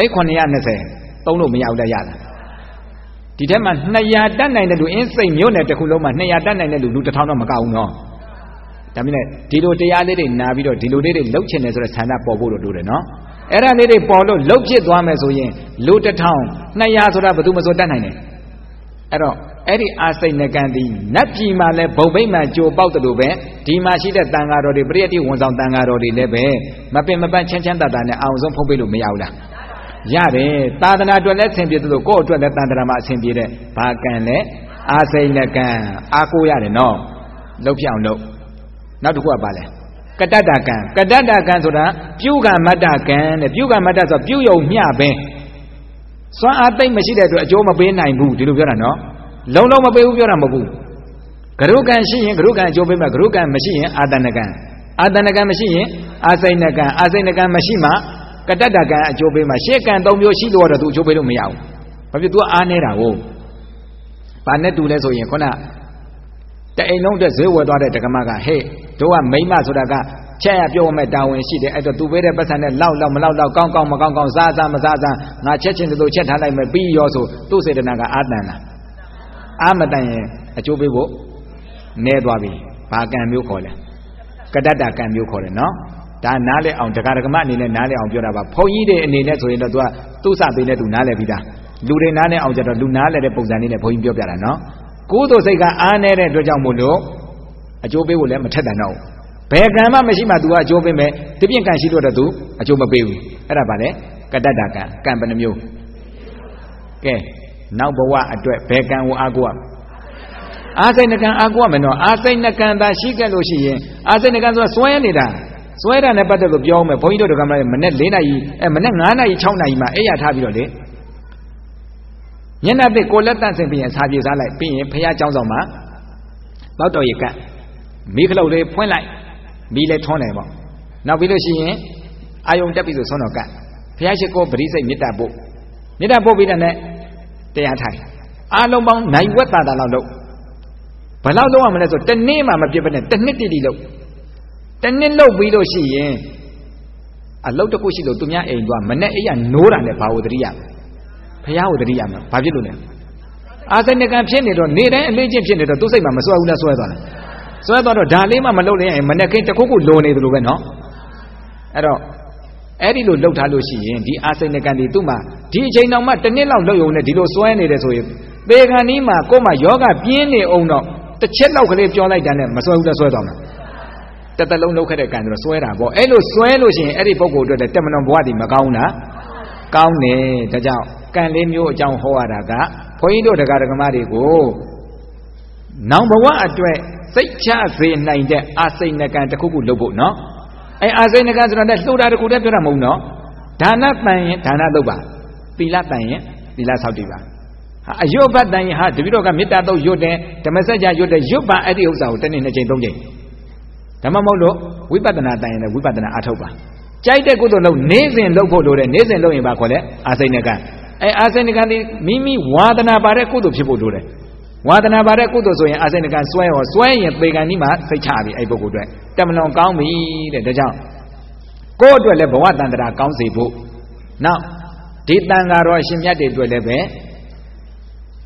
Speaker 1: 320သုံးလို့မရဘူးလားရတာဒီထဲမှာ200တက်နိုင်တဲ့လူအင်းစိတ်မျိုးနဲ့တစ်ခုလုံးမှာ200တက်နိုင်တဲ့လူ1000တော့မကောက်ဘူးနော်ဒါမြင်နဲ့ဒီလိုတရားလေးတွေနာပြီးတော့ဒီလိုလေးတွေလှုပ်ချင်တယ်ဆိုတဲ့ဆန္ဒပေါ်ဖို့လို့လိုတယ်နော်အဲ့ဒါလေးတွေပေါ်လို့လှုပ်ဖြစ်သွားမယ်ဆိုရင်လူ1000 200ဆိုတာဘယ်သူမှဆိုတတ်နိုင်တယ်အဲ့တော့အဲ့ဒီအာစိဏကံဒီနတ်ပြည်မှာလဲဘုံဗိမ္မာန်ကြိုပေါက်တယ်လို့ပဲဒီမှာရှိတဲ့တန်ဃာတော်တွေပရိယတ္တိဝန်ဆောင်တန်ဃာတော်တွေလည်းပဲမပင်မပန်းချမ်းချမ်းသာသာနဲ့အောင်ဆုံးဖုံးပေးလို့မရဘူးလားရတယ်သာသနာအတွက်လည်းအဆင်ပြေသလိုကိုယ့်အတွက်လည်းတန်ត្រာမှာအဆင်ပြေတဲ့ဘာကံလဲအာစိဏကံအာကိုရတယ်နော်လှုပ်ပြအောင်လှုပ်နောက်တစ်ခုကဘာလဲကတ္တတကံကတ္တတကံဆိုတာပြုကံမတ္တကံတဲ့ပြုကံမတ္တဆိုပြုယုံမျှပဲစွမ်းအားသိမ့်မရှိတဲ့အတွက်အကျိုးမပေးနိုင်ဘူးဒီလိုပြောတာနော်လုံးလုံးမပေးဘူးပြောတာမဟုတ်ဘူးကရုကံရှိရင်ကရုကံအကျိုးပေးမှာကရုကံမရှိရင်အာတဏကံအာတဏကံမရှိရင်အာစိဏကံအာစိဏကံမရှိမှကတ္တတကံအကျိုးပေးမှာရှေ့ကံ3မျိုးရှိလို့တော့သူအကျိုးပေးလို့မရဘူးဘာဖြစ် तू အားနေတာကိုဘာနဲ့တူလဲဆိုရင်ခုနတအိမ်လုံးအတွက်ဈေးဝယ်သွားတဲ့ဒကမကဟဲ့တို့ကမိမဆိုတာကချက်ရပြောမဲ့တာဝန်ရှိတယ်အဲ့တော့ तू ပေးတဲ့ပတ်စံနဲ့လောက်မလောက်ကောင်းမကောင်းစားမစားငါချက်ချင်းတူချက်ထားလိုက်မယ်ပြီးရောဆိုသူ့စေတနာကအာတန်လားအာမတန်ရင်အကျိုးပေးဖို့နဲသွားပြီဘာကံမျိုးခေါ်လဲကတ္တတကံမျိုးခေါ်တယ်နော်ဒါနားလဲအောင်ဒကာဒကမအနေနဲ့နားလဲအောင်ပြောတာပါဘုန်းကြီးတွေအနေနဲ့ဆိုရင်တော့ तू ကသူ့စပေးနဲ့ तू နားလဲပြီးသားလူတွေနားလဲအောင်ကြတော့လူနားလဲတဲ့ပုံစံလေးနဲ့ဘုန်းကြီးပြောပြတာနော်ကိုယ်တို့စိတ်ကအားနေတဲ့အတွက်ကြောင့်မို့လို့အကျိုးပေးဖို့လည်းမထက်တန်တော့ဘယ်ကံမှမရှိမှ तू ကအကျိုးပေးမယ်တပြင့်ကံရှိလို့တော့ तू အကျိုးမပေးဘူးအဲ့ဒါပါလေကတ္တတကံကံဘယ်နှမျိုးကဲနောက်ဘဝအတွက်ဘယ်ကံကိုအားကိုးရအာစိဏကံအားကိုးရမယ်နော်အာစိဏကံသာရှိခဲ့လို့ရှိရင်အာစိဏကံဆိုတာစွဲနေတာစွဲတာနဲ့ပတ်သက်လို့ပြောမယ်ဘုန်းကြီးတို့ကမှမနေ့4နာရီမနေ့9နာရီ6နာရီမှအဲ့ရထားပြီးတော့လေညနေသစ်ကိုလက်တန့်စင်ပြီးရင်စာပြေစားလိုက်ပြီးရင်ဖះเจ้าဆောင်မှာတောက်တော်ရကတ်မိခလုတ်လေးဖွင့်လိုက်မိလေးထွန်းတယ်ပေါ့နောက်ပြီးလို့ရှိရင်အာယုံတက်ပြီဆိုဆွမ်းတော်ကတ်ဖះရှိခိုးပရိစိတ်မေတ္တာပို့ပြီးတဲ့နဲ့တရားထိုင်အားလုံးပေါင်းနိုင်ဝက်တာလောက်လုပ်ဘယ်လောက်လုပ်ရမလဲဆိုတနေ့မှမပြတ်ဘဲနဲ့တစ်နှစ်တိတိလုပ်တစ်နှစ်လုပ်ပြီးလို့ရှိရင်အလုပ်တစ်ခုရှိလို့သူများအိမ်သွားမနဲ့အိယာနိုးတာနဲ့ဘာဝတ္တိရဖះဝတ္တိရမှာဘာဖြစ်လို့လဲအာစိဏကံဖြစ်နေတော့နေတိုင်းအလေးချင်းဖြစ်နေတော့သူ့စိတ်မှာမစွဲဘူးလားစွဲသွားတယ်စွဲသွားတော့ဒါလေးမှမလုပ်ရင်မနဲ့ခင်းတစ်ခုခုလိုနေသလိုပဲနော်အဲ့တော့အဲ့ဒီလိုလှုပ်ထားလို့ရှိရင်ဒီအာစိဏကံဒီသူ့မှာဒီအချိန်တောင်မှတစ်နှစ်လောက်လှုပ်ရုံနဲ့ဒီလိုစွဲနေတယ်ဆိုရင်ပေခန္ဒီမှာကိုယ်မှာယောဂပြင်းနေအောင်တော့တစ်ချက်လောက်ကလေးပြောလိုက်တာနဲ့မစွဲဘူးလားစွဲသွားမှာတစ်သက်လုံးလှုပ်ခဲ့တဲ့ကံဆိုတော့စွဲတာပေါ့အဲ့လိုစွဲလို့ရှိရင်အဲ့ဒီပုဂ္ဂိုလ်အတွက်လည်းတက်မလွန်ဘဝဒီမကောင်းလားကောင်းတယ်ဒါကြောင့်ကံလေးမျိုးအကြောင်းဟောရတာကဘုန်းကြီးတို့တရားဓမ္မတွေကိုနောင်ဘဝအတွက်စိတ်ချစေနိုင်တဲ့အာစိဏကံတစ်ခုခုလုပ်ဖို့နော်အဲအာစိဏကံဆိုတာလည်းလှူတာတစ်ခုတည်းပြောတာမဟုတ်နော်ဒါနတန်ရင်ဒါနလုပ်ပါသီလတန်ရင်သီလဆောက်တည်ပါအယုတ်ဘတ်တန်ရင်ဟာတပည့်တော်ကမေတ္တာတော့ရွတ်တယ်ဓမ္မစကြာရွတ်တယ်ရွတ်ပါအဲ့ဒီဥစ္စာကိုတစ်နေ့2ချိန်3ချိန်ဓမ္မမဟုတ်လို့ဝိပဿနာတန်ရင်လည်းဝိပဿနာအားထုတ်ပါကြိုက်တဲ့ကုသိုလ်လုပ်နေ့စဉ်လုပ်ဖို့လိုတယ်နေ့စဉ်လုပ်ရင်ပါခေါ်လဲအာစိဏကံအဲအာစိဏကံဒီမိမိဝါဒနာပါတဲ့ကုသိုလ်ဖြစ်ဖို့လိုတယ်ဝါဒနာပါတဲ့ကုသိုလ်ဆိုရင်အာစိဏကံစွဲရင်ပေကံဒီမှာစိတ်ချပြီအဲ့ပုဂ္ဂိုလ်အတွက်တမလွန်ကောင်းပြီတဲ့ဒါကြောင့်ကိုယ့်အတွက်လည်းဘဝတန်ត្រာကောင်းစေဖို့နောက်ဒီတန်ဃာတော်အရှင်မြတ်တွေအတွက်လည်းပဲ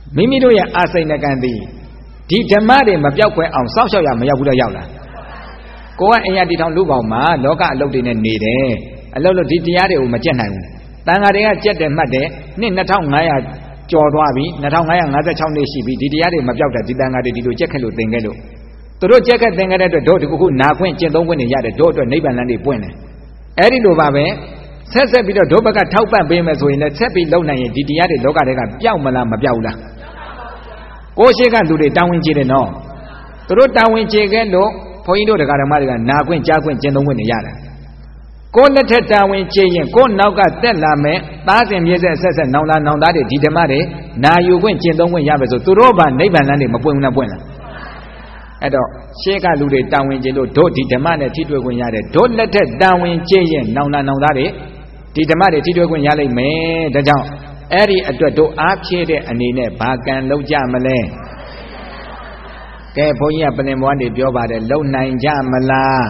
Speaker 1: Mimi do ya asai na kandi. Di Dhamma de mabiao kwe ang sao sao ya mayabu da yao la. Ko enya di thong lu baw ma loka alok de ne ne de. Alok lo diတရားတွေကိုမကြက်နိုင်ဘူး။တန်ဃာတွေကကြက်တယ်မှတ်တယ်။နှစ်2500ကျော်သွားပြီ2556နှစ်ရှိပြီဒီတရားတွေမပြောက်တာဒီတန်ဃာတွေဒီလိုကြက်ခက်လို့သင်ခဲ့လို့သူတို့ကြက်ခက်သင်ခဲ့တဲ့အတွက်တို့ဒီခုနာခွင့်ကျင့်သုံးခွင့်တွေရတယ်တို့အတွက်နိဗ္ဗာန်လမ်းတွေပွင့်တယ်အဲ့ဒီလိုပါပဲဆက်ပြီးတော့ဒုဘကထောက်ပံ့ပေးမယ်ဆိုရင်လည်းဆက်ပြီးလုံနိုင်ရင်ဒီတရားတွေလောကတွေကပျောက်မလားမပျောက်ဘူးလားကိုရှိကလူတွေတာဝန်ကျေတယ်နော်သူတို့တာဝန်ကျေခဲ့လို့ဘုန်းကြီးတို့တရားဓမ္မတွေကနာခွင့်ကြားခွင့်ကျင့်သုံးခွင့်တွေရတယ်ကိုလက်ထက်တာဝန်ကျေရင်ကိုနောက်ကတက်လာမယ်သားစဉ်မြေဆက်ဆက်ဆက်နောင်လာနောင်သားတွေဒီဓမ္မတွေနာယူခွင့်ကျင့်သုံးခွင့်ရမယ်ဆိုသူတို့ဘာနိဗ္ဗာန်လမ်းတွေမပွင့်ဘူးလားပွင့်လားအဲ့တော့ရှေးကလူတွေတာဝန်ကျေလို့တို့ဒီဓမ္မနဲ့ထိတွေ့ခွင့်ရတယ်တို့လက်ထက်တာဝန်ကျေရင်နောင်လာနောင်သားတွေဒီဓမ္မတွေထိတွေ့ခွင့်ရလိမ့်မယ်ဒါကြောင့်အဲ့ဒီအတွက်တို့အားဖြည့်တဲ့အနေနဲ့ဘာကံလုံးကြမလဲကဲဘုန်းကြီးကပြင်ပွားနေပြောပါတယ်လုံနိုင်ကြမလား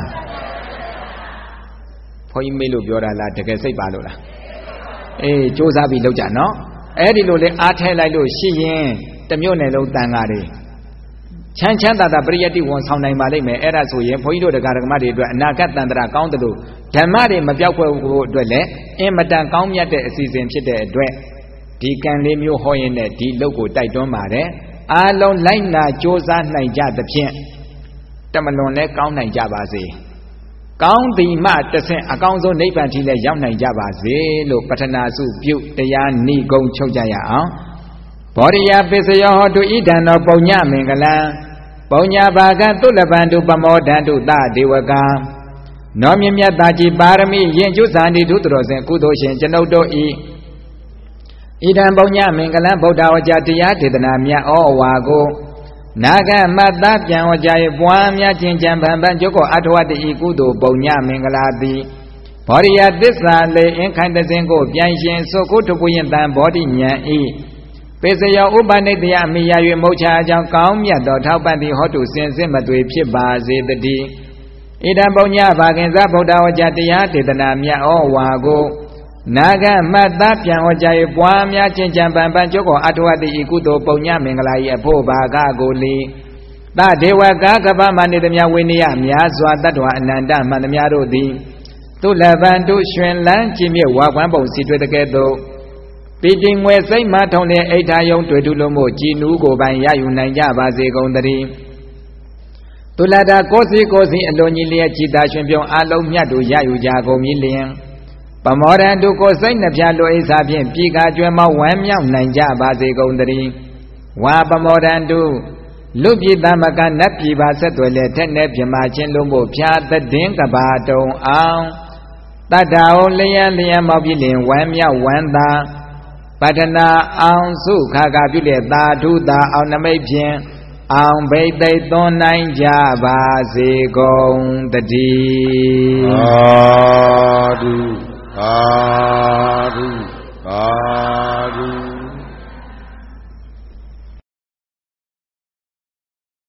Speaker 1: ဘုန်းကြီးမေးလို့ပြောတာလားတကယ်စိတ်ပါလို့လားအေးစူးစမ်းပြီးလုပ်ကြနော်အဲ့ဒီလိုလေအားထဲလိုက်လို့ရှိရင်တမျိုးနယ်လုံးတန်ဃာတွေချမ်းချမ်းသာသာပရိယတ္တိဝန်ဆောင်နိုင်ပါလိမ့်မယ်အဲ့ဒါဆိုရင်ဘုန်းကြီးတို့တရားဓမ္မတွေအတွက်အနာဂတ်တန်ត្រာကောင်းတယ်လို့ဓမ္မတွေမပြောက်ွယ်ဖို့အတွက်လည်းအင်မတန်ကောင်းမြတ်တဲ့အစီအစဉ်ဖြစ်တဲ့အတွက်ဒီကံလေးမျိုးဟောရင်လည်းဒီလုပ်ကိုတိုက်တွန်းပါတယ်အားလုံးလိုက်နာစူးစမ်းနိုင်ကြသဖြင့်တမလွန်လဲကောင်းနိုင်ကြပါစေကောင်းသည်မှတဆင့်အကောင်းဆုံးနိဗ္ဗာန်ထိလည်းရောက်နိုင်ကြပါစေလို့ပထနာစုပြုတရားနိဂုံချုပ်ကြရအောင်ဘောရိယပိစယောဟောတုဣဒံသောပုံညမင်္ဂလံပုံညဘာကသုလပန္တုပမောဒန္တုသဒေဝကံနောမြမြတ်တာကြီးပါရမီယင်ကျုဇာတိဒုတတော်စဉ်ကုသိုလ်ရှင်ကျွန်ုပ်တို့ဤဣဒံပုံညမင်္ဂလံဗုဒ္ဓဝါကြတရားဒေသနာမြတ်ဩဝါကိုနာဂမတ္တပြန်ဝကြ၏ပွားများခြင်းကြံပံပံကျုပ်ကိုအထဝတ္တိကုသိုလ်ပုံညမင်္ဂလာတိဘောရိယသစ္စာလေအင်ခိုင်တစဉ်ကိုပြန်ရှင်သုကုထုပုယင်တံဘောဓိဉာဏ်ဤပေစယောဥပနိတယအမိယာ၍မုတ်ချအကြောင်းကောင်းမြတ်သောထောက်ပံ့သည့်ဟောတုစင်စစ်မသွေဖြစ်ပါစေတည်းဣဒံပုံညဘာခင်ဇဗုဒ္ဓဝါကြတရားဒေသနာမြတ်ဩဝါကိုနာဂမတ္တပြန်ဝကြ၏ပွားများခြင်းကြံပံပံကျုပ်ကိုအထဝတ္တိဤကုသိုလ်ပုံညမင်္ဂလာ၏အဖို့ဘာကကိုလီသဒေဝကကပ္ပမနေသမျှဝိနည်းများစွာတတ္တဝအနန္တမှန်သမျှတို့သည်သူလဗန္တုရွှင်လန်းကြည်မြဲဝါကွမ်းပုံစီတွေ့တကဲ့သို့ပိတိငွယ်စိတ်မှထုံတဲ့အိဋ္ဌာယုံတွေ့ထုလို့မို့ကြည်နူးကိုပိုင်ရယူနိုင်ကြပါစေကုန်သတည်းသူလတာကိုစီအလွန်ကြီးလျက်ကြည်သာရွှင်ပြုံအလုံးမြတ်တို့ရယူကြကုန်မည်လျင်ပမောဒန္တုကိုစိတ်နှပြလိုအိစာဖြင့်ပြည်ကာကျွဲမောဝမ်းမြောက်နိုင်ကြပါစေကုန်သတည်းဝါပမောဒန္တုလူပြည်သမကနတ်ပြည်ပါဆက်သွယ်လေထက်နဲ့ပြမချင်းလုံးဖို့ဖြာသတင်းကဘာတုံအောင်တတ္တဝလျံမောက်ပြည်လင်ဝမ်းမြောက်ဝမ်းသာပတ္ထနာအောင်စုခါကပြုလေသာဓုသာအောင်နမိတ်ဖြင့်အောင်ဘိသိက်သွန်နိုင်ကြပါစေကုန်တည်း